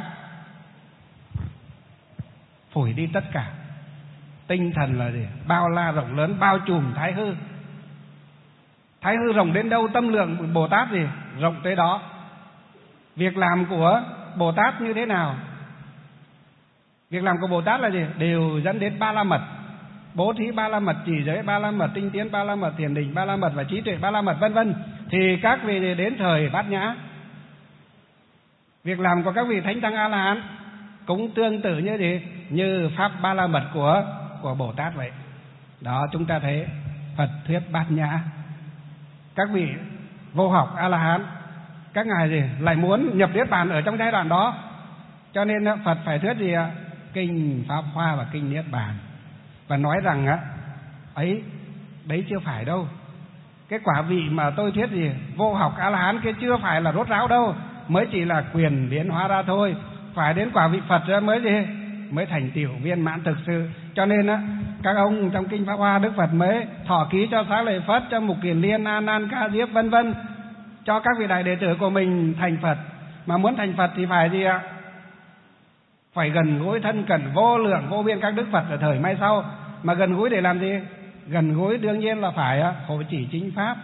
phủi đi tất cả. Tinh thần là gì? Bao la rộng lớn, bao trùm thái hư. Thái hư rộng đến đâu, tâm lượng của Bồ Tát gì? Rộng tới đó. Việc làm của Bồ Tát như thế nào? Việc làm của Bồ Tát là gì? Đều dẫn đến ba la mật. Bố thí ba la mật, chỉ giới ba la mật, tinh tiến ba la mật, thiền định ba la mật và trí tuệ ba la mật vân vân. Thì các vị đến thời Bát Nhã, việc làm của các vị thánh tăng A-la-hán cũng tương tự như gì? Như pháp ba la mật của của Bồ Tát vậy. Đó, chúng ta thấy Phật thuyết Bát Nhã. Các vị vô học A-la-hán, các ngài gì? Lại muốn nhập Niết Bàn ở trong giai đoạn đó. Cho nên Phật phải thuyết gì ạ? Kinh Pháp Hoa và kinh Niết Bàn. Và nói rằng á, ấy, đấy chưa phải đâu. Cái quả vị mà tôi thuyết gì? Vô học A-la-hán kia chưa phải là rốt ráo đâu, mới chỉ là quyền biến hóa ra thôi. Phải đến quả vị Phật ra mới gì? Mới thành tựu viên mãn thực sự. Cho nên á, các ông trong kinh Pháp Hoa, Đức Phật mới thọ ký cho Xá Lợi Phất, cho Mục Kiền Liên, A Nan, Ca Diếp vân vân, cho các vị đại đệ tử của mình thành Phật. Mà muốn thành Phật thì phải gì ạ? Phải gần gũi thân cận vô lượng vô biên các đức Phật ở thời mai sau. Mà gần gũi để làm gì? Gần gũi đương nhiên là phải hộ trì chính pháp.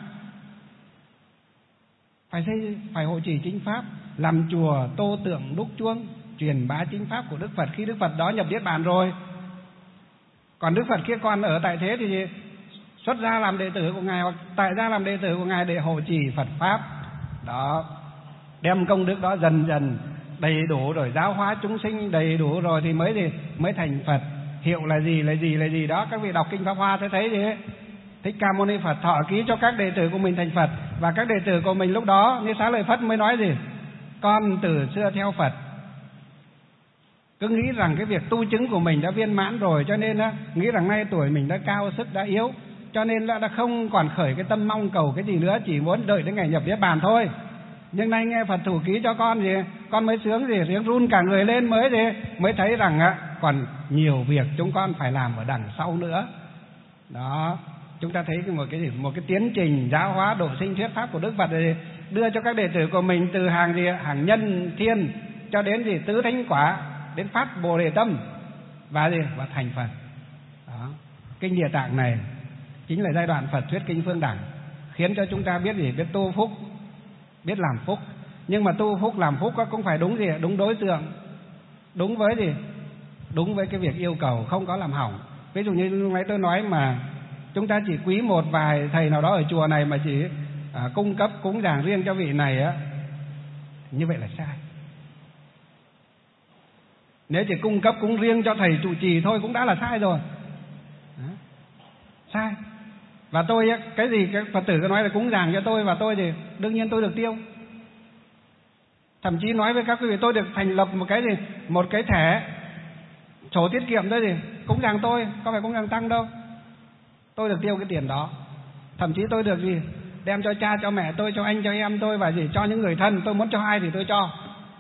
Phải xây, phải hộ trì chính pháp, làm chùa, tô tượng, đúc chuông, truyền bá chính pháp của Đức Phật khi Đức Phật đó nhập Niết Bàn rồi. Còn Đức Phật kia còn ở tại thế thì gì? Xuất gia làm đệ tử của ngài hoặc tại gia làm đệ tử của ngài để hộ trì Phật pháp. Đó, đem công đức đó dần dần đầy đủ rồi, giáo hóa chúng sinh đầy đủ rồi thì mới gì? Mới thành Phật. Hiệu là gì là gì là gì đó, các vị đọc kinh Pháp Hoa sẽ thấy gì? Thích Ca Mâu Ni Phật thọ ký cho các đệ tử của mình thành Phật. Và các đệ tử của mình lúc đó như Xá Lợi Phất mới nói gì? Con từ xưa theo Phật, cứ nghĩ rằng cái việc tu chứng của mình đã viên mãn rồi, cho nên á, nghĩ rằng nay tuổi mình đã cao, sức đã yếu, cho nên là đã không còn khởi cái tâm mong cầu cái gì nữa, chỉ muốn đợi đến ngày nhập Niết Bàn thôi. Nhưng nay nghe Phật thủ ký cho con gì, con mới sướng gì, tiếng run cả người lên, mới gì, mới thấy rằng á, còn nhiều việc chúng con phải làm ở đằng sau nữa. Đó, chúng ta thấy một cái gì, một cái tiến trình giáo hóa độ sinh thuyết pháp của Đức Phật này, đưa cho các đệ tử của mình từ hàng gì, hàng nhân thiên cho đến gì tứ thánh quả, đến phát Bồ Đề tâm và gì và thành Phật. Đó, Kinh Địa Tạng này chính là giai đoạn Phật thuyết kinh Phương Đẳng, khiến cho chúng ta biết gì? Biết tu phúc, biết làm phúc. Nhưng mà tu phúc làm phúc cũng phải đúng gì? Đúng đối tượng, đúng với gì? Đúng với cái việc yêu cầu, không có làm hỏng. Ví dụ như lúc nãy tôi nói mà chúng ta chỉ quý một vài thầy nào đó ở chùa này mà chỉ à, cung cấp cúng dường riêng cho vị này á, như vậy là sai. Nếu chỉ cung cấp cúng riêng cho thầy trụ trì thôi cũng đã là sai rồi. Đó. Sai. Và tôi cái gì cái Phật tử cứ nói là cúng dường cho tôi, và tôi thì đương nhiên tôi được tiêu. Thậm chí nói với các quý vị, tôi được thành lập một cái gì, một cái thẻ sổ tiết kiệm thôi gì, cúng dường tôi, có phải cúng dường tăng đâu. Tôi được tiêu cái tiền đó. Thậm chí tôi được gì, đem cho cha, cho mẹ tôi, cho anh, cho em tôi, và gì cho những người thân, tôi muốn cho ai thì tôi cho.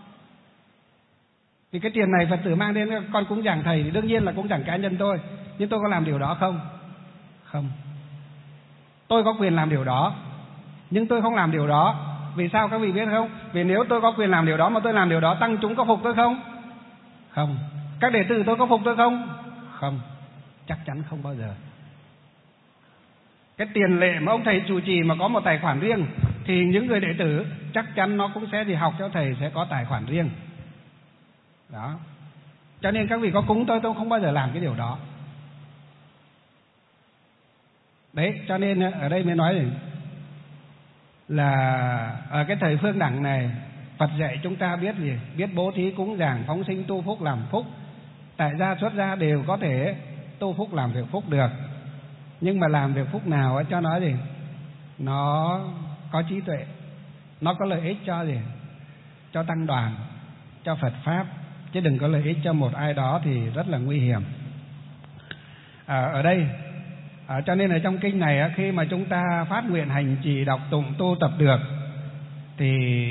Vì cái tiền này Phật tử mang đến con cúng dường thầy thì đương nhiên là cúng dường cá nhân tôi. Nhưng tôi có làm điều đó không? Không. Tôi có quyền làm điều đó, nhưng tôi không làm điều đó. Vì sao các vị biết không? Vì nếu tôi có quyền làm điều đó mà tôi làm điều đó, tăng chúng có phục tôi không? Không. Các đệ tử tôi có phục tôi không? Không. Chắc chắn không bao giờ. Cái tiền lệ mà ông thầy trụ trì mà có một tài khoản riêng thì những người đệ tử chắc chắn nó cũng sẽ gì học cho thầy sẽ có tài khoản riêng. Đó. Cho nên các vị có cúng tôi, tôi không bao giờ làm cái điều đó. Đấy, cho nên ở đây mới nói là ở cái thời Phương Đẳng này, Phật dạy chúng ta biết gì? Biết bố thí cúng dường, phóng sinh tu phúc làm phúc. Tại gia xuất gia đều có thể tu phúc làm việc phúc được. Nhưng mà làm việc phúc nào cho nó gì? Nó có trí tuệ, nó có lợi ích cho gì? Cho tăng đoàn, cho Phật Pháp, chứ đừng có lợi ích cho một ai đó thì rất là nguy hiểm. À, ở đây à, cho nên ở trong kinh này khi mà chúng ta phát nguyện hành trì đọc tụng tu tập được thì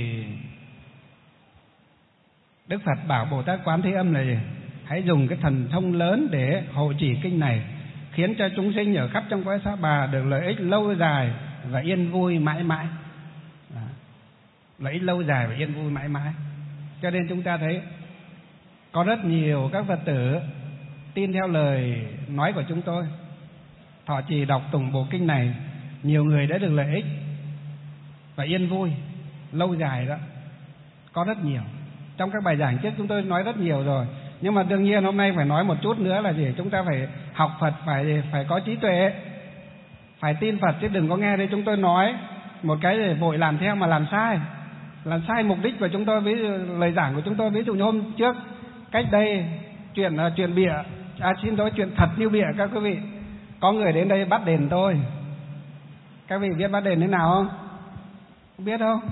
Đức Phật bảo Bồ Tát Quán Thế Âm là gì? Hãy dùng cái thần thông lớn để hộ trì kinh này, khiến cho chúng sinh ở khắp trong cõi Sa Bà được lợi ích lâu dài và yên vui mãi mãi. Đó. Lợi ích lâu dài và yên vui mãi mãi. Cho nên chúng ta thấy có rất nhiều các Phật tử tin theo lời nói của chúng tôi, thọ trì đọc tụng bộ kinh này, nhiều người đã được lợi ích và yên vui lâu dài đó. Có rất nhiều. Trong các bài giảng trước chúng tôi nói rất nhiều rồi. Nhưng mà đương nhiên hôm nay phải nói một chút nữa là gì? Chúng ta phải học Phật, phải phải có trí tuệ, phải tin Phật, chứ đừng có nghe đây chúng tôi nói một cái để vội làm theo mà làm sai, làm sai mục đích của chúng tôi. Ví dụ lời giảng của chúng tôi, ví dụ như hôm trước cách đây chuyện chuyện bịa, à xin lỗi, chuyện thật như bịa các quý vị. Có người đến đây bắt đền tôi. Các vị biết bắt đền thế nào không? Không biết không?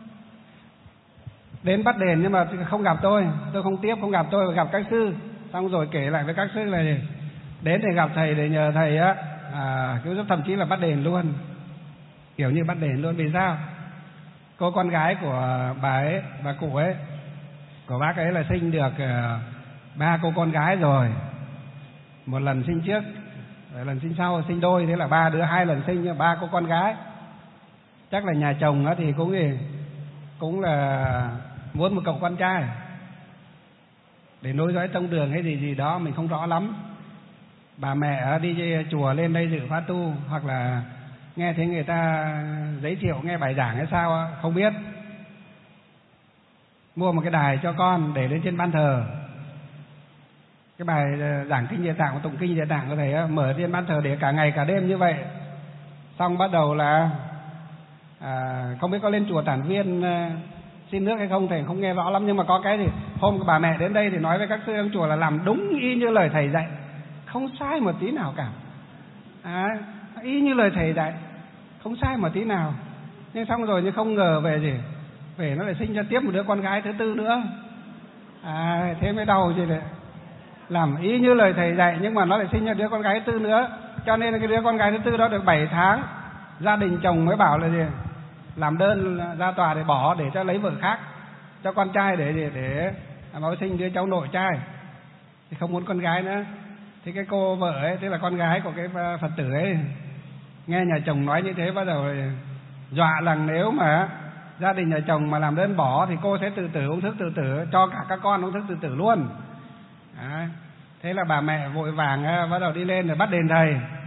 Đến bắt đền nhưng mà không gặp tôi, tôi không tiếp, không gặp tôi, gặp các sư. Xong rồi kể lại với các sư là gì? Đến để gặp thầy để nhờ thầy á, à, thậm chí là bắt đền luôn. Kiểu như bắt đền luôn. Vì sao? Cô con gái của bà ấy, bà cụ ấy, của bác ấy là sinh được uh, ba cô con gái rồi. Một lần sinh trước, lần sinh sau sinh đôi, thế là ba đứa, hai lần sinh ba cô con gái. Chắc là nhà chồng á thì cũng gì, cũng là muốn một cậu con trai để nối dõi tông đường hay gì gì đó, mình không rõ lắm. Bà mẹ đi chùa lên đây dự khóa tu, hoặc là nghe thấy người ta giới thiệu, nghe bài giảng hay sao không biết, mua một cái đài cho con để lên trên ban thờ. Cái bài giảng kinh Địa Tạng, tụng kinh Địa Tạng của thầy mở trên ban thờ để cả ngày cả đêm như vậy. Xong bắt đầu là à, không biết có lên chùa Tản Viên xin nước hay không, thầy không nghe rõ lắm. Nhưng mà có cái thì hôm bà mẹ đến đây thì nói với các sư trong chùa là làm đúng y như lời thầy dạy, không sai một tí nào cả. À, y như lời thầy dạy, không sai một tí nào. Nhưng xong rồi nhưng không ngờ về gì, về nó lại sinh ra tiếp một đứa con gái thứ tư nữa. À, thế mới đau chứ đấy. Làm y như lời thầy dạy nhưng mà nó lại sinh ra đứa con gái thứ tư nữa. Cho nên cái đứa con gái thứ tư đó được bảy tháng, gia đình chồng mới bảo là gì, làm đơn ra tòa để bỏ, để cho lấy vợ khác cho con trai, để để để nó sinh đứa cháu nội trai, thì không muốn con gái nữa. Thì cái cô vợ ấy, tức là con gái của cái Phật tử ấy, nghe nhà chồng nói như thế bắt đầu dọa rằng nếu mà gia đình nhà chồng mà làm đơn bỏ thì cô sẽ tự tử, uống thuốc tự tử, cho cả các con uống thuốc tự tử luôn. À, thế là bà mẹ vội vàng bắt đầu đi lên để bắt đền thầy.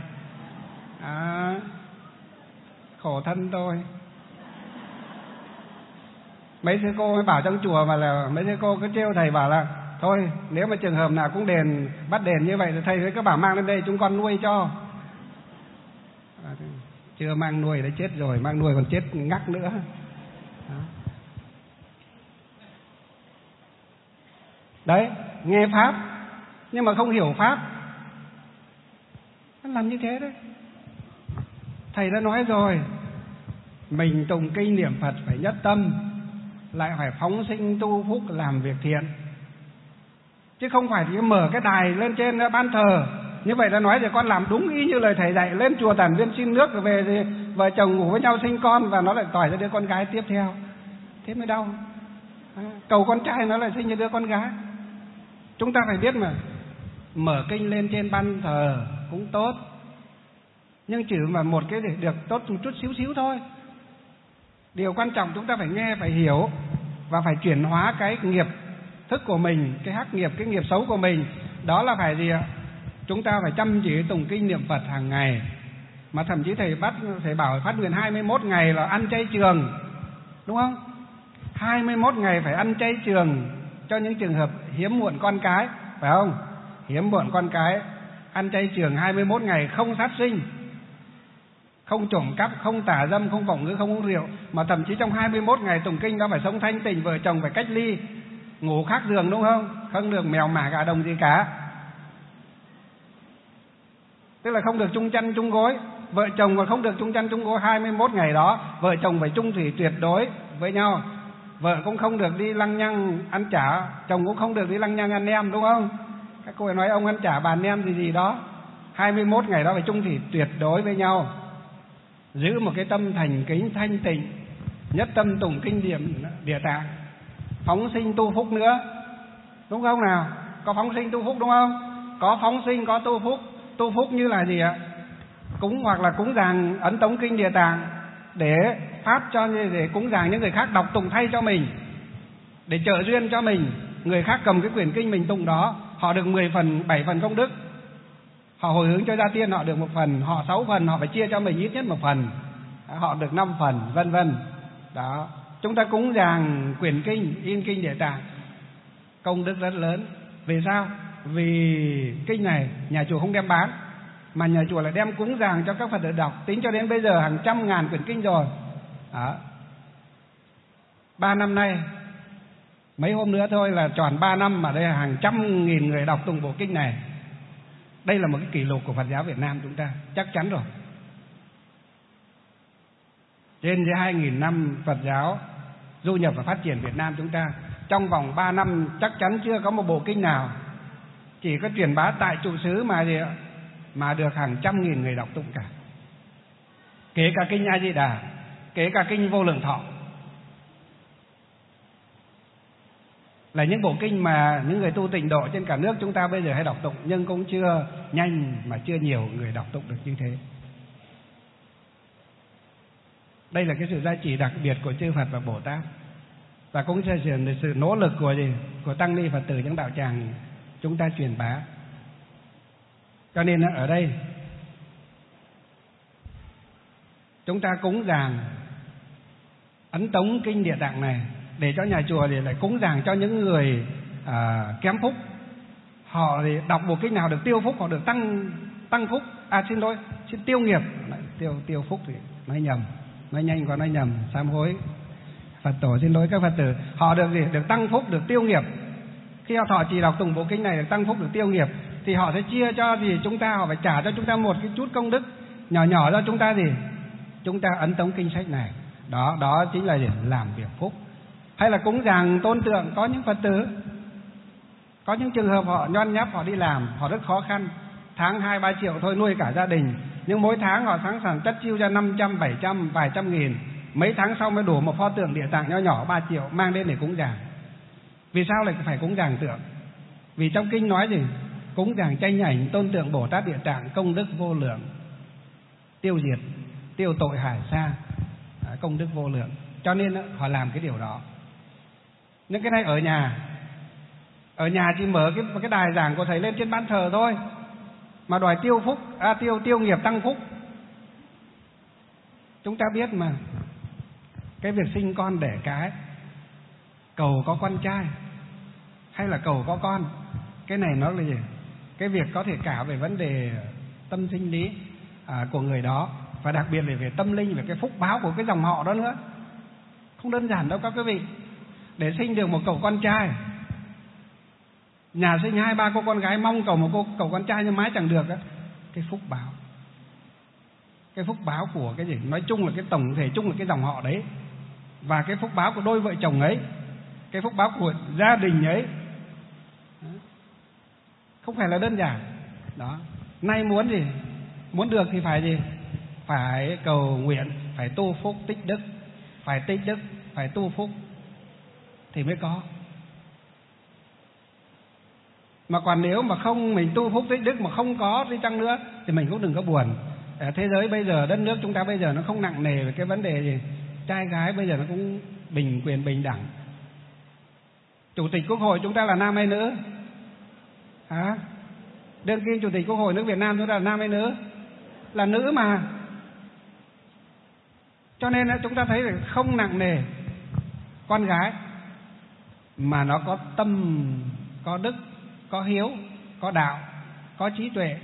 À, khổ thân tôi. Mấy sư cô mới bảo trong chùa mà là mấy sư cô cứ trêu thầy bảo là thôi nếu mà trường hợp nào cũng đền bắt đền như vậy thì thầy với các bảo mang lên đây chúng con nuôi cho. À, chưa mang nuôi đã chết rồi, mang nuôi còn chết ngắc nữa. Đó. Đấy, nghe pháp nhưng mà không hiểu pháp, nó làm như thế đấy. Thầy đã nói rồi, mình tụng kinh niệm Phật phải nhất tâm, lại phải phóng sinh tu phúc làm việc thiện, chứ không phải chỉ mở cái đài lên trên ban thờ. Như vậy đã nói thì con làm đúng y như lời thầy dạy, lên chùa Tản Viên xin nước rồi về thì vợ chồng ngủ với nhau sinh con và nó lại tỏi ra đứa con gái tiếp theo, thế mới đau. À, cầu con trai nó lại sinh ra đứa con gái. Chúng ta phải biết mà, mở kinh lên trên ban thờ cũng tốt, nhưng chỉ mà một cái để được tốt một chút xíu xíu thôi. Điều quan trọng chúng ta phải nghe, phải hiểu và phải chuyển hóa cái nghiệp thức của mình, cái hắc nghiệp, cái nghiệp xấu của mình. Đó là phải gì ạ? Chúng ta phải chăm chỉ tụng kinh niệm Phật hàng ngày. Mà thậm chí thầy bắt thầy bảo phát nguyện hai mươi mốt ngày là ăn chay trường, đúng không? hai mươi mốt ngày phải ăn chay trường cho những trường hợp hiếm muộn con cái, phải không? Hiếm muộn con cái, ăn chay trường hai mươi mốt ngày, không sát sinh, không trộm cắp, không tà dâm, không vọng ngữ, không uống rượu. Mà thậm chí trong hai mươi mốt ngày tụng kinh đó phải sống thanh tịnh, vợ chồng phải cách ly, ngủ khác giường, đúng không? Không được mèo mả gà đồng gì cả. Tức là không được chung chăn chung gối. Vợ chồng còn không được chung chăn chung gối hai mươi mốt ngày đó. Vợ chồng phải chung thủy tuyệt đối với nhau. Vợ cũng không được đi lăng nhăng ăn chả, chồng cũng không được đi lăng nhăng ăn nem, đúng không? Các cô ấy nói ông ăn chả bà nem gì gì đó. hai mươi mốt ngày đó phải chung thủy tuyệt đối với nhau, giữ một cái tâm thành kính thanh tịnh, nhất tâm tụng kinh niệm Địa Tạng, phóng sinh tu phúc nữa, đúng không nào? Có phóng sinh tu phúc đúng không? Có phóng sinh, có tu phúc. Tu phúc như là gì ạ? Cúng hoặc là cúng dường ấn tống kinh Địa Tạng để phát cho, để cúng dường những người khác đọc tụng thay cho mình, để trợ duyên cho mình. Người khác cầm cái quyển kinh mình tụng đó, họ được mười phần, bảy phần công đức. Họ hồi hướng cho gia tiên họ được một phần, họ sáu phần, họ phải chia cho mình ít nhất một phần, họ được năm phần, vân vân. Đó, chúng ta cúng dường quyển kinh, in kinh Địa Tạng, công đức rất lớn. Vì sao? Vì kinh này nhà chùa không đem bán, mà nhà chùa lại đem cúng dường cho các Phật tử đọc. Tính cho đến bây giờ hàng trăm ngàn quyển kinh rồi. Đó, ba năm nay, mấy hôm nữa thôi là tròn ba năm mà đây là hàng trăm nghìn người đọc tụng bộ kinh này. Đây là một cái kỷ lục của Phật giáo Việt Nam chúng ta, chắc chắn rồi. Trên dưới hai nghìn năm Phật giáo du nhập và phát triển Việt Nam chúng ta, trong vòng ba năm chắc chắn chưa có một bộ kinh nào chỉ có truyền bá tại trụ xứ mà gì ạ, mà được hàng trăm nghìn người đọc tụng cả. Kể cả kinh A Di Đà, kể cả kinh Vô Lượng Thọ, là những bộ kinh mà những người tu tịnh độ trên cả nước chúng ta bây giờ hay đọc tụng, nhưng cũng chưa nhanh mà chưa nhiều người đọc tụng được như thế. Đây là cái sự gia trì đặc biệt của chư Phật và Bồ Tát, và cũng là sự nỗ lực của gì? Của tăng ni Phật tử những đạo tràng chúng ta truyền bá. Cho nên ở đây chúng ta cúng dường ấn tống kinh Địa Tạng này để cho nhà chùa thì lại cúng dường cho những người à, kém phúc. Họ thì đọc bộ kinh nào được tiêu phúc, họ được tăng tăng phúc. À xin lỗi, xin tiêu nghiệp, tiêu tiêu phúc thì nói nhầm, nói nhanh còn nói nhầm, sám hối. Phật tổ xin lỗi các Phật tử. Họ được gì? Được tăng phúc, được tiêu nghiệp. Khi họ chỉ đọc tụng bộ kinh này được tăng phúc, được tiêu nghiệp, thì họ sẽ chia cho gì chúng ta, họ phải trả cho chúng ta một cái chút công đức nhỏ nhỏ cho chúng ta gì? Chúng ta ấn tống kinh sách này. Đó, đó chính là gì? Làm việc phúc. Hay là cúng dường tôn tượng, có những Phật tử, có những trường hợp họ nhon nháp, họ đi làm, họ rất khó khăn, tháng hai ba triệu thôi nuôi cả gia đình, nhưng mỗi tháng họ sẵn sàng chất chiêu ra năm trăm, bảy trăm, vài trăm nghìn, mấy tháng sau mới đủ một pho tượng Địa Tạng nho nhỏ ba triệu mang đến để cúng dường. Vì sao lại phải cúng dường tượng? Vì trong kinh nói gì? Cúng dường tranh ảnh tôn tượng Bồ Tát Địa Tạng công đức vô lượng, tiêu diệt, tiêu tội hải sa, công đức vô lượng. Cho nên họ làm cái điều đó. Nhưng cái này ở nhà, ở nhà chỉ mở cái cái đài giảng của thầy lên trên ban thờ thôi, mà đòi tiêu phúc, à, tiêu tiêu nghiệp tăng phúc, Chúng ta biết mà, cái việc sinh con đẻ cái, cầu có con trai hay là cầu có con, cái này nó là gì? Cái việc có thể cả về vấn đề tâm sinh lý à, của người đó, và đặc biệt là về tâm linh, về cái phúc báo của cái dòng họ đó nữa. Không đơn giản đâu các quý vị. Để sinh được một cậu con trai, nhà sinh hai ba cô con gái mong cầu một cô cậu con trai nhưng mãi chẳng được á, cái phúc báo, cái phúc báo của cái gì? Nói chung là cái tổng thể chung là cái dòng họ đấy, và cái phúc báo của đôi vợ chồng ấy, cái phúc báo của gia đình ấy, không phải là đơn giản. Đó. Nay muốn gì? Muốn được thì phải gì? Phải cầu nguyện, phải tu phúc tích đức, phải tích đức, phải tu phúc thì mới có. Mà còn nếu mà không, mình tu phúc tích đức mà không có đi chăng nữa thì mình cũng đừng có buồn. Ở thế giới bây giờ, đất nước chúng ta bây giờ nó không nặng nề về cái vấn đề gì. Trai gái bây giờ nó cũng bình quyền bình đẳng. Chủ tịch Quốc hội chúng ta là nam hay nữ? Hả? Đương kim Chủ tịch Quốc hội nước Việt Nam chúng ta là nam hay nữ? Là nữ mà. Cho nên chúng ta thấy là không nặng nề. Con gái mà nó có tâm, có đức, có hiếu, có đạo, có trí tuệ,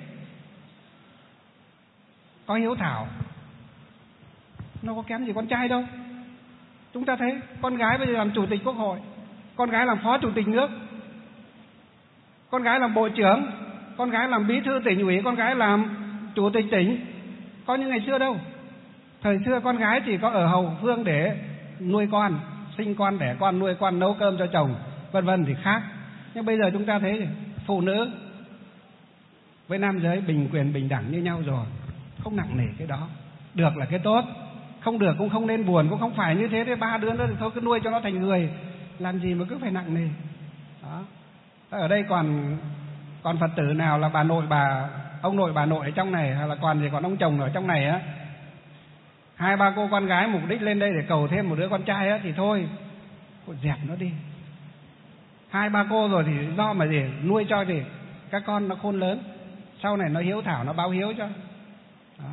có hiếu thảo, nó có kém gì con trai đâu. Chúng ta thấy con gái bây giờ làm Chủ tịch Quốc hội, con gái làm Phó Chủ tịch nước, con gái làm Bộ trưởng, con gái làm Bí thư tỉnh ủy, con gái làm Chủ tịch tỉnh. Có như ngày xưa đâu. Thời xưa con gái chỉ có ở hậu phương để nuôi con, sinh con, đẻ con, nuôi con, nấu cơm cho chồng, vân vân thì khác. Nhưng bây giờ chúng ta thấy phụ nữ với nam giới bình quyền bình đẳng như nhau rồi, không nặng nề cái đó. Được là cái tốt, không được cũng không nên buồn, cũng không phải như thế. Thế ba đứa nữa thì thôi cứ nuôi cho nó thành người, làm gì mà cứ phải nặng nề. Đó. Ở đây còn còn Phật tử nào là bà nội bà ông nội bà nội ở trong này, hay là còn gì còn ông chồng ở trong này á, hai ba cô con gái mục đích lên đây để cầu thêm một đứa con trai á, thì thôi dẹp nó đi. Hai ba cô rồi thì do mà gì nuôi cho thì các con nó khôn lớn, sau này nó hiếu thảo, nó báo hiếu cho. Đó.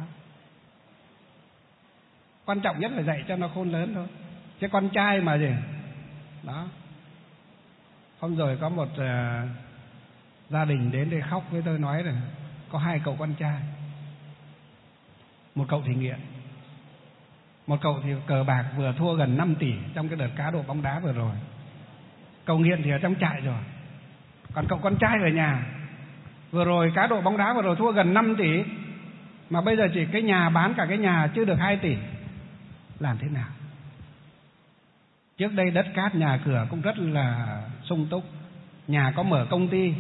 Quan trọng nhất là dạy cho nó khôn lớn thôi. Chứ con trai mà gì đó. Hôm rồi có một uh, gia đình đến để khóc với tôi, nói là có hai cậu con trai, một cậu thì nghiện, một cậu thì cờ bạc vừa thua gần năm tỷ trong cái đợt cá độ bóng đá vừa rồi. Cậu nghiện thì ở trong trại rồi, còn cậu con trai ở nhà. Vừa rồi cá độ bóng đá vừa rồi thua gần năm tỷ, mà bây giờ chỉ cái nhà bán cả cái nhà chưa được hai tỷ. Làm thế nào? Trước đây đất cát nhà cửa cũng rất là sung túc, nhà có mở công ty,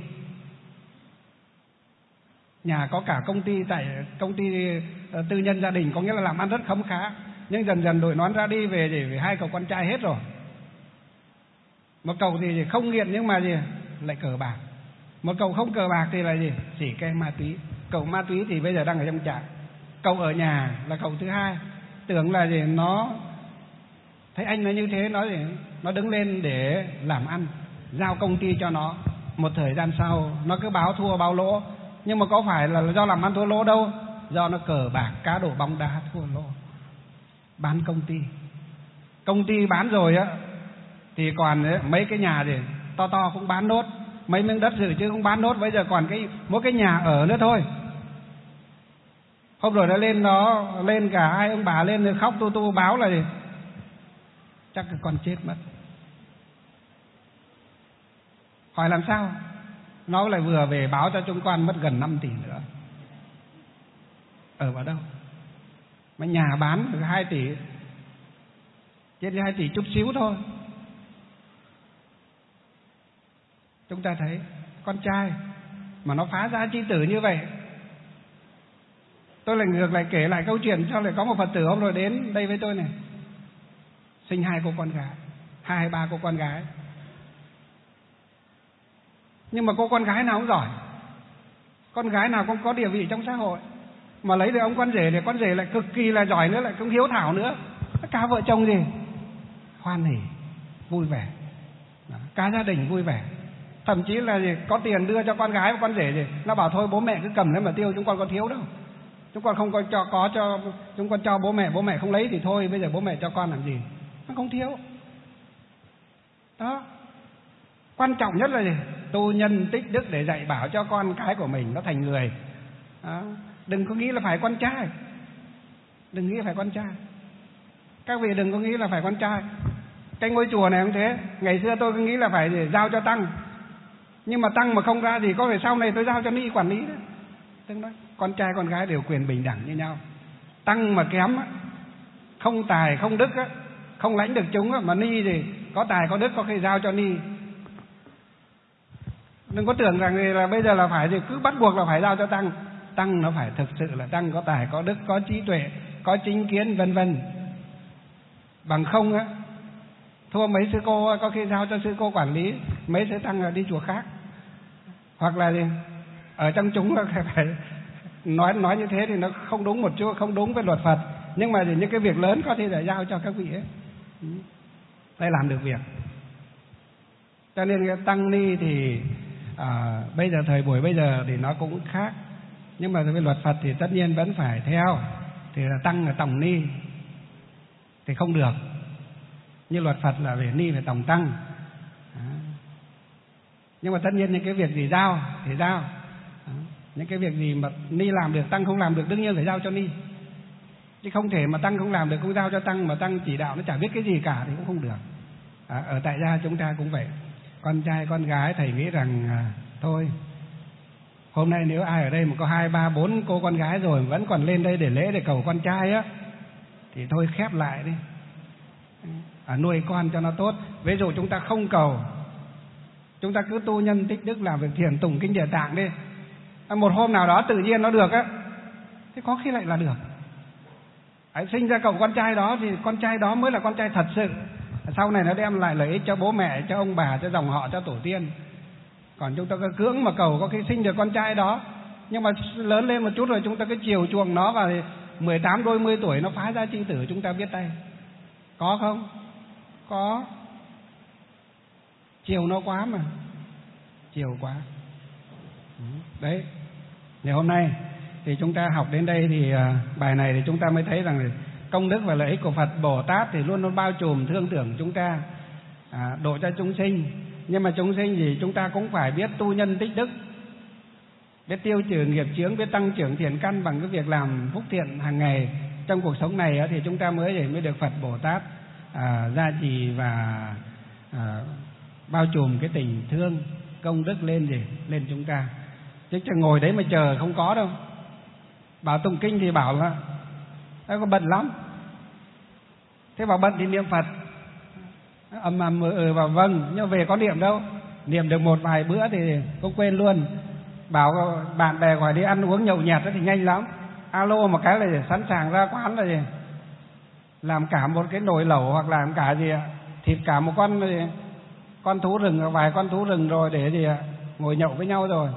nhà có cả công ty tại công ty tư nhân gia đình, có nghĩa là làm ăn rất khấm khá. Nhưng dần dần đội nón ra đi về thì hai cậu con trai hết rồi. Một cậu thì không nghiện nhưng mà gì lại cờ bạc, một cậu không cờ bạc thì là gì chỉ cái ma túy. Cậu ma túy thì bây giờ đang ở trong trại. Cậu ở nhà là cậu thứ hai, tưởng là gì nó thấy anh nó như thế, nó gì nó đứng lên để làm ăn, giao công ty cho nó. Một thời gian sau nó cứ báo thua báo lỗ, nhưng mà có phải là do làm ăn thua lỗ đâu, do nó cờ bạc cá độ bóng đá thua lỗ, bán công ty. Công ty bán rồi á thì còn ấy, mấy cái nhà thì to to cũng bán nốt, mấy miếng đất dự trữ cũng bán nốt, bây giờ còn cái mỗi cái nhà ở nữa thôi. Hôm rồi nó lên nó lên cả hai ông bà lên khóc tu tu báo là gì chắc là con chết mất. Hỏi làm sao? Nó lại vừa về báo cho chúng con mất gần năm tỷ nữa. Ở vào đâu? Mà nhà bán được hai tỷ, trên hai tỷ chút xíu thôi. Chúng ta thấy con trai mà nó phá giá chi tử như vậy. Tôi lại ngược lại kể lại câu chuyện cho lại có một Phật tử hôm rồi đến đây với tôi này, sinh hai cô con gái, hai ba cô con gái. Nhưng mà cô con gái nào cũng giỏi, con gái nào cũng có địa vị trong xã hội, mà lấy được ông con rể thì con rể lại cực kỳ là giỏi nữa, lại cũng hiếu thảo nữa. Cả vợ chồng gì hoan hỉ vui vẻ. Đó. Cả gia đình vui vẻ. Thậm chí là gì có tiền đưa cho con gái và con rể gì nó bảo thôi bố mẹ cứ cầm lấy mà tiêu, chúng con có thiếu đâu. Chúng con không có cho có cho chúng con cho bố mẹ, bố mẹ không lấy thì thôi, bây giờ bố mẹ cho con làm gì? Nó không thiếu. Đó. Quan trọng nhất là gì? Tu nhân tích đức để dạy bảo cho con cái của mình nó thành người. Đó. Đừng có nghĩ là phải con trai. Đừng nghĩ là phải con trai. Các vị đừng có nghĩ là phải con trai. Cái ngôi chùa này cũng thế. Ngày xưa tôi cứ nghĩ là phải để giao cho tăng. Nhưng mà tăng mà không ra thì có thể sau này tôi giao cho ni quản lý đấy. Tức nói, con trai con gái đều quyền bình đẳng như nhau. Tăng mà kém á, không tài không đức á, không lãnh được chúng á, mà ni thì có tài có đức có khi giao cho ni. Đừng có tưởng rằng là bây giờ là phải thì cứ bắt buộc là phải giao cho tăng. Tăng nó phải thực sự là tăng có tài có đức, có trí tuệ, có chính kiến vân vân. Bằng không á, thua mấy sư cô có khi giao cho sư cô quản lý, mấy sư tăng là đi chùa khác. Hoặc là gì? Ở trong chúng là phải nói nói như thế thì nó không đúng một chút, không đúng với luật Phật. Nhưng mà thì những cái việc lớn có thể là giao cho các vị ấy. Để làm được việc. Cho nên cái tăng ni thì à, bây giờ thời buổi bây giờ thì nó cũng khác. Nhưng mà với luật Phật thì tất nhiên vẫn phải theo. Thì là tăng là tổng ni thì không được. Như luật Phật là về ni phải tổng tăng. Đó. Nhưng mà tất nhiên những cái việc gì giao thì giao. Đó. Những cái việc gì mà ni làm được tăng không làm được đương nhiên phải giao cho ni. Chứ không thể mà tăng không làm được cũng giao cho tăng, mà tăng chỉ đạo nó chả biết cái gì cả thì cũng không được. À, ở tại gia chúng ta cũng vậy. Con trai con gái thầy nghĩ rằng à, thôi hôm nay nếu ai ở đây mà có hai ba bốn cô con gái rồi vẫn còn lên đây để lễ để cầu con trai á thì thôi khép lại đi. À, nuôi con cho nó tốt. Ví dụ chúng ta không cầu, chúng ta cứ tu nhân tích đức làm việc thiền tụng kinh Địa Tạng đi. À, một hôm nào đó tự nhiên nó được á, thế có khi lại là được. À, sinh ra cậu con trai đó thì con trai đó mới là con trai thật sự. Sau này nó đem lại lợi ích cho bố mẹ, cho ông bà, cho dòng họ, cho tổ tiên. Còn chúng ta cứ cưỡng mà cầu có khi sinh được con trai đó, nhưng mà lớn lên một chút rồi chúng ta cứ chiều chuộng nó và mười tám đôi mươi tuổi nó phá ra chi tử chúng ta biết tay. Có không? Có. Chiều nó quá mà. Chiều quá. Đấy. Ngày hôm nay thì chúng ta học đến đây thì bài này thì chúng ta mới thấy rằng công đức và lợi ích của Phật Bồ Tát thì luôn luôn bao trùm thương tưởng chúng ta, à, độ cho chúng sinh. Nhưng mà chúng sinh thì chúng ta cũng phải biết tu nhân tích đức, biết tiêu trừ nghiệp chướng, biết tăng trưởng thiện căn bằng cái việc làm phúc thiện hàng ngày trong cuộc sống này thì chúng ta mới để mới được Phật Bồ Tát à, gia trì và à, bao trùm cái tình thương công đức lên gì lên chúng ta. Chứ chẳng ngồi đấy mà chờ không có đâu. Bảo tụng kinh thì bảo là nó có bận lắm. Thế bảo bận thì niệm Phật ầm ầm ừ vào vâng, nhưng về có niệm đâu. Niệm được một vài bữa thì cũng quên luôn. Bảo bạn bè gọi đi ăn uống nhậu nhẹt thì nhanh lắm. Alo một cái là sẵn sàng ra quán là gì, làm cả một cái nồi lẩu hoặc làm cả gì thịt cả một con con thú rừng, vài con thú rừng rồi để gì ngồi nhậu với nhau rồi.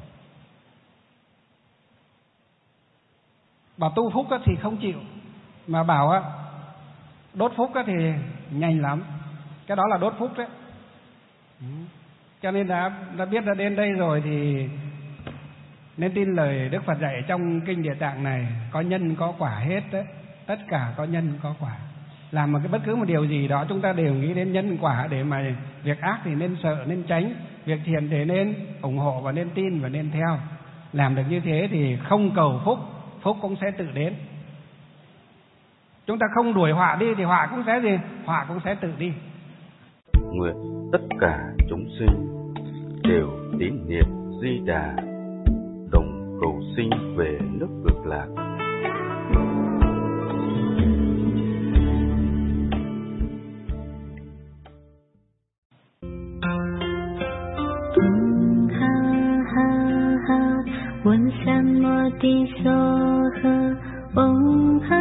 Bảo tu phúc thì không chịu, mà bảo đốt phúc thì nhanh lắm. Cái đó là đốt phúc đấy. Cho nên đã, đã biết đã đến đây rồi thì nên tin lời Đức Phật dạy trong kinh Địa Tạng này, có nhân có quả hết đấy. Tất cả có nhân có quả. Làm một cái bất cứ một điều gì đó chúng ta đều nghĩ đến nhân quả, để mà việc ác thì nên sợ nên tránh, việc thiện thì nên ủng hộ và nên tin và nên theo. Làm được như thế thì không cầu phúc, phúc cũng sẽ tự đến. Chúng ta không đuổi họa đi thì họa cũng sẽ gì? Họa cũng sẽ tự đi. Nguyện tất cả chúng sinh đều tín niệm Di Đà, đồng cầu sinh về nước Cực Lạc. Om